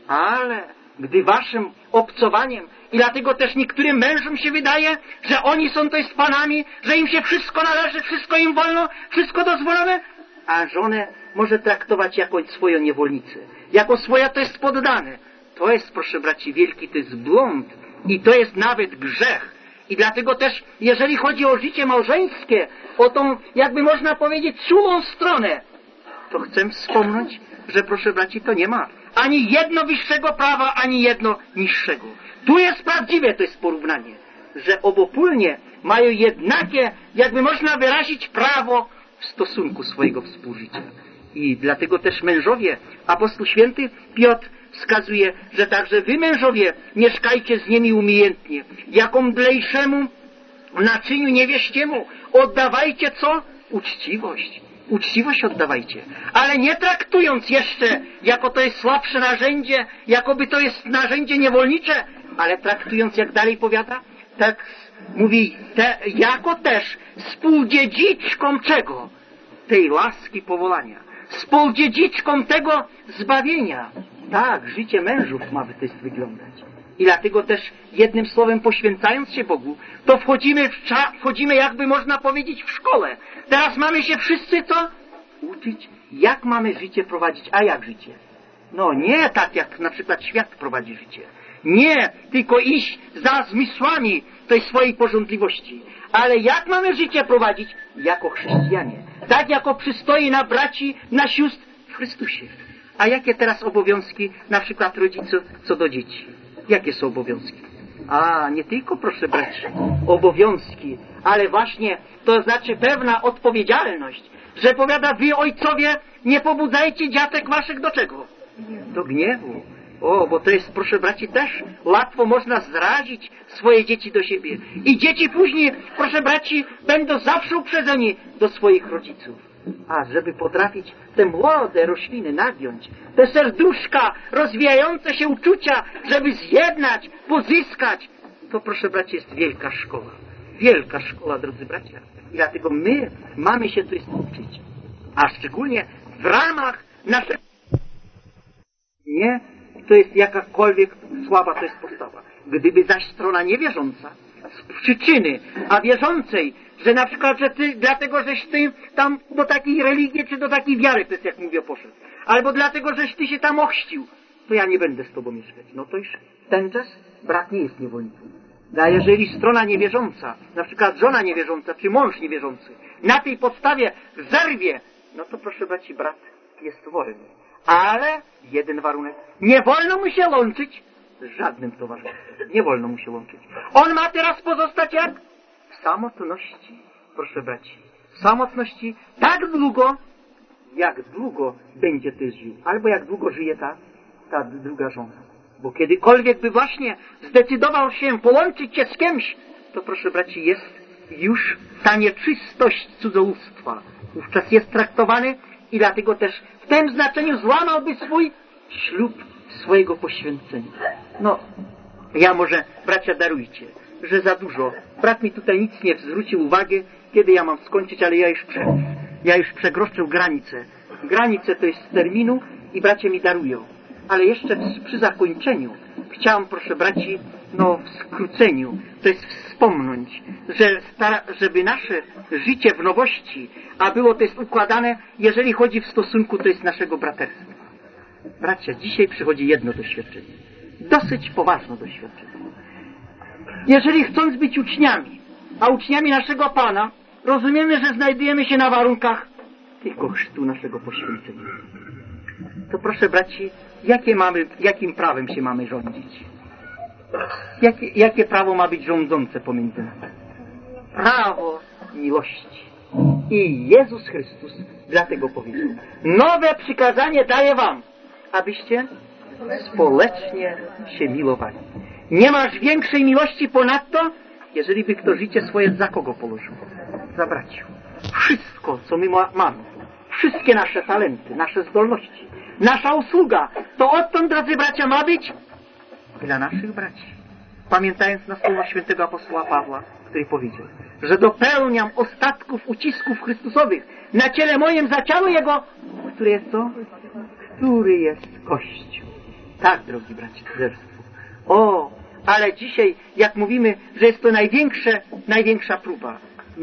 Ale gdy waszym obcowaniem, i dlatego też niektórym mężom się wydaje, że oni są to jest panami, że im się wszystko należy, wszystko im wolno, wszystko dozwolone, a żonę może traktować jako swoją niewolnicę, jako swoje to jest poddane. To jest, proszę braci, wielki to jest błąd i to jest nawet grzech. I dlatego też, jeżeli chodzi o życie małżeńskie, o tą, jakby można powiedzieć, czulą stronę, to chcę wspomnieć, że proszę braci, to nie ma ani jedno wyższego prawa, ani jedno niższego. Tu jest prawdziwe, to jest porównanie, że obopólnie mają jednakie, jakby można wyrazić, prawo w stosunku swojego współżycia. I dlatego też mężowie, apostoł święty Piotr wskazuje, że także wy, mężowie, mieszkajcie z nimi umiejętnie, jako mdlejszemu naczyniu niewieściemu oddawajcie co? Uczciwość. Uczciwość oddawajcie, ale nie traktując jeszcze, jako to jest słabsze narzędzie, jakoby to jest narzędzie niewolnicze, ale traktując, jak dalej powiada, tak mówi, jako też współdziedziczką czego? Tej łaski powołania. Współdziedziczką tego zbawienia. Tak, życie mężów ma wyglądać. I dlatego też jednym słowem poświęcając się Bogu, to wchodzimy jakby można powiedzieć w szkole. Teraz mamy się wszyscy co? Uczyć, jak mamy życie prowadzić. A jak życie? No nie tak jak na przykład świat prowadzi życie. Nie, tylko iść za zmysłami tej swojej pożądliwości. Ale jak mamy życie prowadzić? Jako chrześcijanie. Tak jako przystoi na braci, na sióstr w Chrystusie. A jakie teraz obowiązki na przykład rodziców co do dzieci? Jakie są obowiązki? A, nie tylko, proszę braci, obowiązki, ale właśnie to znaczy pewna odpowiedzialność, że powiada, wy ojcowie nie pobudzajcie dziatek waszych do czego? Do gniewu. O, bo to jest, proszę braci, też łatwo można zrazić swoje dzieci do siebie. I dzieci później, proszę braci, będą zawsze uprzedzeni do swoich rodziców. A żeby potrafić te młode rośliny nagiąć, te serduszka, rozwijające się uczucia, żeby zjednać, pozyskać, to proszę braci, jest wielka szkoła. Wielka szkoła, drodzy bracia. I dlatego my mamy się tu uczyć. A szczególnie w ramach naszego... Nie, to jest jakakolwiek słaba to jest postawa. Gdyby zaś strona niewierząca, z przyczyny, a wierzącej, że na przykład, że ty, dlatego żeś ty tam do takiej religii, czy do takiej wiary, to jest jak mówię, poszedł. Albo dlatego, żeś ty się tam ochrzcił, to ja nie będę z tobą mieszkać. No to już ten czas brat nie jest niewolnikiem. A jeżeli strona niewierząca, na przykład żona niewierząca, czy mąż niewierzący, na tej podstawie zerwie, no to proszę braci, brat jest wolny. Ale jeden warunek, nie wolno mu się łączyć z żadnym towarzystwem. Nie wolno mu się łączyć. On ma teraz pozostać jak? W samotności, proszę braci. W samotności tak długo, jak długo będzie ty żył. Albo jak długo żyje ta druga żona. Bo kiedykolwiek by właśnie zdecydował się połączyć się z kimś, to proszę braci, jest już ta nieczystość cudzołóstwa. Wówczas jest traktowany i dlatego też w tym znaczeniu złamałby swój ślub swojego poświęcenia. No, Ja może, bracia, darujcie, że za dużo. Brat mi tutaj nic nie zwrócił uwagi, kiedy ja mam skończyć, ale ja już przekroczył granicę. Granice to jest z terminu i bracia mi darują. Ale jeszcze przy zakończeniu chciałem, proszę braci, w skróceniu, to jest wspomnieć, żeby nasze życie w nowości, a było to jest układane, jeżeli chodzi w stosunku, to jest naszego braterstwa. Bracia, dzisiaj przychodzi jedno doświadczenie. Dosyć poważne doświadczenie. Jeżeli chcąc być uczniami, a uczniami naszego Pana, rozumiemy, że znajdujemy się na warunkach tylko chrztu naszego poświęcenia. To proszę braci, jakim prawem się mamy rządzić? Jakie prawo ma być rządzące pomiędzy nami? Prawo miłości. I Jezus Chrystus dlatego powiedział: nowe przykazanie daję wam, abyście społecznie się milowali. Nie masz większej miłości ponadto, jeżeli by kto życie swoje za kogo polożył? Za braciów. Wszystko, co my mamy, wszystkie nasze talenty, nasze zdolności, nasza usługa, to odtąd, drodzy bracia, ma być dla naszych braci. Pamiętając na słowa świętego apostoła Pawła, który powiedział, że dopełniam ostatków ucisków Chrystusowych na ciele moim za ciało Jego, który jest to? Który jest Kościół. Tak, drogi bracia, zerstwo. Ale dzisiaj, jak mówimy, że jest to największa próba,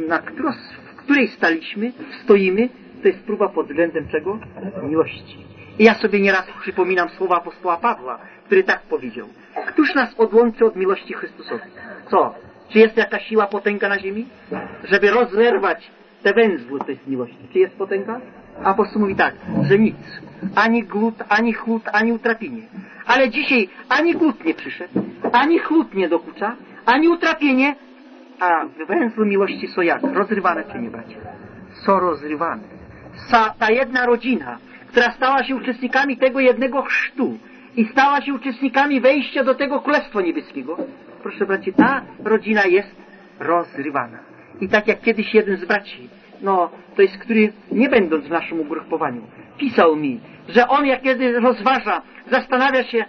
w której stoimy, to jest próba pod względem czego? Miłości. I ja sobie nieraz przypominam słowa apostoła Pawła, który tak powiedział: któż nas odłączy od miłości Chrystusowej? Co? Czy jest jakaś siła, potęga na ziemi? Żeby rozerwać te węzły tej miłości. Czy jest potęga? Apostoł mówi tak, że nic. Ani głód, ani chłód, ani utrapienie. Ale dzisiaj ani głód nie przyszedł, ani chłód nie dokucza, ani utrapienie, a węzły miłości są jak? Rozrywane czy nie, bracia? Są rozrywane. Ta jedna rodzina, która stała się uczestnikami tego jednego chrztu i stała się uczestnikami wejścia do tego Królestwa Niebieskiego, proszę braci, ta rodzina jest rozrywana. I tak jak kiedyś jeden z braci, to jest, który nie będąc w naszym ugrupowaniu, pisał mi, że on jak kiedy rozważa, zastanawia się,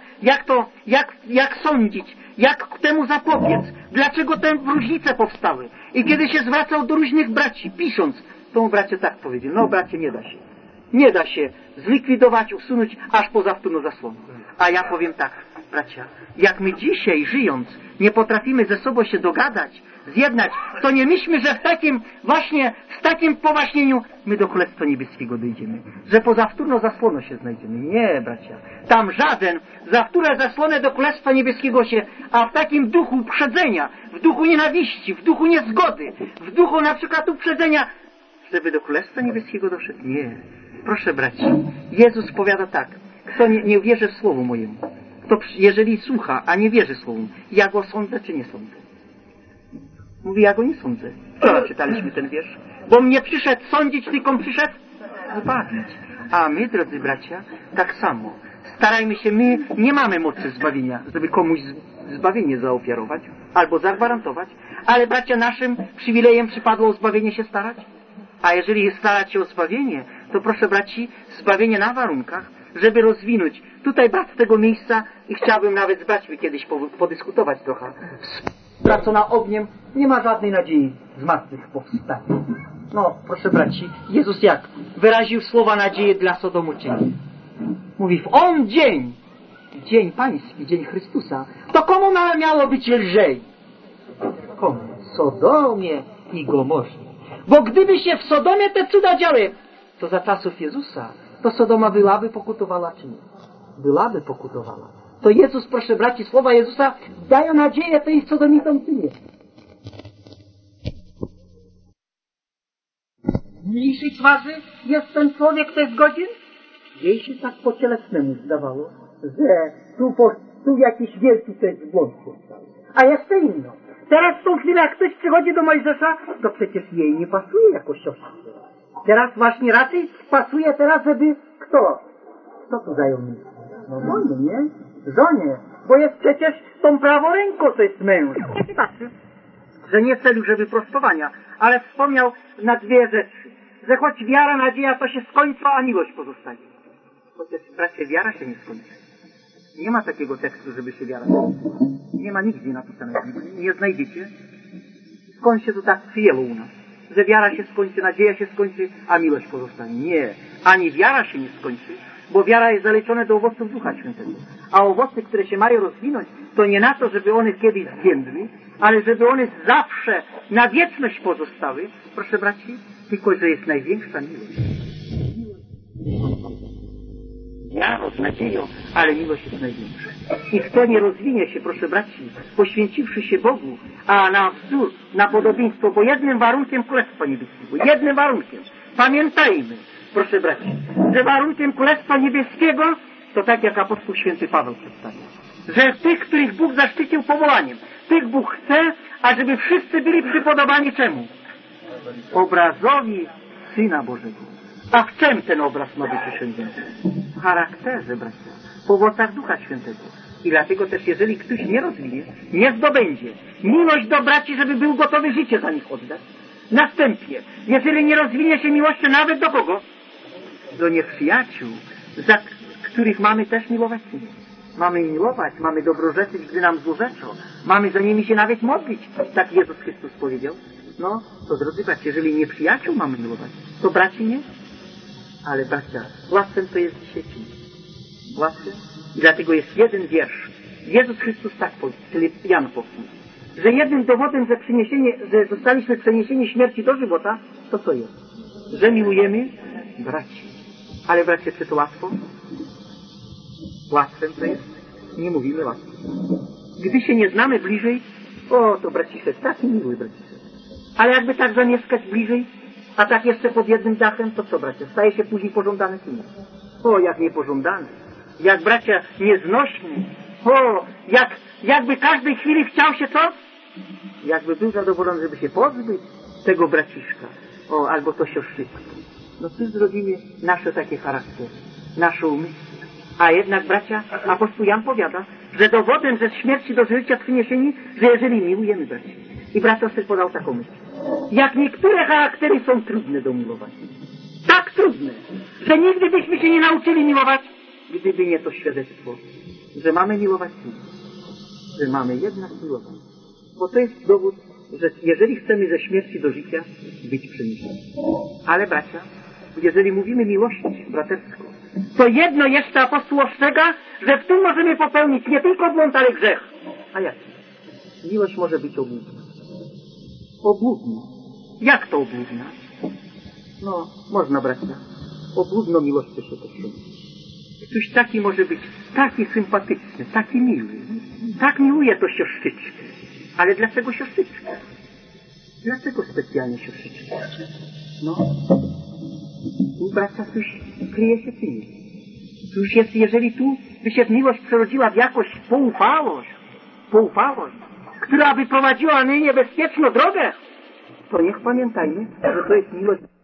jak sądzić, jak temu zapobiec, dlaczego te różnice powstały. I kiedy się zwracał do różnych braci, pisząc, to mu bracie tak powiedział: bracie, nie da się. Nie da się zlikwidować, usunąć aż poza wtórną zasłonę. A ja powiem tak, bracia, jak my dzisiaj, żyjąc, nie potrafimy ze sobą się dogadać, zjednać, to nie myślmy, że w takim powaśnieniu my do Królestwa Niebieskiego dojdziemy. Że poza wtórną zasłoną się znajdziemy. Nie, bracia. Tam żaden za wtórę zasłonę do Królestwa Niebieskiego się, a w takim duchu uprzedzenia, w duchu nienawiści, w duchu niezgody, w duchu na przykład uprzedzenia, żeby do Królestwa Niebieskiego doszedł. Nie. Proszę braci, Jezus powiada tak: kto nie wierzy w słowo mojemu, kto jeżeli słucha, a nie wierzy słowu, ja go sądzę czy nie sądzę? Mówi: ja go nie sądzę. Wczoraj czytaliśmy ten wiersz. Bo mnie przyszedł sądzić, tylko przyszedł zbawić. A my, drodzy bracia, tak samo. Starajmy się, my nie mamy mocy zbawienia, żeby komuś zbawienie zaofiarować albo zagwarantować, ale bracia, naszym przywilejem przypadło o zbawienie się starać. A jeżeli starać się o zbawienie, to proszę braci, zbawienie na warunkach, żeby rozwinąć. Tutaj brat z tego miejsca i chciałbym nawet z braćmi kiedyś podyskutować trochę. Stracona ogniem, nie ma żadnej nadziei zmartwychwstania. Proszę braci, Jezus jak wyraził słowa nadzieję dla Sodomu czyni. Mówi: w on dzień pański, dzień Chrystusa, to komu miało być lżej? Komu? Sodomie i Gomorze. Bo gdyby się w Sodomie te cuda działy, to za czasów Jezusa, to Sodoma byłaby pokutowała czy nie? Byłaby pokutowała. To Jezus, proszę braci, słowa Jezusa dają nadzieję tej Sodomitom czy nie? Mniejszej twarzy jest ten człowiek, kto jest godzin? Jej się tak po cielesnemu zdawało, że tu jakiś wielki to jest błąd powstał. A jeszcze inno. Teraz w tą chwilę, jak ktoś przychodzi do Mojżesza, to przecież jej nie pasuje jako siostrze. Teraz właśnie raczej pasuje teraz, żeby kto? Kto tu zajął miejsce? Żonie, nie? Żonie. Bo jest przecież tą prawą ręką, to jest męż. Nie patrzy, że nie celu, żeby prostowania, ale wspomniał na dwie rzeczy. Że choć wiara, nadzieja to się skończy, a miłość pozostaje. Chociaż bracie, wiara się nie skończy. Nie ma takiego tekstu, żeby się wiara. Nie ma nigdzie napisanego. Nie znajdziecie. Skąd się to tak przyjęło u nas? Że wiara się skończy, nadzieja się skończy, a miłość pozostanie. Nie. Ani wiara się nie skończy, bo wiara jest zaliczona do owoców Ducha Świętego. A owoce, które się mają rozwinąć, to nie na to, żeby one kiedyś zgiędły, ale żeby one zawsze na wieczność pozostały. Proszę braci, tylko że jest największa miłość. Wiarą, z nadzieją, ale miłość jest największa. I kto nie rozwinie się, proszę braci, poświęciwszy się Bogu, a na wzór, na podobieństwo, bo jednym warunkiem Królestwa Niebieskiego, jednym warunkiem, pamiętajmy, proszę braci, że warunkiem Królestwa Niebieskiego to tak jak apostoł święty Paweł przedstawił, że tych, których Bóg zaszczycił powołaniem, tych Bóg chce, ażeby wszyscy byli przypodobani czemu? Obrazowi Syna Bożego. A w czym ten obraz ma być osiągnięty? W charakterze, bracia, w owocach Ducha Świętego. I dlatego też, jeżeli ktoś nie rozwinie, nie zdobędzie miłość do braci, żeby był gotowy życie za nich oddać. Następnie, jeżeli nie rozwinie się miłością nawet do kogo? Do nieprzyjaciół, za których mamy też miłować. Mamy miłować, mamy dobrorzeczeć, gdy nam złorzeczą. Mamy za nimi się nawet modlić. Tak Jezus Chrystus powiedział. No, to drodzy bracia, jeżeli nieprzyjaciół mamy miłować, to braci nie? Ale bracia, łatwym to jest dzisiaj czynić. Łatwym. I dlatego jest jeden wiersz. Jezus Chrystus tak powiedział, czyli Jan powtórzy, że jednym dowodem, że zostaliśmy przeniesieni śmierci do żywota, to co jest? Że miłujemy braci. Ale bracie, czy to łatwo? Łatwym to jest? Nie mówimy łatwo. Gdy się nie znamy bliżej, o, to braciszek, taki miły braciszek. Ale jakby tak zamieszkać bliżej, a tak jeszcze pod jednym dachem, to co, bracia? Staje się później pożądany czy nie? O, jak niepożądany. Jak, bracia, nieznośny. O, jakby każdej chwili chciał się co? Jakby był zadowolony, żeby się pozbyć tego braciszka. O, albo to siostrzyska. No cóż zrobimy nasze takie charaktery, nasze umysły. A jednak, bracia, apostoł Jan powiada, że dowodem ze śmierci do życia przyniesieni, że jeżeli miłujemy braci. I brat Osyl podał taką myśl. Jak niektóre charaktery są trudne do miłowania. Tak trudne, że nigdy byśmy się nie nauczyli miłować, gdyby nie to świadectwo, że mamy miłować siebie. Że mamy jednak miłować. Bo to jest dowód, że jeżeli chcemy ze śmierci do życia, być przeniesieni. Ale bracia, jeżeli mówimy miłość braterską, to jedno jeszcze apostoł ostrzega, że w tym możemy popełnić nie tylko błąd, ale grzech. A jak? Miłość może być obłudna. Obłudna. Jak to obłudna? No, można, bracia. Obłudną miłością się poświęcić. Ktoś taki może być taki sympatyczny, taki miły. Tak miłuje to siostrzyczkę. Ale dlaczego siostrzyczkę? Dlaczego specjalnie siostrzyczkę? No, tu, bracia, coś kryje się tym. Cóż jest, jeżeli tu by się miłość przerodziła w jakoś poufałość, która by prowadziła na niebezpieczną drogę, to niech pamiętajmy, że to jest miłość